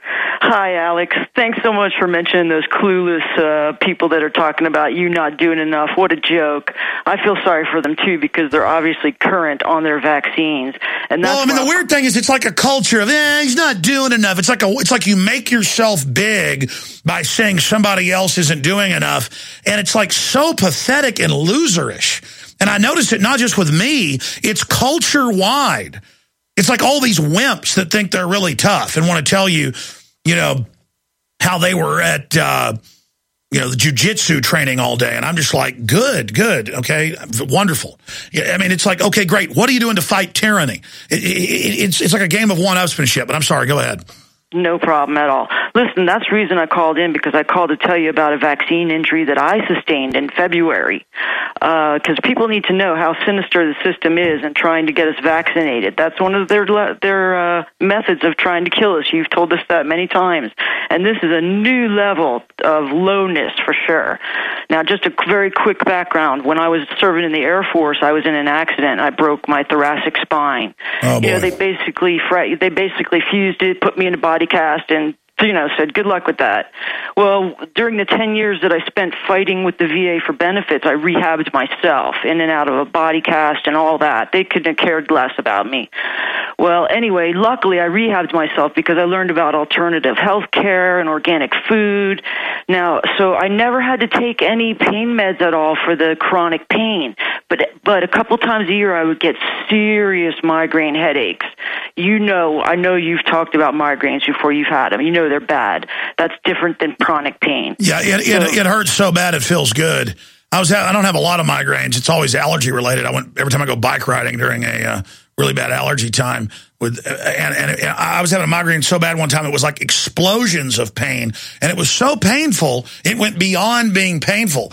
Hi, Alex. Thanks so much for mentioning those clueless uh, people that are talking about you not doing enough. What a joke. I feel sorry for them, too, because they're obviously current on their vaccines. And that's well, I mean, the weird thing is it's like a culture of, eh, he's not doing enough. It's like a, it's like you make yourself big by saying somebody else isn't doing enough. And it's like so pathetic and loserish. And I notice it not just with me, it's culture-wide. It's like all these wimps that think they're really tough and want to tell you, you know, how they were at, uh, you know, the jiu-jitsu training all day. And I'm just like, good, good, okay, wonderful. Yeah, I mean, it's like, okay, great. What are you doing to fight tyranny? It, it, it's, it's like a game of one-upsmanship, but I'm sorry, go ahead. No problem at all. Listen, that's the reason I called in, because I called to tell you about a vaccine injury that I sustained in February. Because uh, people need to know how sinister the system is in trying to get us vaccinated. That's one of their their uh, methods of trying to kill us. You've told us that many times. And this is a new level of lowness for sure. Now, just a very quick background. When I was serving in the Air Force, I was in an accident. I broke my thoracic spine. Oh, boy. You know, they basically they basically fused it, put me in a body cast, and you know, said, good luck with that. Well, during the ten years that I spent fighting with the V A for benefits, I rehabbed myself in and out of a body cast and all that. They couldn't have cared less about me. Well, anyway, luckily I rehabbed myself because I learned about alternative health care and organic food. Now, so I never had to take any pain meds at all for the chronic pain. But but a couple times a year I would get serious migraine headaches. You know, I know you've talked about migraines before you've had them. You know they're bad. That's different than chronic pain. Yeah, it, so, it, it hurts so bad it feels good. I was I don't have a lot of migraines. It's always allergy related. I went every time I go bike riding during a uh, really bad allergy time with, and, and, and I was having a migraine so bad one time it was like explosions of pain, and it was so painful it went beyond being painful.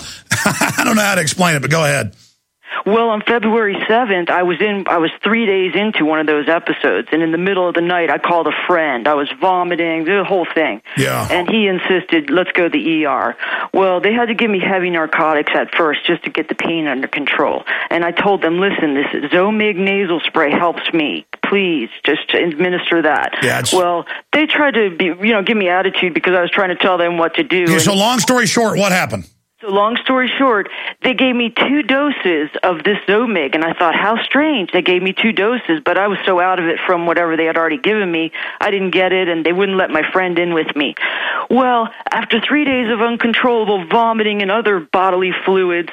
I don't know how to explain it, but go ahead. Well, on February seventh, I was in. I was three days into one of those episodes, and in the middle of the night, I called a friend. I was vomiting, the whole thing. Yeah. And he insisted, let's go to the E R. Well, they had to give me heavy narcotics at first just to get the pain under control. And I told them, listen, this Zomig nasal spray helps me. Please, just administer that. Yeah, well, they tried to be, you know, give me attitude because I was trying to tell them what to do. Okay, so long story short, what happened? So long story short, they gave me two doses of this Zomig, and I thought, how strange. They gave me two doses, but I was so out of it from whatever they had already given me, I didn't get it, and they wouldn't let my friend in with me. Well, after three days of uncontrollable vomiting and other bodily fluids,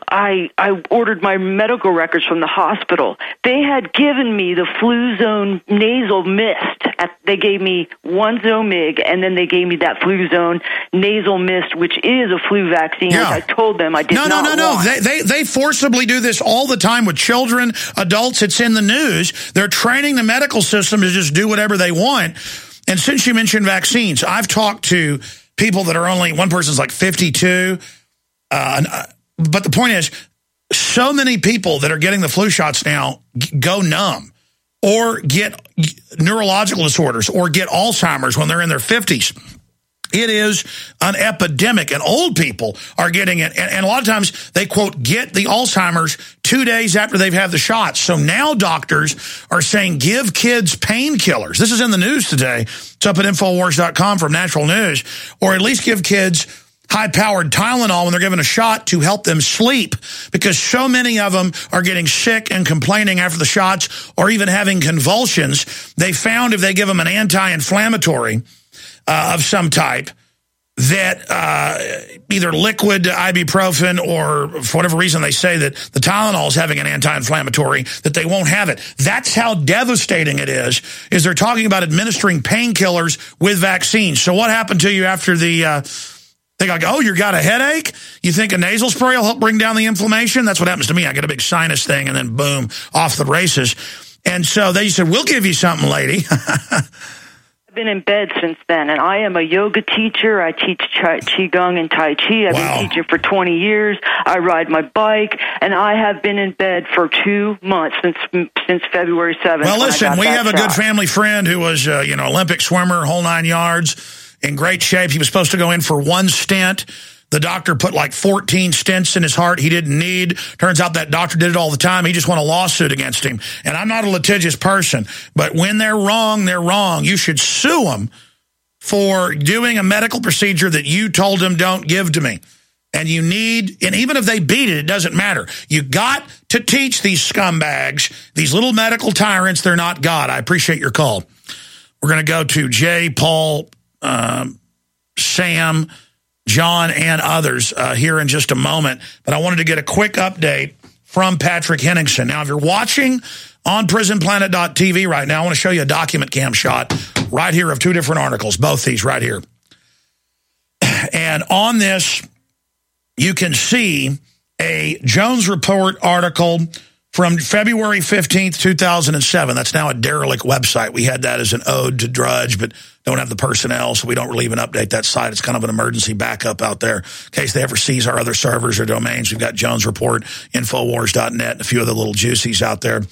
I I ordered my medical records from the hospital. They had given me the Fluzone nasal mist. At, they gave me one Zomig, and then they gave me that Fluzone nasal mist, which is a flu vaccine. Yeah. I told them I did no, not No, no, no, want. no. They, they, they forcibly do this all the time with children, adults. It's in the news. They're training the medical system to just do whatever they want. And since you mentioned vaccines, I've talked to people that are only, one person's like fifty-two. Uh, but the point is, so many people that are getting the flu shots now go numb or get neurological disorders or get Alzheimer's when they're in their fifties. It is an epidemic, and old people are getting it. And, and a lot of times they, quote, get the Alzheimer's two days after they've had the shots. So now doctors are saying give kids painkillers. This is in the news today. It's up at Infowars dot com from Natural News. Or at least give kids high-powered Tylenol when they're given a shot to help them sleep, because so many of them are getting sick and complaining after the shots or even having convulsions. They found if they give them an anti-inflammatory Uh, of some type, that uh, either liquid ibuprofen or for whatever reason they say that the Tylenol is having an anti-inflammatory, that they won't have it. That's how devastating it is, is they're talking about administering painkillers with vaccines. So what happened to you after the, uh, they go, oh, you got a headache? You think a nasal spray will help bring down the inflammation? That's what happens to me. I get a big sinus thing and then boom, off the races. And so they said, we'll give you something, lady. I've been in bed since then, and I am a yoga teacher. I teach chi- Qigong and Tai Chi. I've wow. been teaching for twenty years. I ride my bike, and I have been in bed for two months since since February seventh. Well, listen, we have shot. a good family friend who was, uh, you know, Olympic swimmer, whole nine yards, in great shape. He was supposed to go in for one stent. The doctor put like fourteen stents in his heart he didn't need. Turns out that doctor did it all the time. He just won a lawsuit against him. And I'm not a litigious person, but when they're wrong, they're wrong. You should sue them for doing a medical procedure that you told them don't give to me. And you need, and even if they beat it, it doesn't matter. You got to teach these scumbags, these little medical tyrants, they're not God. I appreciate your call. We're going to go to Jay, Paul, um, Sam, John, and others uh, here in just a moment. But I wanted to get a quick update from Patrick Henningsen. Now, if you're watching on prison planet dot t v right now, I want to show you a document cam shot right here of two different articles, both these right here. And on this, you can see a Jones Report article from February fifteenth, two thousand seven. That's now a derelict website. We had that as an ode to Drudge, but don't have the personnel, so we don't really even update that site. It's kind of an emergency backup out there in case they ever seize our other servers or domains. We've got Jones Report, Infowars dot net, and a few other little juicies out there.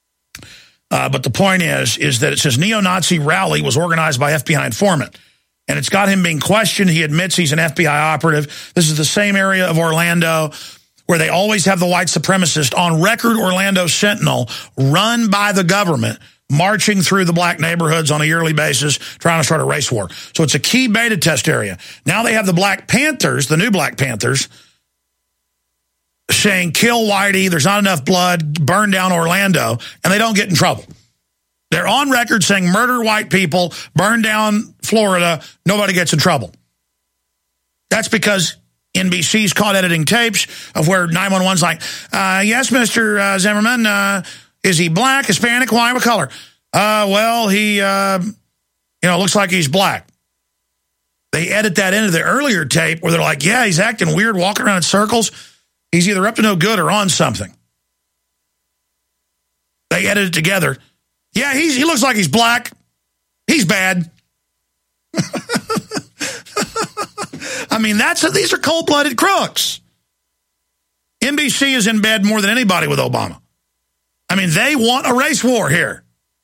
Uh, but the point is, is that it says neo-Nazi rally was organized by F B I informant. And it's got him being questioned. He admits he's an F B I operative. This is the same area of Orlando where they always have the white supremacist on record, Orlando Sentinel, run by the government, marching through the black neighborhoods on a yearly basis, trying to start a race war. So it's a key beta test area. Now they have the Black Panthers, the new Black Panthers, saying, kill Whitey, there's not enough blood, burn down Orlando, and they don't get in trouble. They're on record saying murder white people, burn down Florida, nobody gets in trouble. That's because N B C's caught editing tapes of where nine one one's like, uh, yes, Mister Uh, Zimmerman, uh, is he black, Hispanic, white, what color? Uh, well, he, uh, you know, looks like he's black. They edit that into the earlier tape where they're like, yeah, he's acting weird, walking around in circles. He's either up to no good or on something. They edit it together. Yeah, he's, he looks like he's black. He's bad. I mean, that's a, these are cold-blooded crooks. N B C is in bed more than anybody with Obama. I mean, they want a race war here.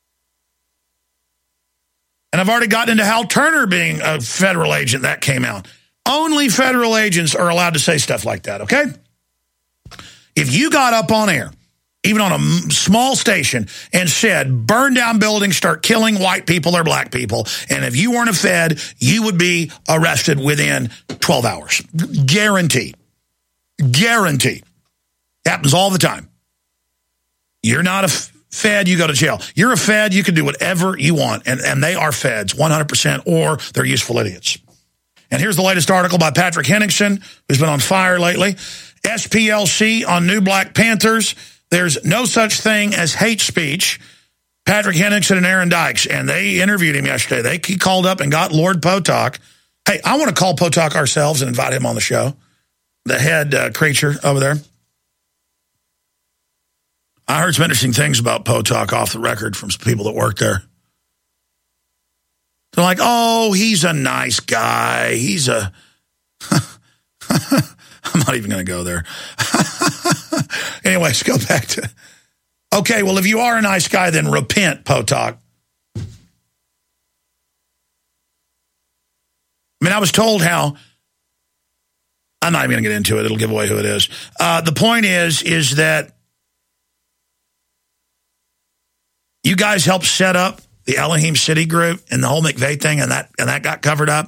And I've already gotten into Hal Turner being a federal agent. That came out. Only federal agents are allowed to say stuff like that, okay? If you got up on air, even on a small station, and said, burn down buildings, start killing white people or black people, and if you weren't a Fed, you would be arrested within twelve hours. Guaranteed. Guaranteed. Happens all the time. You're not a Fed, you go to jail. You're a Fed, you can do whatever you want, and, and they are Feds, one hundred percent, or they're useful idiots. And here's the latest article by Patrick Henningsen, who's been on fire lately. S P L C on new Black Panthers. There's no such thing as hate speech. Patrick Henningsen and Aaron Dykes, and they interviewed him yesterday. They he called up and got Lord Potok. Hey, I want to call Potok ourselves and invite him on the show, the head uh, creature over there. I heard some interesting things about Potok off the record from some people that work there. They're like, oh, he's a nice guy. He's a... I'm not even going to go there. Anyways, go back to... Okay, well, if you are a nice guy, then repent, Potok. I mean, I was told how... I'm not even going to get into it. It'll give away who it is. Uh, the point is, is that you guys helped set up the Elohim City group and the whole McVeigh thing, and that and that got covered up.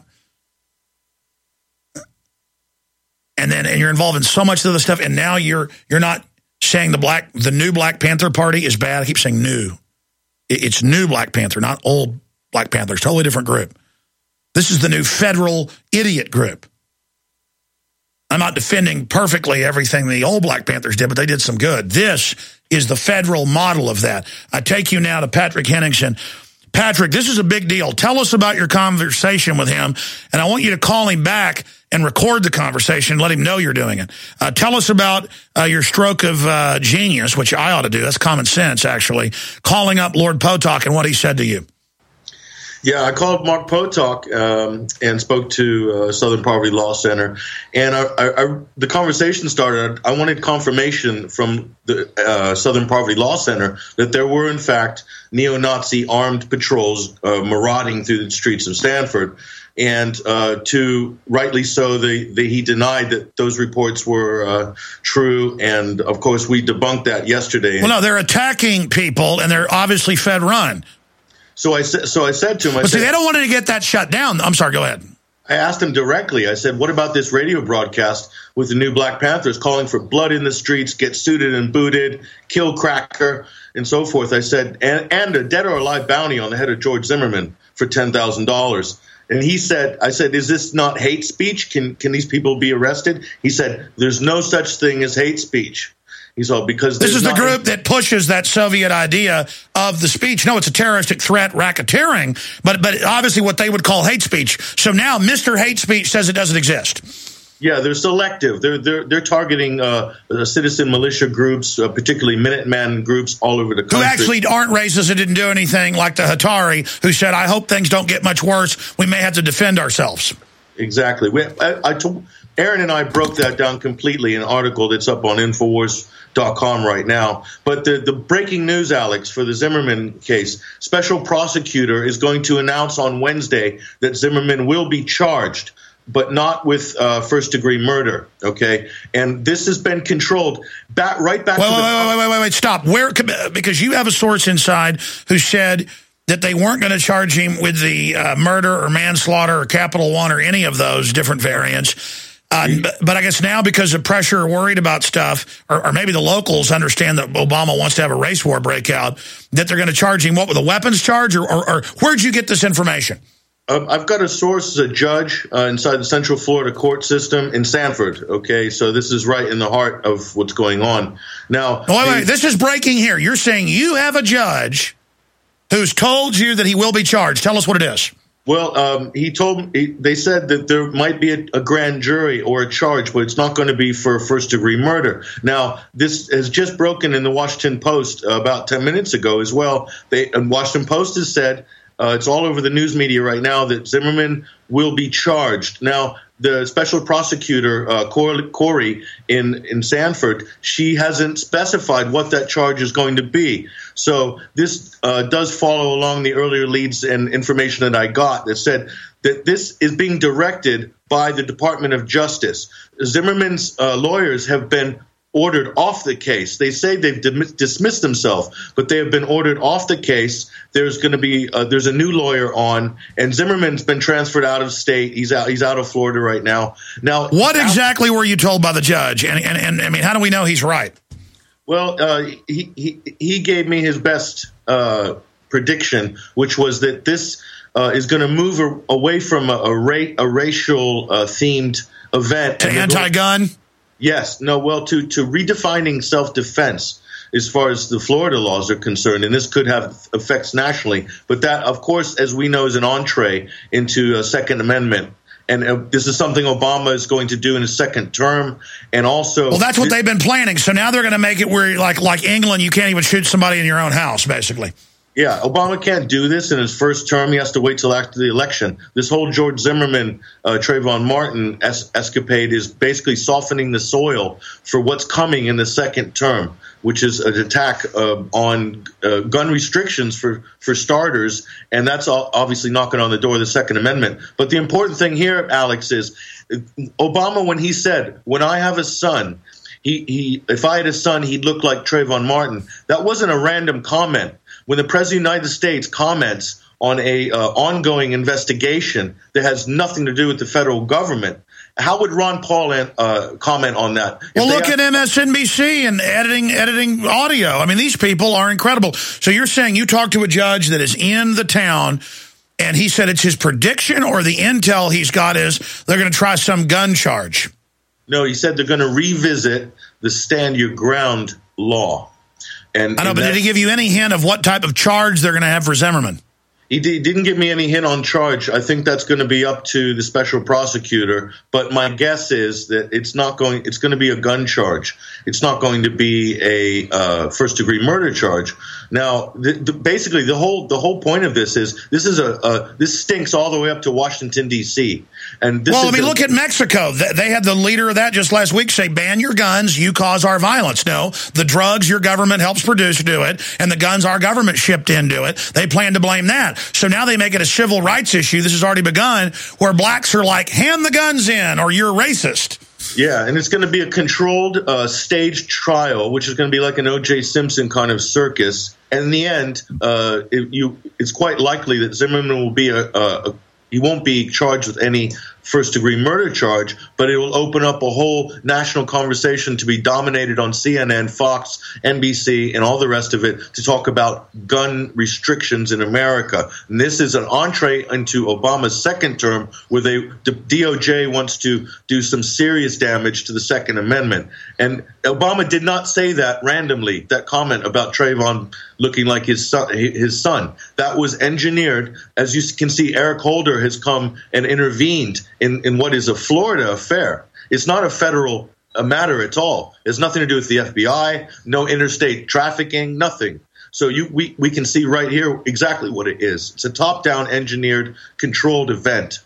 And then and you're involved in so much of the stuff, and now you're you're not saying the black the new Black Panther Party is bad. I keep saying new. It's new Black Panther, not old Black Panther. It's a totally different group. This is the new federal idiot group. I'm not defending perfectly everything the old Black Panthers did, but they did some good. This is the federal model of that. I take you now to Patrick Henningsen. Patrick, this is a big deal. Tell us about your conversation with him, and I want you to call him back and record the conversation and let him know you're doing it. Uh, tell us about uh, your stroke of uh, genius, which I ought to do. That's common sense, actually. Calling up Lord Potok and what he said to you. Yeah, I called Mark Potok um, and spoke to uh, Southern Poverty Law Center, and I, I, I, the conversation started. I wanted confirmation from the uh, Southern Poverty Law Center that there were, in fact, neo-Nazi armed patrols uh, marauding through the streets of Sanford. And uh, to rightly so, the, the, he denied that those reports were uh, true. And, of course, we debunked that yesterday. Well, no, they're attacking people, and they're obviously Fed-run. So I, sa- so I said to him... I but said, see, they don't want to get that shut down. I'm sorry, go ahead. I asked him directly. I said, what about this radio broadcast with the new Black Panthers calling for blood in the streets, get suited and booted, kill Cracker, and so forth? I said, and, and a dead or alive bounty on the head of George Zimmerman for ten thousand dollars. And he said, I said, is this not hate speech? Can can these people be arrested? He said, there's no such thing as hate speech. He's all because this is the group that pushes that Soviet idea of the speech. No, it's a terroristic threat, racketeering, but but obviously what they would call hate speech. So now Mister Hate Speech says it doesn't exist. Yeah, they're selective. They're they're they're targeting uh, citizen militia groups, uh, particularly Minuteman groups all over the country. Who actually aren't racist and didn't do anything, like the Hatari, who said, I hope things don't get much worse. We may have to defend ourselves. Exactly. We, I, I told, Aaron and I broke that down completely in an article that's up on Infowars dot com right now. But the, the breaking news, Alex, for the Zimmerman case, special prosecutor is going to announce on Wednesday that Zimmerman will be charged, but not with uh, first-degree murder, okay? And this has been controlled back, right back wait, to wait, the... Wait, wait, wait, wait, wait, stop. Where? Because you have a source inside who said that they weren't going to charge him with the uh, murder or manslaughter or Capital One or any of those different variants. Uh, but, but I guess now because of pressure or worried about stuff, or, or maybe the locals understand that Obama wants to have a race war breakout, that they're going to charge him, what, with a weapons charge? Or, or, or where'd you get this information? Um, I've got a source, a judge uh, inside the Central Florida court system in Sanford, okay? So this is right in the heart of what's going on. Now, oh, wait, wait, this is breaking here. You're saying you have a judge who's told you that he will be charged. Tell us what it is. Well, um, he told he, they said that there might be a, a grand jury or a charge, but it's not going to be for first-degree murder. Now, this has just broken in the Washington Post uh, about ten minutes ago as well. They, and Washington Post has said, uh, it's all over the news media right now, that Zimmerman will be charged. Now, the special prosecutor, uh, Corey, in, in Sanford, she hasn't specified what that charge is going to be. So this uh, does follow along the earlier leads and information that I got that said that this is being directed by the Department of Justice. Zimmerman's uh, lawyers have been ordered off the case. They say they've dim- dismissed themselves, but they have been ordered off the case. There's going to be uh, there's a new lawyer on, and Zimmerman's been transferred out of state. He's out. He's out of Florida right now. Now, what exactly were you told by the judge? And and, and I mean, how do we know he's right? Well, uh, he, he he gave me his best uh, prediction, which was that this uh, is going to move a, away from a, a, ra- a racial uh, themed event to anti-gun. Yes, no, well, to, to redefining self-defense as far as the Florida laws are concerned, and this could have effects nationally. But that, of course, as we know, is an entree into a Second Amendment. And uh, this is something Obama is going to do in his second term. And also... Well, that's what they've been planning. So now they're going to make it where, like, like England, you can't even shoot somebody in your own house, basically. Yeah, Obama can't do this in his first term. He has to wait till after the election. This whole George Zimmerman, uh, Trayvon Martin es- escapade is basically softening the soil for what's coming in the second term, which is an attack uh, on uh, gun restrictions for, for starters, and that's obviously knocking on the door of the Second Amendment. But the important thing here, Alex, is Obama, when he said, when I have a son, he, he if I had a son, he'd look like Trayvon Martin, that wasn't a random comment. When the President of the United States comments on a uh, ongoing investigation that has nothing to do with the federal government, how would Ron Paul uh, comment on that? If Well, look have- at M S N B C and editing editing audio. I mean, these people are incredible. So you're saying you talked to a judge that is in the town, and he said it's his prediction, or the intel he's got is they're going to try some gun charge? No, he said they're going to revisit the stand your ground law. And, I know, and but did he give you any hint of what type of charge they're going to have for Zimmerman? He d- didn't give me any hint on charge. I think that's going to be up to the special prosecutor. But my guess is that it's not going. It's going to be a gun charge. It's not going to be a uh, first-degree murder charge. Now, the, the, basically, the whole the whole point of this is this is a, a this stinks all the way up to Washington D C And this well, is I mean, a, look at Mexico. They had the leader of that just last week say, "Ban your guns. You cause our violence." No, the drugs your government helps produce do it, and the guns our government shipped in do it. They plan to blame that. So now they make it a civil rights issue. This has already begun, where blacks are like, "Hand the guns in, or you're racist." Yeah, and it's going to be a controlled, uh, staged trial, which is going to be like an O J Simpson kind of circus. And in the end, uh, it, you, it's quite likely that Zimmerman will be a, a, a he won't be charged with any first-degree murder charge, but it will open up a whole national conversation to be dominated on C N N, Fox, N B C, and all the rest of it to talk about gun restrictions in America. And this is an entree into Obama's second term, where they, the D O J wants to do some serious damage to the Second Amendment. And Obama did not say that randomly, that comment about Trayvon looking like his son, his son. That was engineered. As you can see, Eric Holder has come and intervened in, in what is a Florida affair. It's not a federal uh, matter at all. It has nothing to do with the F B I, no interstate trafficking, nothing. So you, we, we can see right here exactly what it is. It's a top-down engineered, controlled event.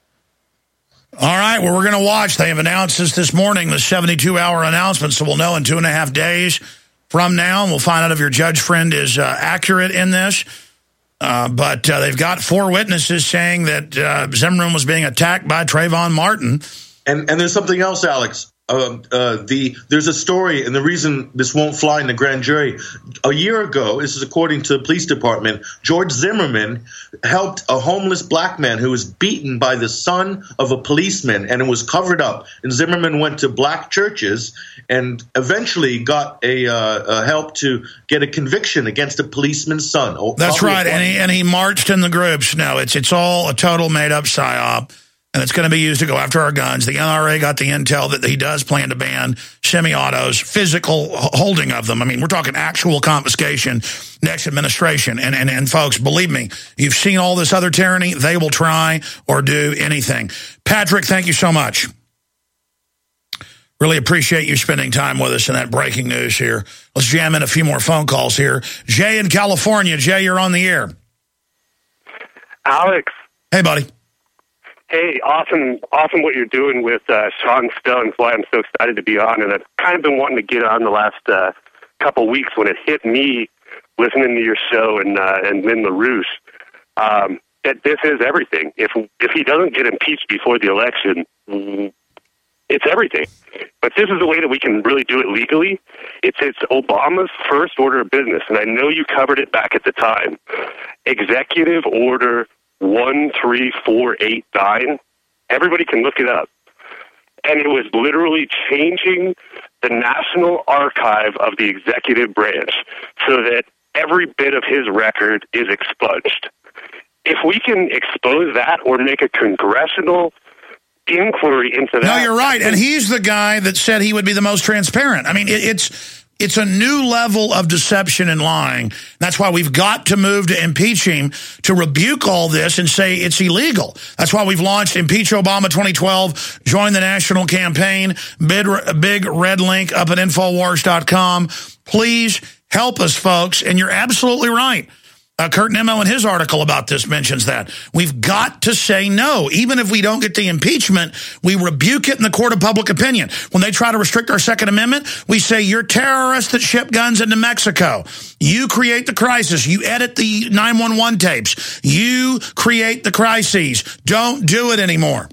All right, well, we're going to watch. They have announced this this morning, the seventy-two hour announcement, so we'll know in two and a half days from now, and we'll find out if your judge friend is uh, accurate in this. Uh, but uh, they've got four witnesses saying that uh, Zimmerman was being attacked by Trayvon Martin. And and there's something else, Alex. Uh, uh, the there's a story, and the reason this won't fly in the grand jury. A year ago, this is according to the police department, George Zimmerman helped a homeless black man who was beaten by the son of a policeman, and it was covered up. And Zimmerman went to black churches and eventually got a, uh, a help to get a conviction against a policeman's son. That's right, and he, and he marched in the groups. No, it's it's all a total made-up psyop. And it's going to be used to go after our guns. The N R A got the intel that he does plan to ban semi-autos, physical holding of them. I mean, we're talking actual confiscation next administration. And, and, and folks, believe me, you've seen all this other tyranny. They will try or do anything. Patrick, thank you so much. Really appreciate you spending time with us in that breaking news here. Let's jam in a few more phone calls here. Jay in California. Jay, you're on the air. Alex. Hey, buddy. Hey, awesome, awesome what you're doing with uh, Sean Stone. That's why I'm so excited to be on. And I've kind of been wanting to get on the last uh, couple weeks when it hit me listening to your show and uh, and Lynn LaRouche. Um, that this is everything. If if he doesn't get impeached before the election, it's everything. But this is the way that we can really do it legally. It's it's Obama's first order of business, and I know you covered it back at the time. Executive Order one three four eight nine. Everybody can look it up. And it was literally changing the National Archive of the executive branch so that every bit of his record is expunged. If we can expose that or make a congressional inquiry into that. No, you're right. And he's the guy that said he would be the most transparent. I mean, it, it's... It's a new level of deception and lying. That's why we've got to move to impeach him, to rebuke all this and say it's illegal. That's why we've launched Impeach Obama twenty twelve, join the national campaign, big, big red link up at Infowars dot com. Please help us, folks. And you're absolutely right. Uh, Kurt Nimmo in his article about this mentions that. We've got to say no. Even if we don't get the impeachment, we rebuke it in the court of public opinion. When they try to restrict our Second Amendment, we say, you're terrorists that ship guns into Mexico. You create the crisis. You edit the nine one one tapes. You create the crises. Don't do it anymore.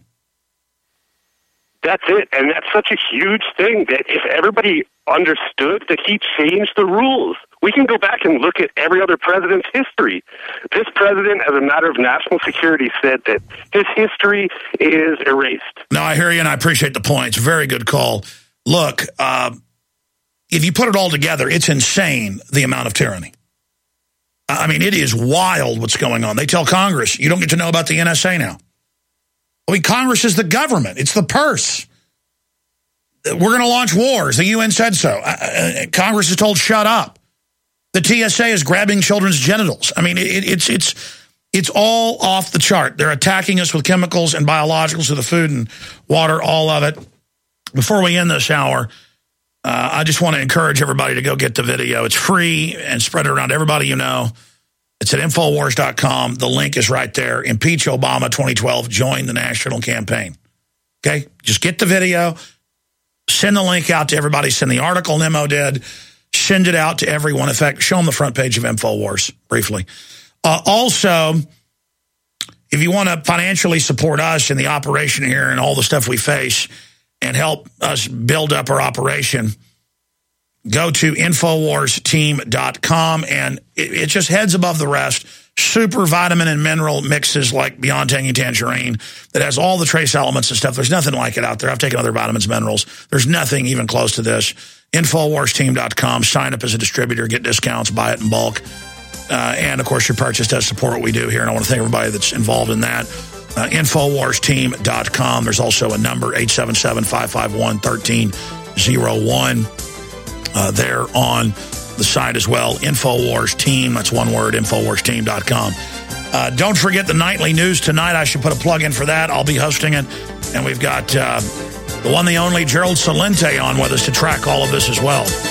That's it. And that's such a huge thing that if everybody understood that he changed the rules, we can go back and look at every other president's history. This president, as a matter of national security, said that his history is erased. No, I hear you, and I appreciate the points. Very good call. Look, uh, if you put it all together, it's insane, the amount of tyranny. I mean, it is wild what's going on. They tell Congress, you don't get to know about the N S A now. I mean, Congress is the government. It's the purse. We're going to launch wars. The U N said so. Uh, Congress is told, shut up. The T S A is grabbing children's genitals. I mean, it, it's it's It's all off the chart. They're attacking us with chemicals and biologicals to the food and water, all of it. Before we end this hour, uh, I just want to encourage everybody to go get the video. It's free and spread it around to everybody you know. It's at Infowars dot com. The link is right there. Impeach Obama twenty twelve. Join the national campaign. Okay? Just get the video. Send the link out to everybody. Send the article Nemo did. Send it out to everyone. In fact, show them the front page of Infowars briefly. Uh, also, if you want to financially support us in the operation here and all the stuff we face and help us build up our operation, go to Infowars team dot com, and it, it just heads above the rest. Super vitamin and mineral mixes like Beyond Tangy Tangerine that has all the trace elements and stuff. There's nothing like it out there. I've taken other vitamins, minerals. There's nothing even close to this. Infowars team dot com. Sign up as a distributor, get discounts, buy it in bulk. Uh, and, of course, your purchase does support what we do here, and I want to thank everybody that's involved in that. Uh, Infowars team dot com. There's also a number, eight seven seven, five five one, one three zero one, uh, there on the site as well. Infowars Team, that's one word, Infowars team dot com. Uh, don't forget the nightly news tonight. I should put a plug in for that. I'll be hosting it. And we've got uh, the one, the only Gerald Celente on with us to track all of this as well.